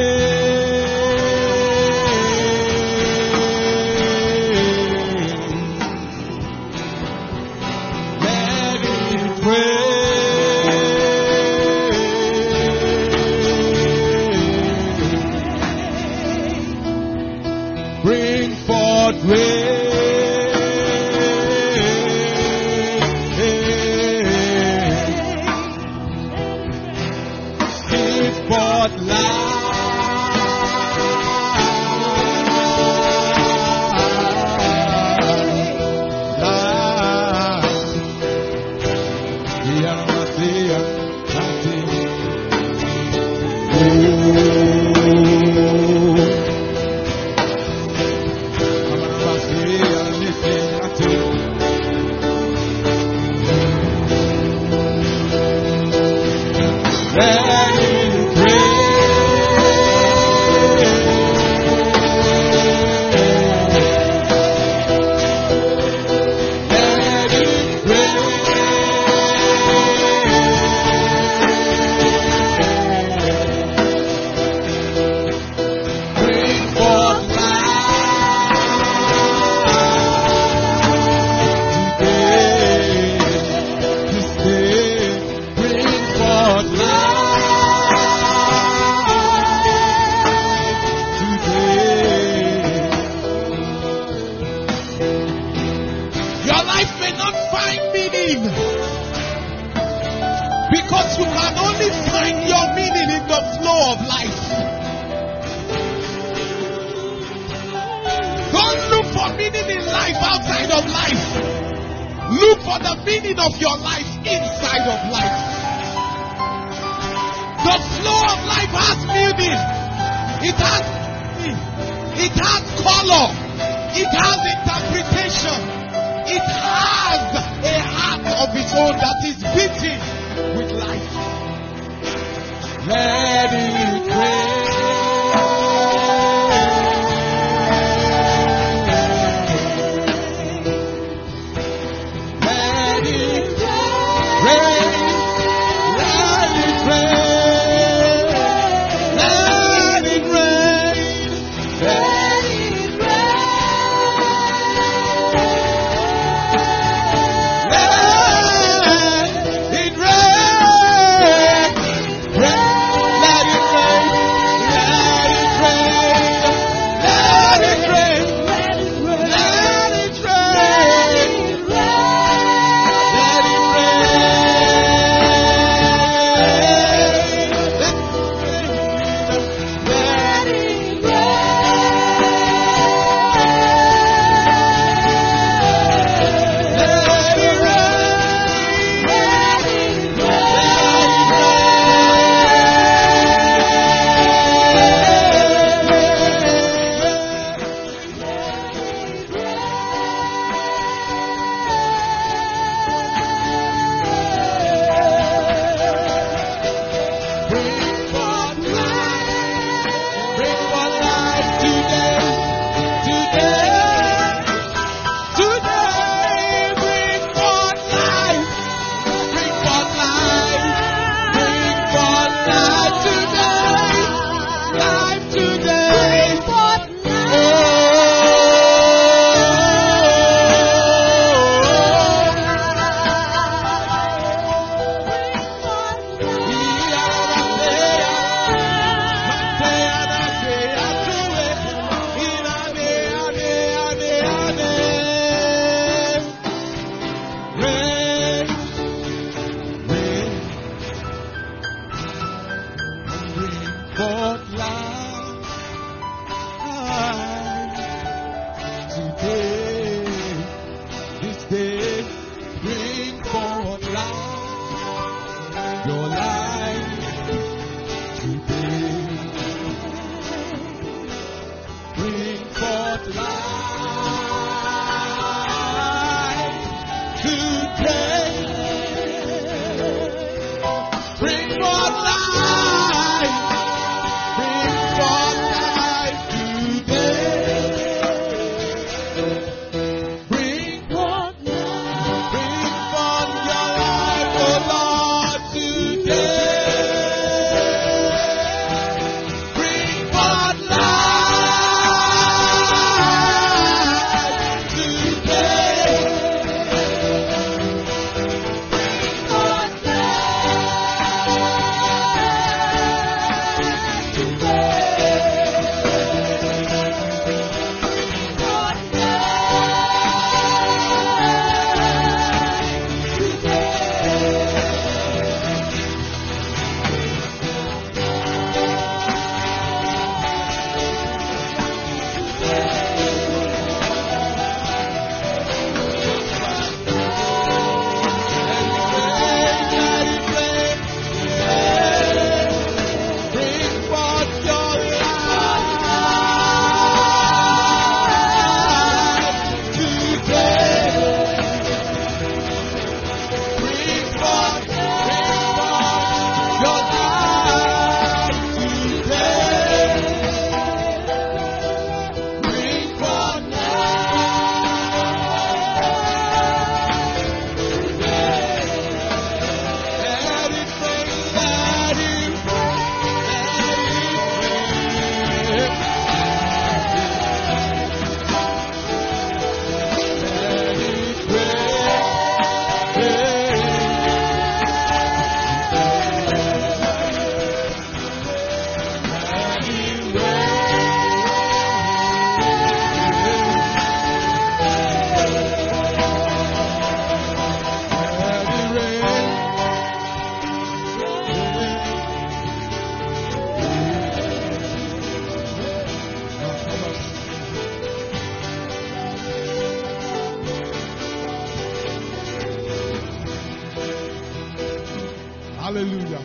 Hallelujah.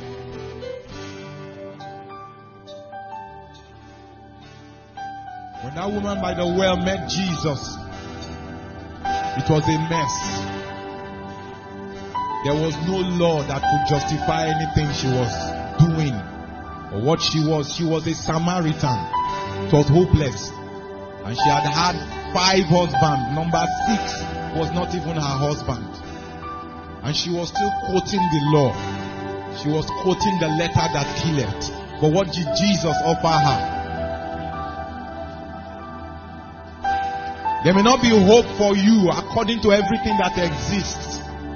When that woman by the well met Jesus, it was a mess. There was no law that could justify anything she was doing or what she was. She was a Samaritan. It was hopeless. And she had had 5 husbands. Number 6 was not even her husband. And she was still quoting the law. She was quoting the letter that killeth. But what did Jesus offer her? There may not be hope for you according to everything that exists.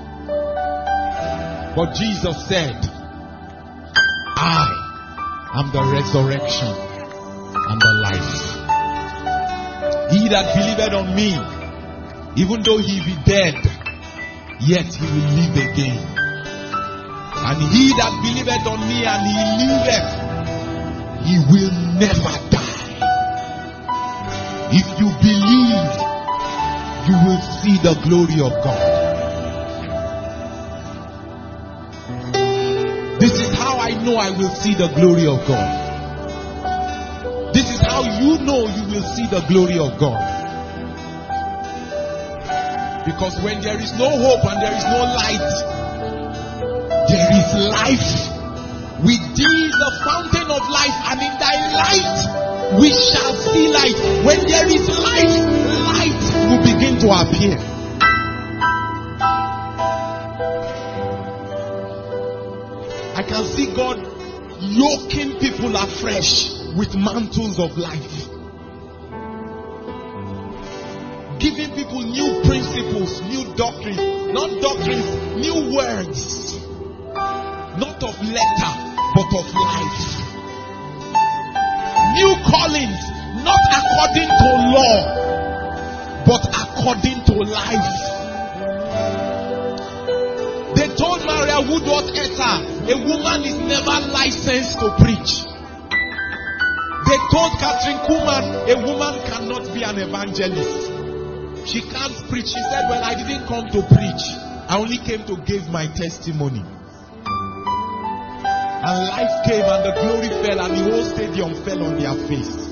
But Jesus said, I am the resurrection and the life. He that believeth on me, even though he be dead, yet he will live again. And he that believeth on me and he liveth, he will never die. If you believe, you will see the glory of God. This is how I know I will see the glory of God. This is how you know you will see the glory of God. Because when there is no hope and there is no light, there is life. With thee is the fountain of life, and in thy light we shall see light. When there is light, light will begin to appear. I can see God yoking people afresh with mantles of life. Giving people new principles, new doctrines, not doctrines, new words. Not of letter, but of life. New callings, not according to law, but according to life. They told Maria Woodworth-Etter, a woman is never licensed to preach. They told Catherine Kuhlman, a woman cannot be an evangelist. She can't preach. She said, well, I didn't come to preach. I only came to give my testimony. And life came and the glory fell and the whole stadium fell on their face.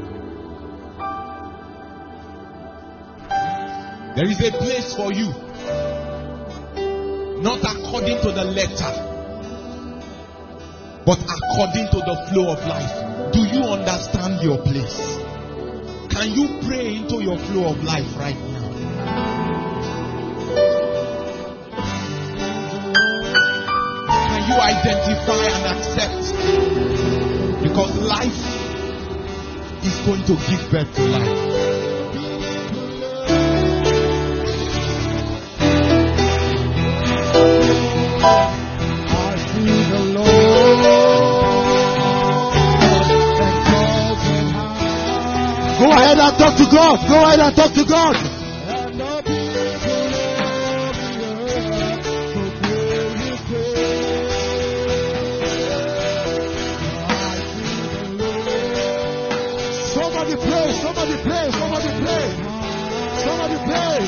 There is a place for you. Not according to the letter, but according to the flow of life. Do you understand your place? Can you pray into your flow of life right now? Can you identify and accept? Because life is going to give birth to life. Go ahead and talk to God. Go ahead and talk to God. Somebody pray, somebody pray, somebody pray. Somebody pray.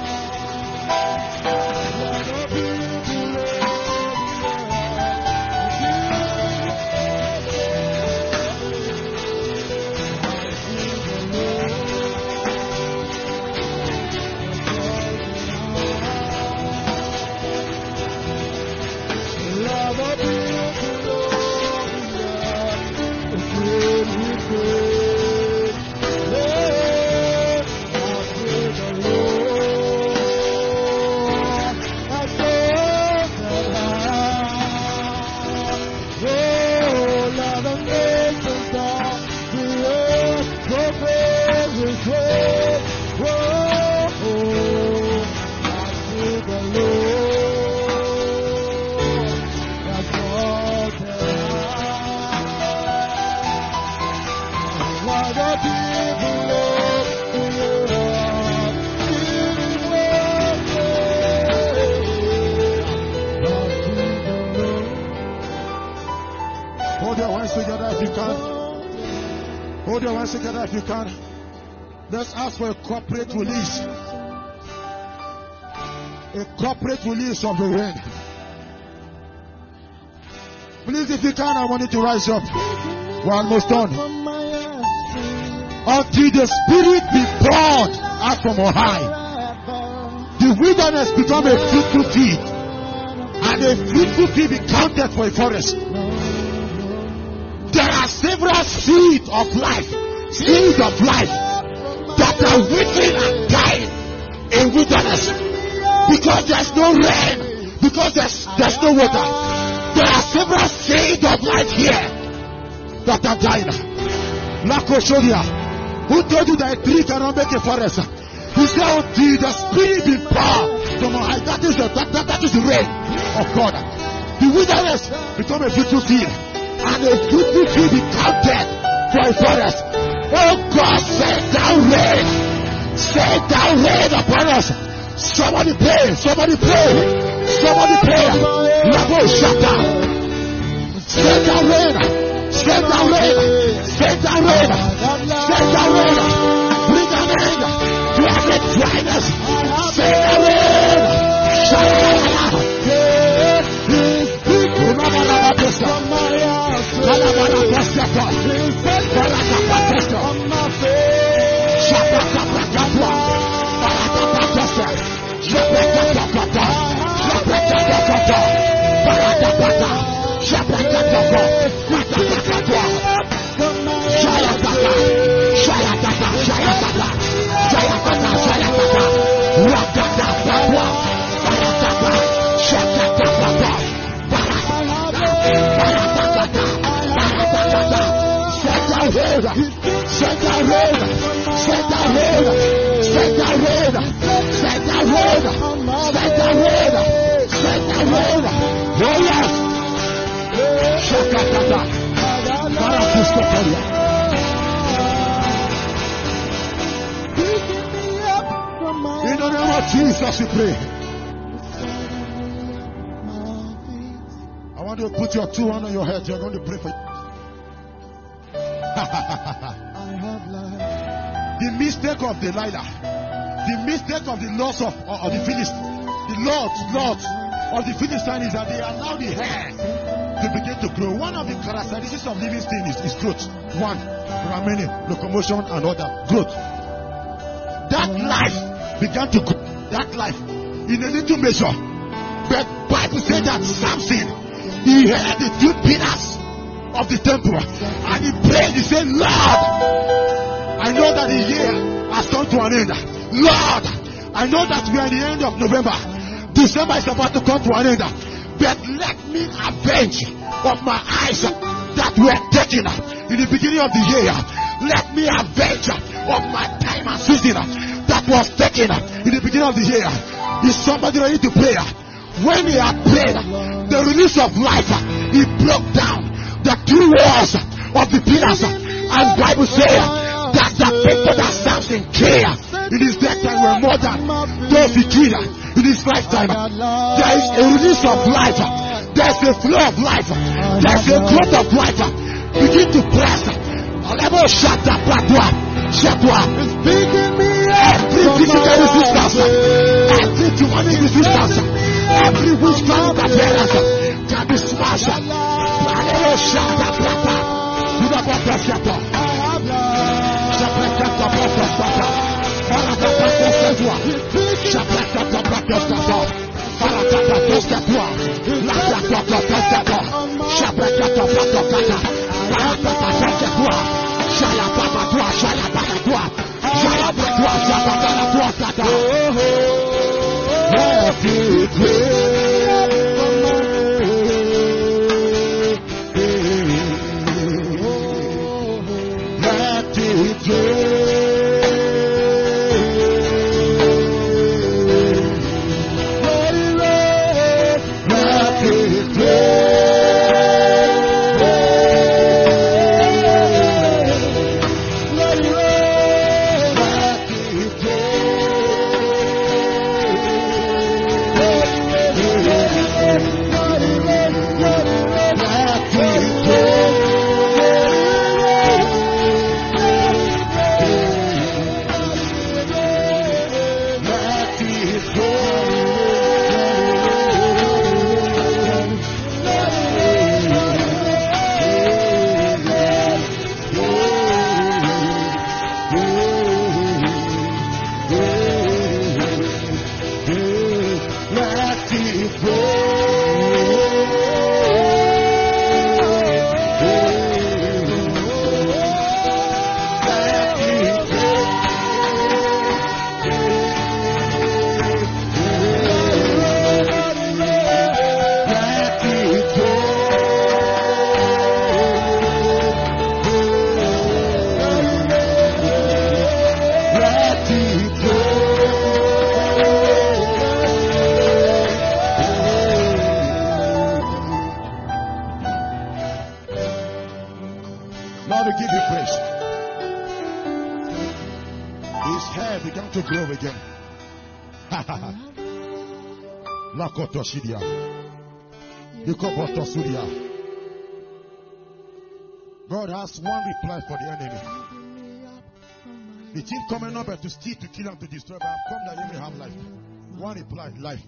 Hold your hands together if you can. Let's ask for a corporate release. A corporate release of the rain. Please, if you can, I want you to rise up. We're almost done. Until the Spirit be poured out from on high, the wilderness become a fruitful field, and a fruitful field be counted for a forest. There are several seeds of life that are withering and dying in wilderness because there's no rain, because there's no water. There are several seeds of life here that are dying. Lakoshodia, who told you that a tree cannot make a forest? He said, until the Spirit be poured from on high. That is the rain of God. The wilderness become a fruitful field, and a fruitful field be counted for a forest. Oh God, send down rain. Send down rain upon us. Somebody pray. Somebody pray. Somebody pray. Labo shata. Send down rain. Send down rain. Send down rain. Send down rain. Bring an end to every dryness. Send down rain. In the name of Jesus, we pray. I want you to put your two hands on your head. You're going to pray for the mistake of Delilah, the mistake of the loss of the Philistines, the lords of the Philistines is that they allow the hair to begin to grow. One of the characteristics of living things is growth. One, remaining, locomotion, and other growth. That life began to grow. That life in a little measure. But Bible said that Samson, he had the two pillars of the temple, and he prayed. He said, Lord, I know that the year has come to an end. Lord, I know that we are at the end of November. December is about to come to an end. But let me avenge of my eyes that were taken in the beginning of the year. Let me avenge of my time and season that was taken in the beginning of the year. Is somebody ready to pray? When he had prayed, the release of life, he broke down the two walls of the pillars. And Bible says that the people that Samson killed in his lifetime were more than those he killed in his lifetime. There is a release of life. There's a flow of life. There's a growth of life. Begin to press. Every physical resistance, every demonic resistance, every witchcraft interference can be smashed. again. Lakoto Shidia. Ikoboto Sudia. God has one reply for the enemy. The thief coming up to steal, to kill, and to destroy, but I've come that you may have life. One reply, life.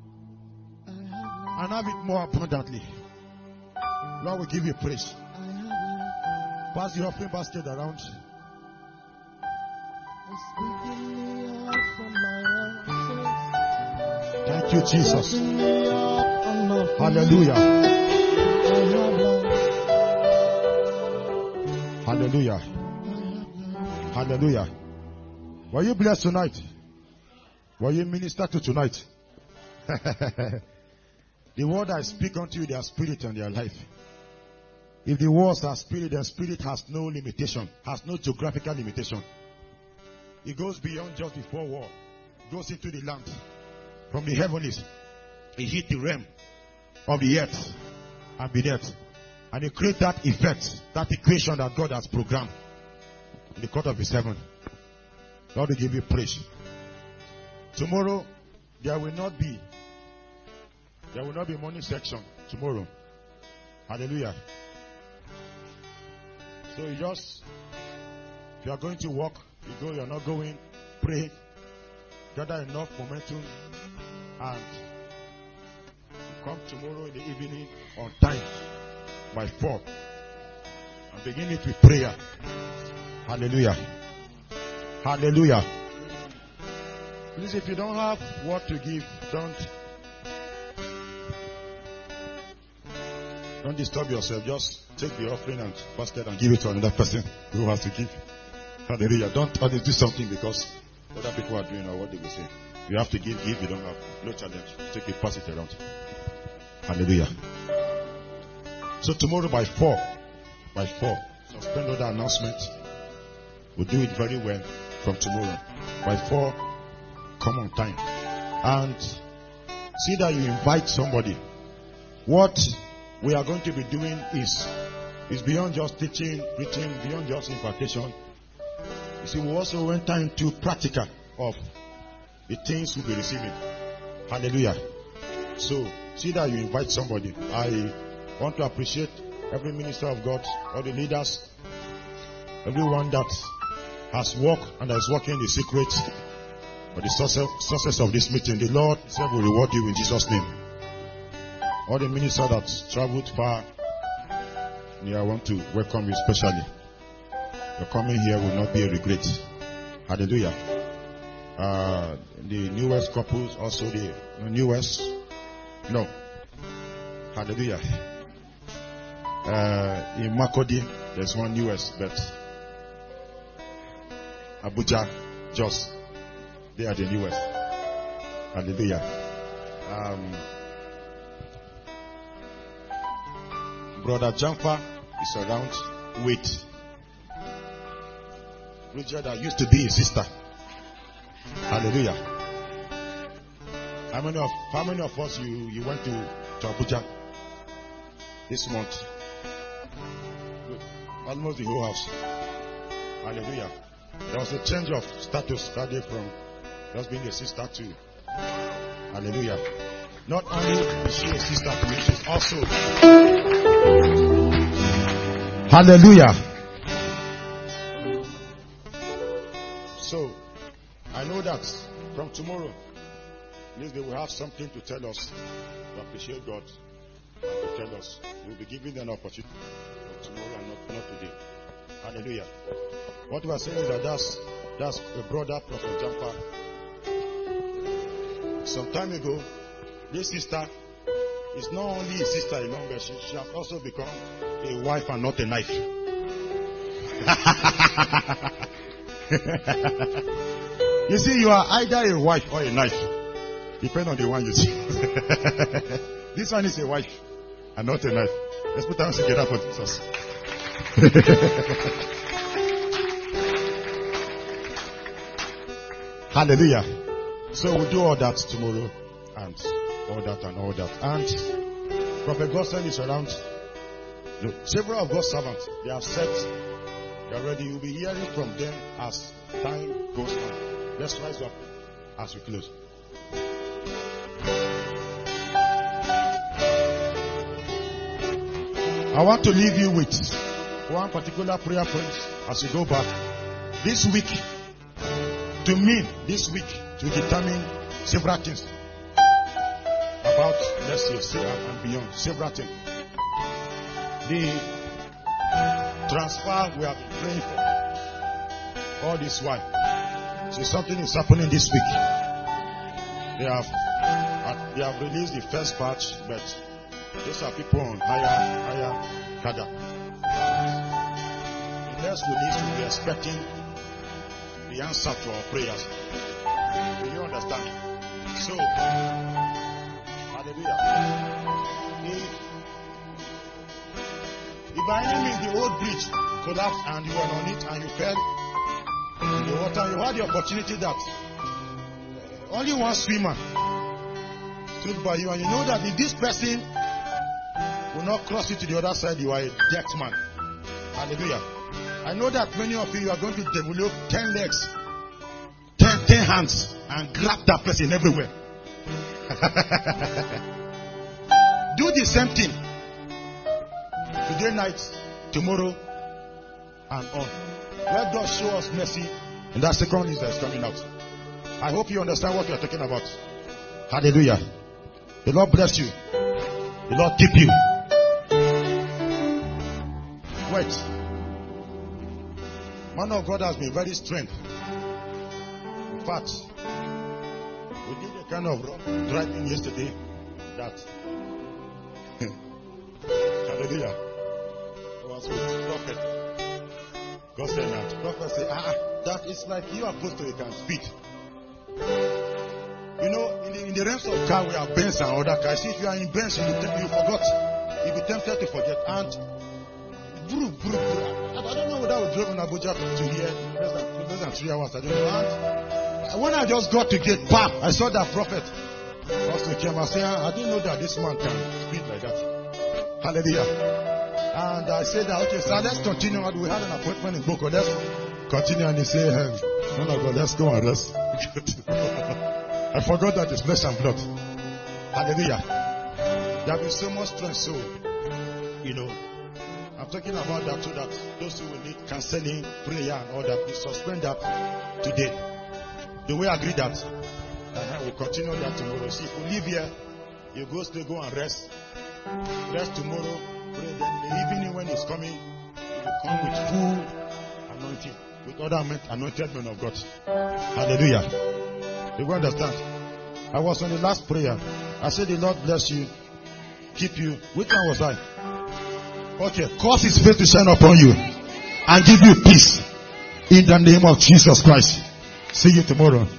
And have it more abundantly. Lord, we give you praise. Pass the offering basket around. Thank you, Jesus. Hallelujah. Hallelujah. Hallelujah. Were you blessed tonight? Were you ministered to tonight? The word I speak unto you, they are spirit and they are life. If the words are spirit, then spirit has no limitation, has no geographical limitation. It goes beyond just the four walls. It goes into the land. From the heavens, it hit the realm of the earth and beneath. And it creates that effect, that equation that God has programmed in the court of his heaven. Lord, we give you praise. Tomorrow, there will not be morning section tomorrow. Hallelujah. So if you are going to walk, you go, you are not going, pray, gather enough momentum, and come tomorrow in the evening on time by 4 and begin it with prayer. Hallelujah. Hallelujah. Please, if you don't have what to give, don't disturb yourself. Just take the offering and basket and give it to another person who has to give. Hallelujah. Don't do something because other people are doing or what they will say. You have to give. You don't have. No challenge. Take it, pass it around. Hallelujah. So tomorrow by 4, suspend all the announcement. We'll do it very well from tomorrow. By 4, come on time. And see that you invite somebody. What we are going to be doing is beyond just teaching, preaching, beyond just impartation. You see, we also went into practical of the things we'll be receiving. Hallelujah. So, see that you invite somebody. I want to appreciate every minister of God, all the leaders, everyone that has worked and is working in the secret for the success of this meeting. The Lord himself will reward you in Jesus' name. All the ministers that traveled far, I want to welcome you especially. Your coming here will not be a regret. Hallelujah. The newest couples, also the newest. No. Hallelujah. In Makodi, there's one newest, but Abuja, Jos, they are the newest. Hallelujah. Brother Jamfa is around with Bridget that used to be his sister. Hallelujah. How many of us you went to Abuja this month? Good. Almost the whole house. Hallelujah. There was a change of status that day from just being a sister to hallelujah. Not only is she a sister to me, she's also hallelujah. So I know that from tomorrow, at least they will have something to tell us, to appreciate God, and to tell us. We will be giving them an opportunity for tomorrow and not today. Hallelujah. What we are saying is that that's a brother, Prophet Jampa. Some time ago, this sister is not only a sister alone, but she has also become a wife and not a knife. You see, you are either a wife or a knife. Depending on the one you see. This one is a wife and not a knife. Let's put our hands together for Jesus. Hallelujah. So we'll do all that tomorrow and all that and all that. And Prophet Godson is around. Look, several of God's servants, they have said they are ready. You'll be hearing from them as time goes on. Let's rise up. as we close. I want to leave you with one particular prayer point as you go back. This week, to me, this week, to determine several things about, let's say, and beyond. Several things. The transfer we have been praying for all this while. So something is happening this week. They have released the first batch, but these are people on higher cadre. Unless we need to be expecting the answer to our prayers. Do you understand? So, hallelujah. If by any means the old bridge collapsed and you were on it and you fell in the water, you had the opportunity that only one swimmer stood by you, and you know that if this person will not cross you to the other side, you are a dead man. Hallelujah. I know that many of you are going to develop 10 legs, 10 hands, and grab that person everywhere. Do the same thing. Today night, tomorrow, and on. Let God show us mercy. And that second list that is coming out. I hope you understand what we are talking about. Hallelujah. The Lord bless you. The Lord keep you. Wait. Man of God has been very strong. In fact, we did a kind of driving yesterday that hallelujah. It was with prophet. God said that. Prophet said, that is like you are supposed to, you can speak. You know, in the realms of car, we have Benz and other cars. If you are in Benz, you forgot. You'll be tempted to forget. And I don't know whether we drove in Abuja to here less than 3 hours. I don't know. And when I just got to get back, I saw that prophet. Also came and said, I didn't know that this man can speak like that. Hallelujah. And I said that, okay, sir, let's continue. We had an appointment in Boko. Let's continue. And he said, man of God, let's go and rest. I forgot that it's flesh and blood. Hallelujah. There is so much strength. So, you know, I'm talking about that so that those who will need counseling, prayer, and all that, we suspend that today. Do we agree that? We'll continue that tomorrow. See, if we leave here, you go and rest. Rest tomorrow. Pray. Then in the evening when it's coming, you will come with full anointing, with other anointed men of God. Hallelujah. You understand? I was on the last prayer. I said, the Lord bless you, keep you. Which one was I? Okay. Cause His face to shine upon you and give you peace in the name of Jesus Christ. See you tomorrow.